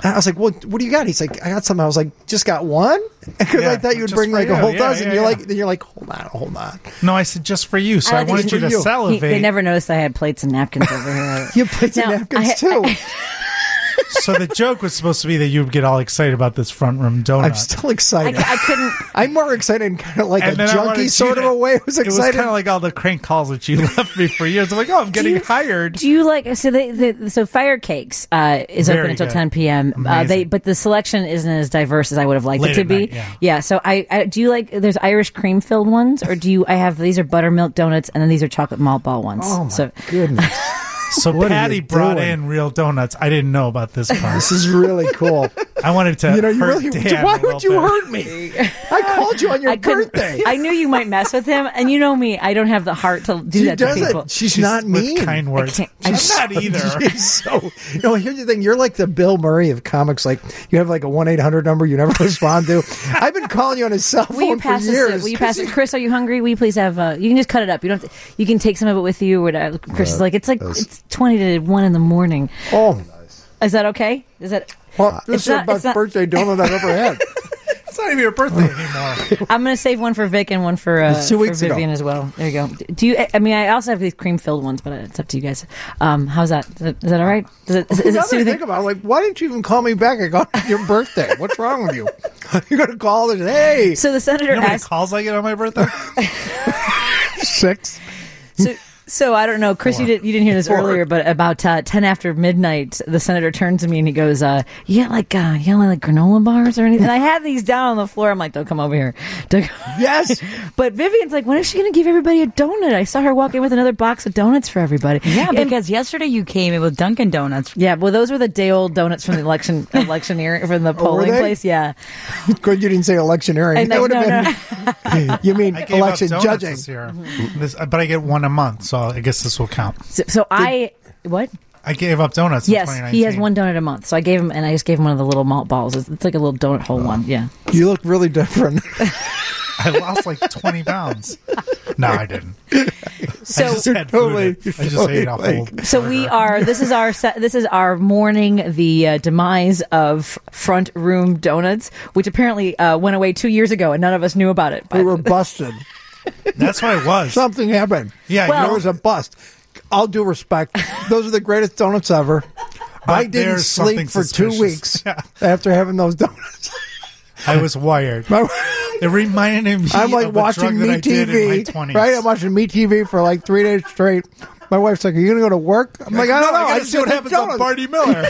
And I was like, well, what do you got? He's like, I got something. I was like, just got one? Because Yeah, I thought you would just bring for like you. a whole Yeah, dozen. yeah, you're yeah. like, then you're like, hold on, hold on. No, I said just for you. So I I, like wanted it you for to you. He, salivate. they never noticed I had plates and napkins over here. You have plates Now, and napkins I- too. I- So the joke was supposed to be that you would get all excited about this front room donut. I'm still excited. I, I couldn't. I'm more excited in kind of like And a then I wanted junkie you sort to- of a way. I was It was excited. kind of like all the crank calls that you left me for years. I'm like, oh, I'm getting you- hired. Do you like so they, the so Fire Cakes uh, is Very open until good. ten p.m. Uh, Amazing. they but the selection isn't as diverse as I would have liked Late it to at be. night, yeah. So I, I do you like there's Irish cream filled ones or do you I have these are buttermilk donuts and then these are chocolate malt ball ones. Oh my so goodness. So What are Patty you brought doing? in real donuts. I didn't know about this part. This is really cool. I wanted to You know, you hurt really. Dan Why a little would you bit. hurt me? I called you on your I couldn't- birthday. I knew you might mess with him, and you know me. I don't have the heart to do She that to doesn't. people. She's, She's not with mean. kind words. can't- I'm She's not so- either. She's so. No, here's the thing. You're like the Bill Murray of comics. Like you have like a one eight hundred number you never respond to. I've been calling you on his cell Will you phone for pass years. this? Will you pass it? Chris, are you hungry? Will you please have? Uh, you can just cut it up. You don't. Have to, you can take some of it with you. Or whatever. Chris is like, it's like that's- it's twenty to one in the morning. Oh, Is that okay? Is that? well, this It's is not- the it's best not- birthday donut I've ever had. It's not even your birthday anymore. I'm going to save one for Vic and one for uh, It's two for weeks ago. Vivian as well. There you go. Do you? I mean, I also have these cream filled ones, but it's up to you guys. Um, how's that? Is that, is that all right? Is it, is, is Now it that I soothing? think about it, like, why didn't you even call me back? I got your birthday. What's wrong with you? You're going to call and hey, So the senator You know how many asked. calls I get on my birthday? six. So, so I don't know, Chris. You didn't you didn't hear this earlier, but about uh, ten after midnight, the senator turned to me and he goes, uh, "You got like uh, you got like granola bars or anything?" And I had these down on the floor. I'm like, "Don't come over here." Don't come- Yes. But Vivian's like, "When is she going to give everybody a donut?" I saw her walk in with another box of donuts for everybody. Yeah, And- because yesterday you came in with Dunkin' Donuts. yeah. Well, those were the day old donuts from the election electioneering from the polling they? place. Yeah. Good, you didn't say electioneering. I That know, would have no, been. no. You mean I gave election up donuts judging? this year. This, but I get one a month, so I guess this will count. So, so I what? I gave up donuts in Yes, twenty nineteen. he has one donut a month. So I gave him, and I just gave him one of the little malt balls. It's, it's like a little donut hole one. Yeah. You look really different. I lost like twenty pounds. No, I didn't. So I just had Totally- food. I just ate a totally whole. So we are. This is our. se- This is our mourning the uh, demise of Front Room Donuts, which apparently uh, went away two years ago, and none of us knew about it. We But were busted. That's what it was. Something happened. Yeah, Well- there was a bust. All due respect, those are the greatest donuts ever. I didn't there's something sleep for two suspicious. weeks Yeah. after having those donuts. I was wired. My- It reminded me I'm like of a watching drug that Me I did in my T V, twenties. right? I'm watching Me T V for like three days straight. My wife's like, "Are you going to go to work?" I'm like, "I don't no, know. I gotta just see what had happens on donuts." Barney Miller.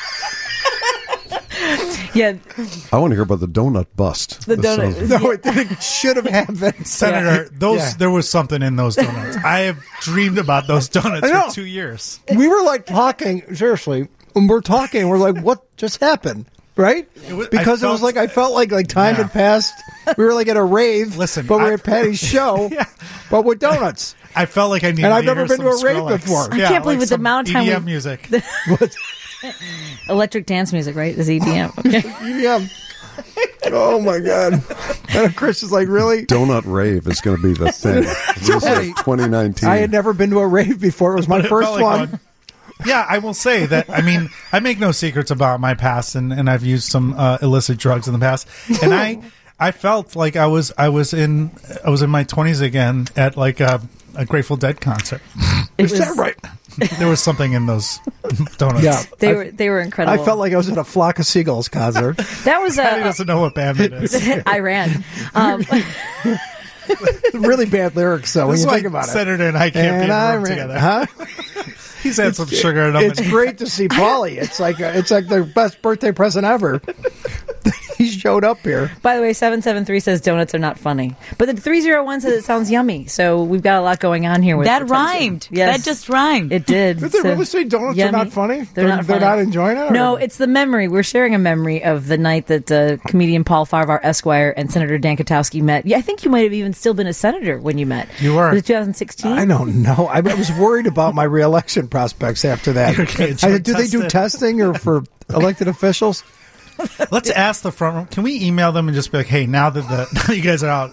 yeah, I want to hear about the donut bust. The That donut- sounds- No, it, it should have happened. Senator, those Yeah. there was something in those donuts. I have dreamed about those donuts I know. for two years. We were like talking seriously, and we're talking. We're like, "What just happened?" Right? was- because I it was felt- like I felt like like time Yeah. had passed. We were like at a rave. Listen, but we were I- at Patty's show, Yeah. but with donuts. I felt like I needed. And I've to never hear been to some a rave Skrillex. before. I Yeah, can't believe like with the some amount of time E D M we- music. electric dance music, right? Is E D M. Yeah. Oh my god! And Chris is like, "Really?" Donut rave is going to be the thing. This is like twenty nineteen. I had never been to a rave before. It was my But it first felt like one. Yeah, I will say that. I mean, I make no secrets about my past, and, and I've used some uh, illicit drugs in the past, and I I felt like I was I was in I was in my twenties again at like a, a Grateful Dead concert. Is was- that right? There was something in those donuts. Yeah. They I- were they were incredible. I felt like I was at a Flock of Seagulls concert. that was Patty uh, doesn't know what band it is. Iran. Um, Really bad lyrics, though, when This you is think why about it. Senator and I can't be in And a I room ran- together. Huh? He's had some sugar in him. It's great to see Paulie. It's like a, it's like the best birthday present ever. He showed up here. By the way, seven seven three says donuts are not funny, but the three zero one says it sounds yummy. So we've got a lot going on here. With That potential. rhymed. Yes, That just rhymed. it did. Did they So, really say donuts yummy. are not funny? They're, not. They're funny. not enjoying it. No, or- it's the memory. We're sharing a memory of the night that uh, comedian Paul Farvar Esquire and Senator Dan Katowski met. Yeah, I think you might have even still been a senator when you met. You were. Was it twenty sixteen? I don't know. I was worried about my reelection prospects after that. You're getting I said, do they do tested. testing or for elected officials? Let's ask the front room. Can we email them and just be like, "Hey, now that the now you guys are out,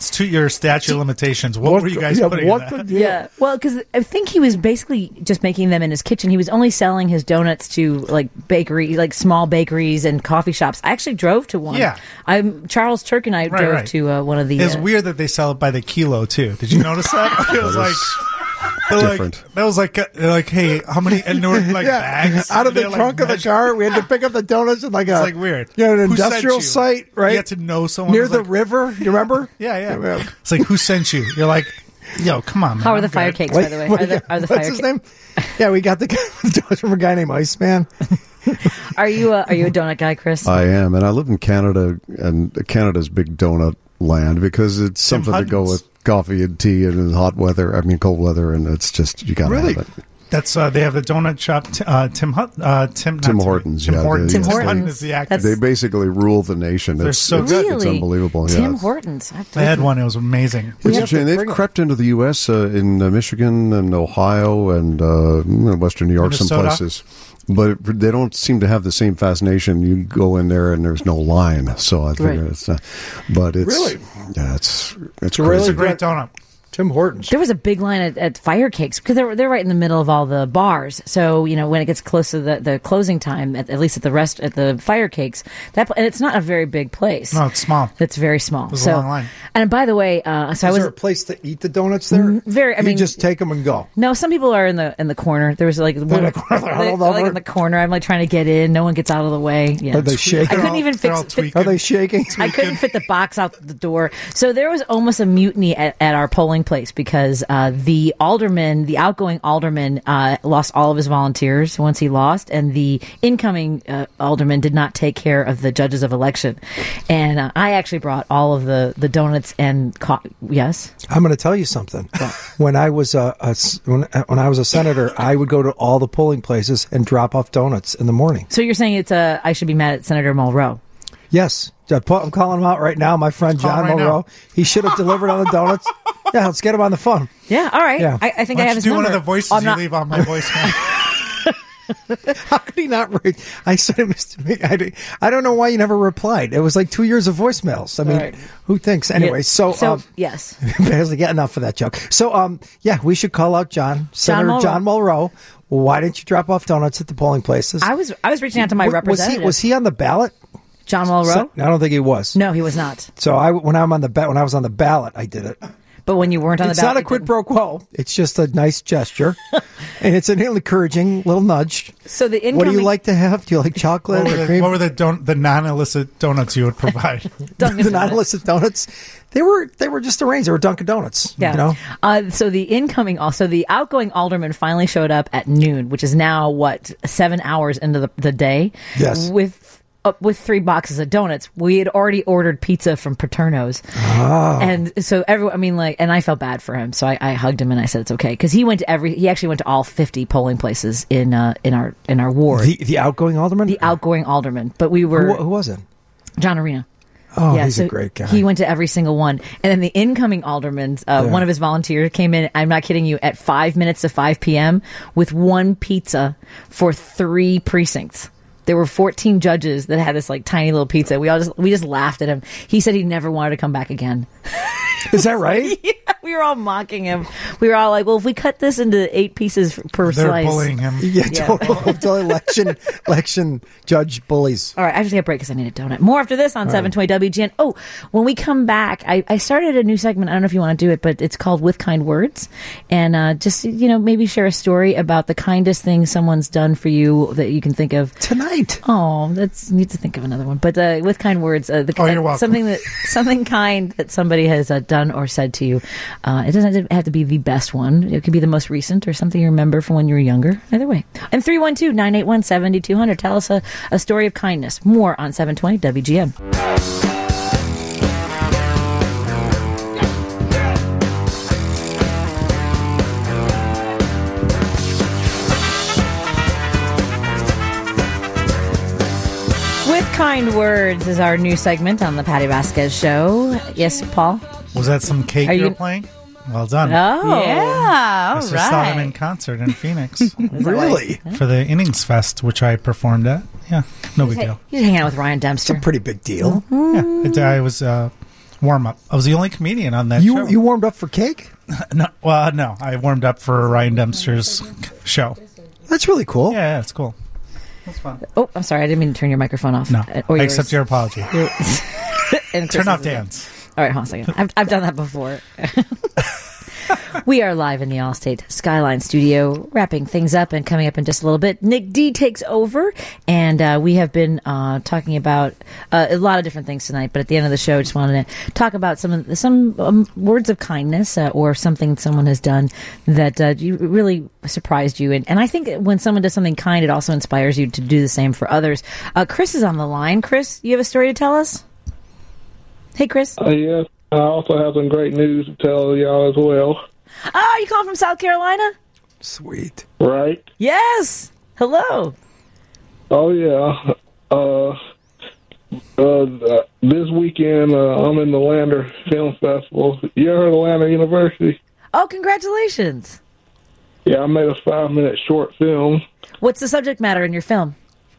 It's to your statute of limitations. What, What were you the- guys yeah, putting what in that? the- Yeah. Well, because I think he was basically just making them in his kitchen. He was only selling his donuts to like bakery, like small bakeries and coffee shops. I actually drove to one. Yeah. I'm Charles Turk and I Right, drove right. to uh, one of the. It's uh, weird that they sell it by the kilo too. Did you notice that? It was That like. is they're like- different. that was like, uh, they're like, hey, how many? And there were like Yeah, bags out of the They're, like, trunk of the measured- car. We had to pick up the donuts in like a It's like weird. you know, an Who sent industrial you? site, right? You had to know someone near was the like- river. You remember? Yeah, yeah. It's like, who sent you? You're like, yo, come on, man. How are the I'm fire good. cakes, by the way? Are the, are the What's fire his cakes? name? Yeah, we got the donuts from a guy named Iceman. Are you a, are you a donut guy, Chris? I am, and I live in Canada, and Canada's big donut land because it's Tim something to go Hortons. with coffee and tea and in hot weather. I mean, cold weather, and it's just you got to Really? have it. That's uh, they have the donut shop. T- uh, Tim Hut, uh, Tim, not Tim Hortons, Tim yeah, Hortons. they- Tim yes, Hortons they- is the actor. They basically rule the nation. They're it's, so it's, good. it's Really? unbelievable. Tim yeah. Hortons. I've I had one. It was amazing. It's have a shame. to They've bring 'em. crept into the U S uh, in uh, Michigan and Ohio and uh, Western New York, some Minnesota. places. But it, they don't seem to have the same fascination. You go in there and there's no line. So I figure Right. it's not. But it's Really? yeah, it's it's really It's crazy. a great donut. Tim Hortons. There was a big line at, at Fire Cakes because they're they're right in the middle of all the bars. So you know when it gets close to the, the closing time, at, at least at the rest at the Fire Cakes, that pl- and it's not a very big place. No, it's small. It's very small. was a so, long line. And by the way, uh, so I Is was there a place to eat the donuts there? very. I you mean, just take them and go. no. Some people are in the in the corner. There was like one the corner, they're like, huddled like over? in the corner. I'm like trying to get in. No one gets out of the way. Yeah. Are they shaking? I couldn't all- even they're all fix. fit- tweaking. Are they shaking? I couldn't fit the box out the door. So there was almost a mutiny at, at our polling place because uh, the alderman, the outgoing alderman, uh, lost all of his volunteers once he lost, and the incoming uh, alderman did not take care of the judges of election. And uh, I actually brought all of the, the donuts and co- yes. I'm going to tell you something. When I was a, a s- when, when I was a senator, I would go to all the polling places and drop off donuts in the morning. So you're saying it's a I should be mad at Senator Mulrow? Yes, I'm calling him out right now. My friend Call him John right Monroe. now. He should have delivered on the donuts. Yeah, let's get him on the phone. Yeah, all right. Yeah. I, I think Why I don't have you his do number. one of the voices I'm you not- leave on my voicemail? How could he not read? I sent him. I, I don't know why you never replied. It was like two years of voicemails. I mean, All right. who thinks? Anyway, Yeah. so, so um, yes. barely get enough for that joke. So, um, yeah, we should call out John, Senator Mulrow. John Mulrow. Why didn't you drop off donuts at the polling places? I was I was reaching out to my Was- representative. Was he, was he on the ballot? John Mulrow? So- I don't think he was. No, he was not. So I, when I'm on the ba- when I was on the ballot, I did it. But when you weren't on It's the ballot, not a you quid didn't. pro quo. It's just a nice gesture, and it's an encouraging little nudge. So the What do incoming you like to have? Do you like chocolate What were or the, cream? what were the, don- the non-illicit donuts you would provide? Dunkin' the Donuts. non-illicit donuts? They were they were just arranged. They were Dunkin' Donuts. Yeah. You know? Uh, so the incoming, also the outgoing alderman finally showed up at noon, which is now what seven hours into the, the day. Yes. With uh, with three boxes of donuts. We had already ordered pizza from Paterno's, Oh. and so everyone. I mean, like, and I felt bad for him, so I, I hugged him and I said it's okay because he went to every. He actually went to all fifty polling places in uh, in our in our ward. The the outgoing alderman. The outgoing alderman, but we were who, who was it? John Arena. Oh, Yeah, he's so a great guy. He went to every single one. And then the incoming alderman, uh, Yeah. one of his volunteers came in, I'm not kidding you, at five minutes to five p.m. with one pizza for three precincts. There were fourteen judges that had this like tiny little pizza. We all just we just laughed at him. He said he never wanted to come back again. Is that right? Yeah, we were all mocking him. We were all like, "Well, if we cut this into eight pieces per They're slice." bullying him. Yeah, Yeah. total, total election election judge bullies. All right, I have to take a break because I need a donut. More after this on seven twenty W G N. Oh, when we come back, I, I started a new segment. I don't know if you want to do it, but it's called With Kind Words. And uh, just, you know, maybe share a story about the kindest thing someone's done for you that you can think of. Tonight. Oh, that's need to think of another one. But uh, With Kind Words, uh, the, Oh, you're welcome. something that something kind that somebody has uh, done or said to you. Uh, it doesn't have to be the best one. It could be the most recent or something you remember from when you were younger. Either way. And three one two, nine eight one, seven two zero zero. Tell us a, a story of kindness. More on seven twenty W G N. With Kind Words is our new segment on the Patty Vasquez Show. Yes, Paul? Was that some cake Are you were you- playing? Well done. Oh. Yeah, I all just saw him in right. concert in Phoenix Really? for the Innings Fest, which I performed at. Yeah, no big Hey, deal. you're hanging out with Ryan It's Dempster. a pretty big deal. Yeah, it, I was uh, warm up. I was the only comedian on that You show. you warmed up for Cake? no, well, no, I warmed up for Ryan Dempster's show. That's really cool. Yeah, yeah, it's cool. That's fun. Oh, I'm sorry. I didn't mean to turn your microphone off. No, Uh, or I yours. accept your apology. Your- and Turn Chris's off as well. Dan's. All right, hold on a second. I've, I've done that before. We are live in the Allstate Skyline studio, wrapping things up, and coming up in just a little bit, Nick D takes over, and uh, we have been uh, talking about uh, a lot of different things tonight. But at the end of the show, just wanted to talk about some of the, some um, words of kindness uh, or something someone has done that uh, you really surprised you. And, and I think when someone does something kind, it also inspires you to do the same for others. Uh, Chris is on the line. Chris, you have a story to tell us? Hey, Chris. Uh, yes, I also have some great news to tell y'all as well. Oh, you calling from South Carolina? Sweet. Right? Yes. Hello. Oh, yeah. Uh, uh, this weekend, uh, I'm in the Lander Film Festival. You ever heard of Lander University? Oh, congratulations. Yeah, I made a five-minute short film. What's the subject matter in your film?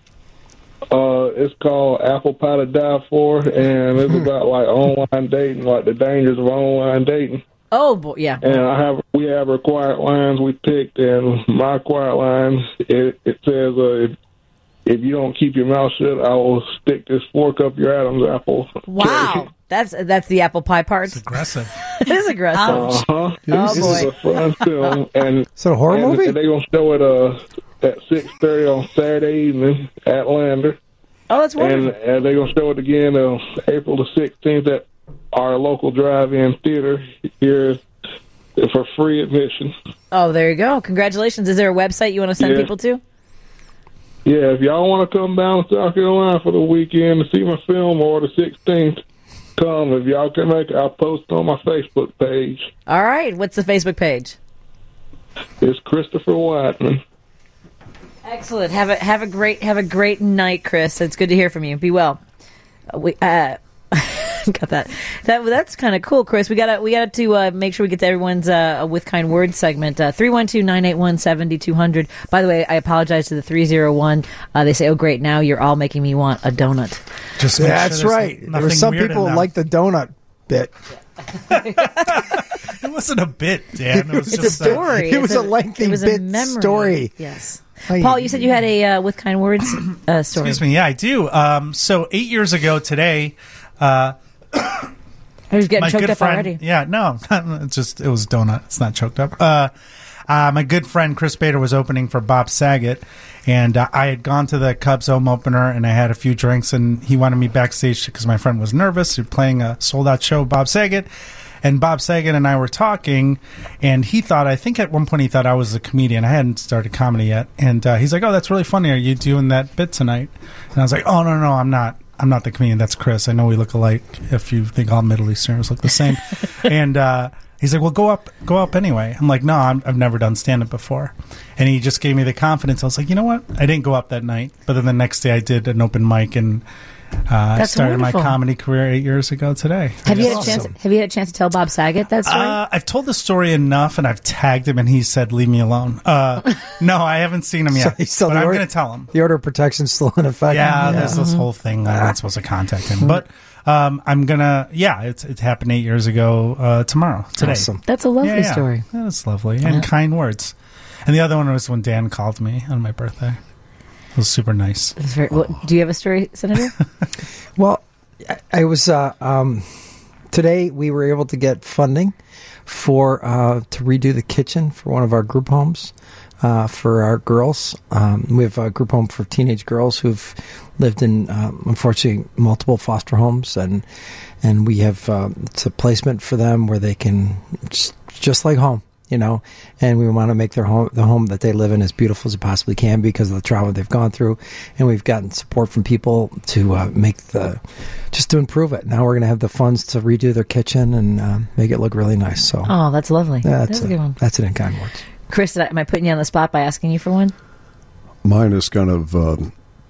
Uh, it's called Apple Pie to Die For, and it's about, like, online dating, like the dangers of online dating. Oh, boy, yeah. And I have we have required lines we picked, and my required lines it, it says, uh, if, if you don't keep your mouth shut, I will stick this fork up your Adam's apple. Wow. That's that's the apple pie part. It's aggressive. It is aggressive. Uh-huh. Oh, this boy. is a fun film. And, so a horror and movie? They're going to show it uh, at six thirty on Saturday evening at Lander. Oh, that's And, wonderful. and they're going to show it again on April the sixteenth at our local drive-in theater here for free admission. Oh, there you go. Congratulations. Is there a website you want to send Yeah. people to? Yeah, if y'all want to come down to South Carolina for the weekend to see my film or the sixteenth, come. If y'all can make it, I'll post on my Facebook page. All right. What's the Facebook page? It's Christopher Whiteman. Excellent. Have a have a great have a great night, Chris. It's good to hear from you. Be well. Uh, we uh, got that. That that's kind of cool, Chris. We gotta we gotta to uh, make sure we get to everyone's uh, with kind words segment. Uh, three one two nine eight one seventy two hundred. By the way, I apologize to the three zero one. Uh, they say, "Oh, great! Now you're all making me want a donut." Just Yeah, make sure that's there's right. There were nothing some weird people in that them. like the donut bit. It wasn't a bit, Dan. It was It's just a story. It was It's a lengthy it was bit a memory. story. Yes. Oh, Paul, yeah. you said you had a uh, with kind words uh, story. Excuse me. Yeah, I do. Um, so eight years ago today, uh, I was getting my choked good up friend. already. Yeah, no, it's just it was donut. It's not choked up. Uh, uh, my good friend Chris Bader was opening for Bob Saget, and uh, I had gone to the Cubs home opener, and I had a few drinks, and he wanted me backstage because my friend was nervous. We were playing a sold out show, Bob Saget. And Bob Saget and I were talking, and he thought, I think at one point he thought I was a comedian. I hadn't started comedy yet. And uh, he's like, oh, that's really funny. Are you doing that bit tonight? And I was like, oh, no, no, I'm not. I'm not the comedian. That's Chris. I know we look alike if you think all Middle Easterners look the same. And uh, he's like, well, go up go up anyway. I'm like, no, I'm, I've never done stand-up before. And he just gave me the confidence. I was like, you know what? I didn't go up that night. But then the next day I did an open mic, and uh, I That's started wonderful. my comedy career eight years ago today. Have you had a chance? Have you had a chance to tell Bob Saget that story? Uh, I've told the story enough, and I've tagged him, and he said, "Leave me alone." Uh, no, I haven't seen him So yet, he's still but the I'm order- going to tell him. The order of protection's still in effect. Yeah, there's this whole thing. I'm not supposed to contact him, but um, I'm gonna. Yeah, it's it happened eight years ago. Uh, tomorrow, today. Awesome. That's a lovely Yeah, yeah. story. That's lovely Yeah. and kind words. And the other one was when Dan called me on my birthday. It was super nice. That's very, well, do you have a story, Senator? Well, I, I was uh, um, today. We were able to get funding for uh, to redo the kitchen for one of our group homes uh, for our girls. Um, we have a group home for teenage girls who've lived in, um, unfortunately, multiple foster homes, and and we have uh, it's a placement for them where they can just, just like home. You know, and we want to make their home, the home that they live in, as beautiful as it possibly can because of the trauma they've gone through. And we've gotten support from people to uh, make the, just to improve it. Now we're going to have the funds to redo their kitchen and um, make it look really nice. So, Oh, that's lovely. yeah, That's that's a good one. That's it in kind words. Chris, did I, am I putting you on the spot by asking you for one? Mine is kind of um,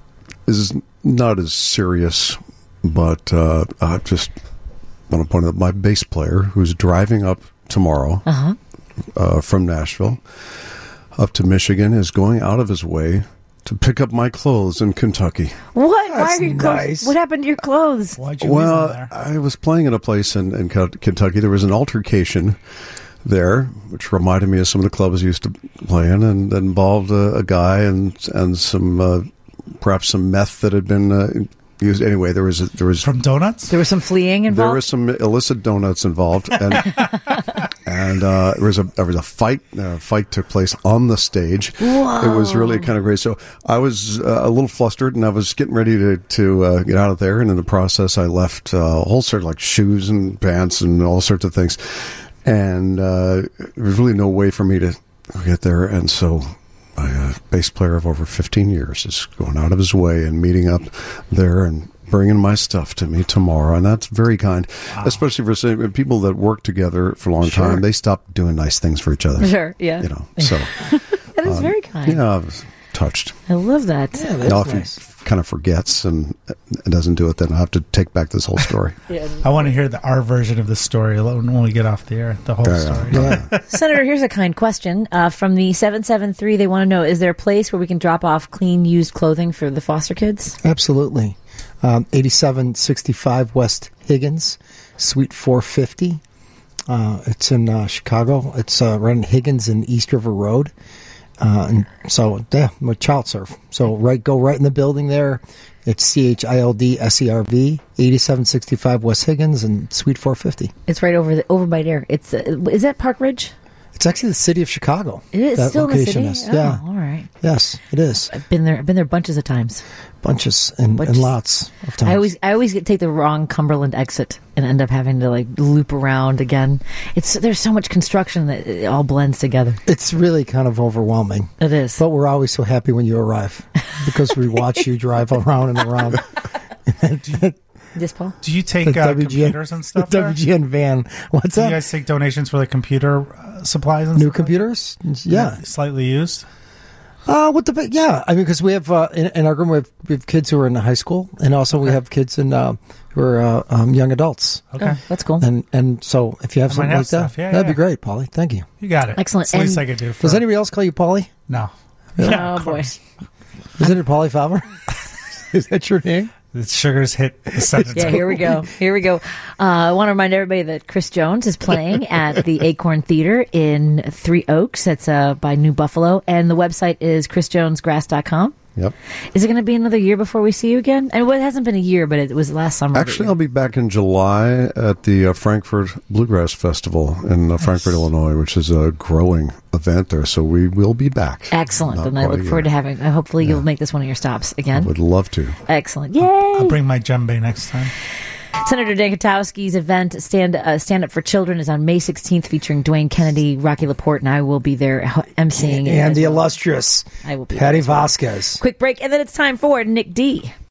is not as serious, but uh, I just want to point out my bass player who's driving up tomorrow. Uh-huh. Uh, from Nashville up to Michigan is going out of his way to pick up my clothes in Kentucky. What? Why That's are your nice. clothes? What happened to your clothes? Why'd you Well, leave them there? I was playing at a place in, in Ken- Kentucky. There was an altercation there, which reminded me of some of the clubs I used to play in, and that involved a, a guy and and some uh, perhaps some meth that had been uh, used. Anyway, there was a, there was From donuts? There was some fleeing involved. there was some illicit donuts involved, and and uh, there was a there was a fight. A fight took place on the stage. Whoa. It was really kind of great. So I was uh, a little flustered, and I was getting ready to to uh, get out of there. And in the process, I left uh, a whole sort of like shoes and pants and all sorts of things. And uh, there was really no way for me to get there, and so. My uh, bass player of over fifteen years is going out of his way and meeting up there and bringing my stuff to me tomorrow, and that's very kind, wow. Especially for say, people that work together for a long Sure. time. They stop doing nice things for each other. Sure, yeah. You know, so That is um, very kind. Yeah, I was touched. I love that. Yeah, Now, that's if nice. he kind of forgets and doesn't do it, then I have to take back this whole story. I want to hear the our version of the story when we get off the air. The whole Yeah, story. yeah. Senator, here's a kind question uh, from the seven seven three. They want to know, is there a place where we can drop off clean, used clothing for the foster kids? Absolutely. Um, eighty-seven sixty-five West Higgins, Suite four fifty. Uh, it's in uh, Chicago. It's uh, right in Higgins and East River Road. Uh, and so, yeah, with child serve. So, right, go right in the building there. It's C H I L D S E R V, eighty-seven sixty-five West Higgins and Suite four fifty. It's right over the, over by there. It's uh, is that Park Ridge? It's actually the city of Chicago. It is that still in the location city. is. Yeah. Oh, all right. Yes, it is. I've been there. I've been there bunches of times. Bunches and, Bunches. and lots of times. I always, I always get, take the wrong Cumberland exit and end up having to like loop around again. It's there's so much construction that it all blends together. It's really kind of overwhelming. It is. But we're always so happy when you arrive because we watch you drive around and around. Yes, Paul. Do you take The uh, W G N computers and stuff? the there? W G N van. What's Do that? you guys take donations for like computer uh, supplies and New stuff? computers? Yeah. Slightly used? Uh, what the, yeah. I mean, because we have, uh, in, in our group, we have, we have kids who are in high school, and also we have kids in, uh, who are, uh, um, young adults. Okay. Oh, that's cool. And, and so if you have I might something have like that, stuff. Yeah, that'd yeah. be great, Paulie. Thank you. You got it. Excellent. It's the least And- I could do. For, Does anybody else call you Paulie? No. Really? Yeah, Oh of boy. course. Isn't it Paulie Fowler? Is that your name? The sugars hit the sentence. Yeah, here we go. Here we go. Uh, I want to remind everybody that Chris Jones is playing at the Acorn Theater in Three Oaks. That's uh, by New Buffalo. And the website is chris jones grass dot com. Yep. Is it going to be another year before we see you again? And well, it hasn't been a year, but it was last summer. Actually, I'll be back in July at the uh, Frankfurt Bluegrass Festival in uh, Frankfurt, Illinois, which is a growing event there. So we will be back. Excellent. Not And I quite look a forward to year. having, uh, hopefully you'll make this one of your stops I again. would love to. Excellent. Yay. I'll bring my djembe next time. Senator Dan Katowski's event, Stand uh, Stand Up for Children, is on May sixteenth, featuring Dwayne Kennedy, Rocky LaPorte, and I will be there emceeing. it And as the well. illustrious I will be Patty there as well. Vasquez. Quick break, and then it's time for Nick D.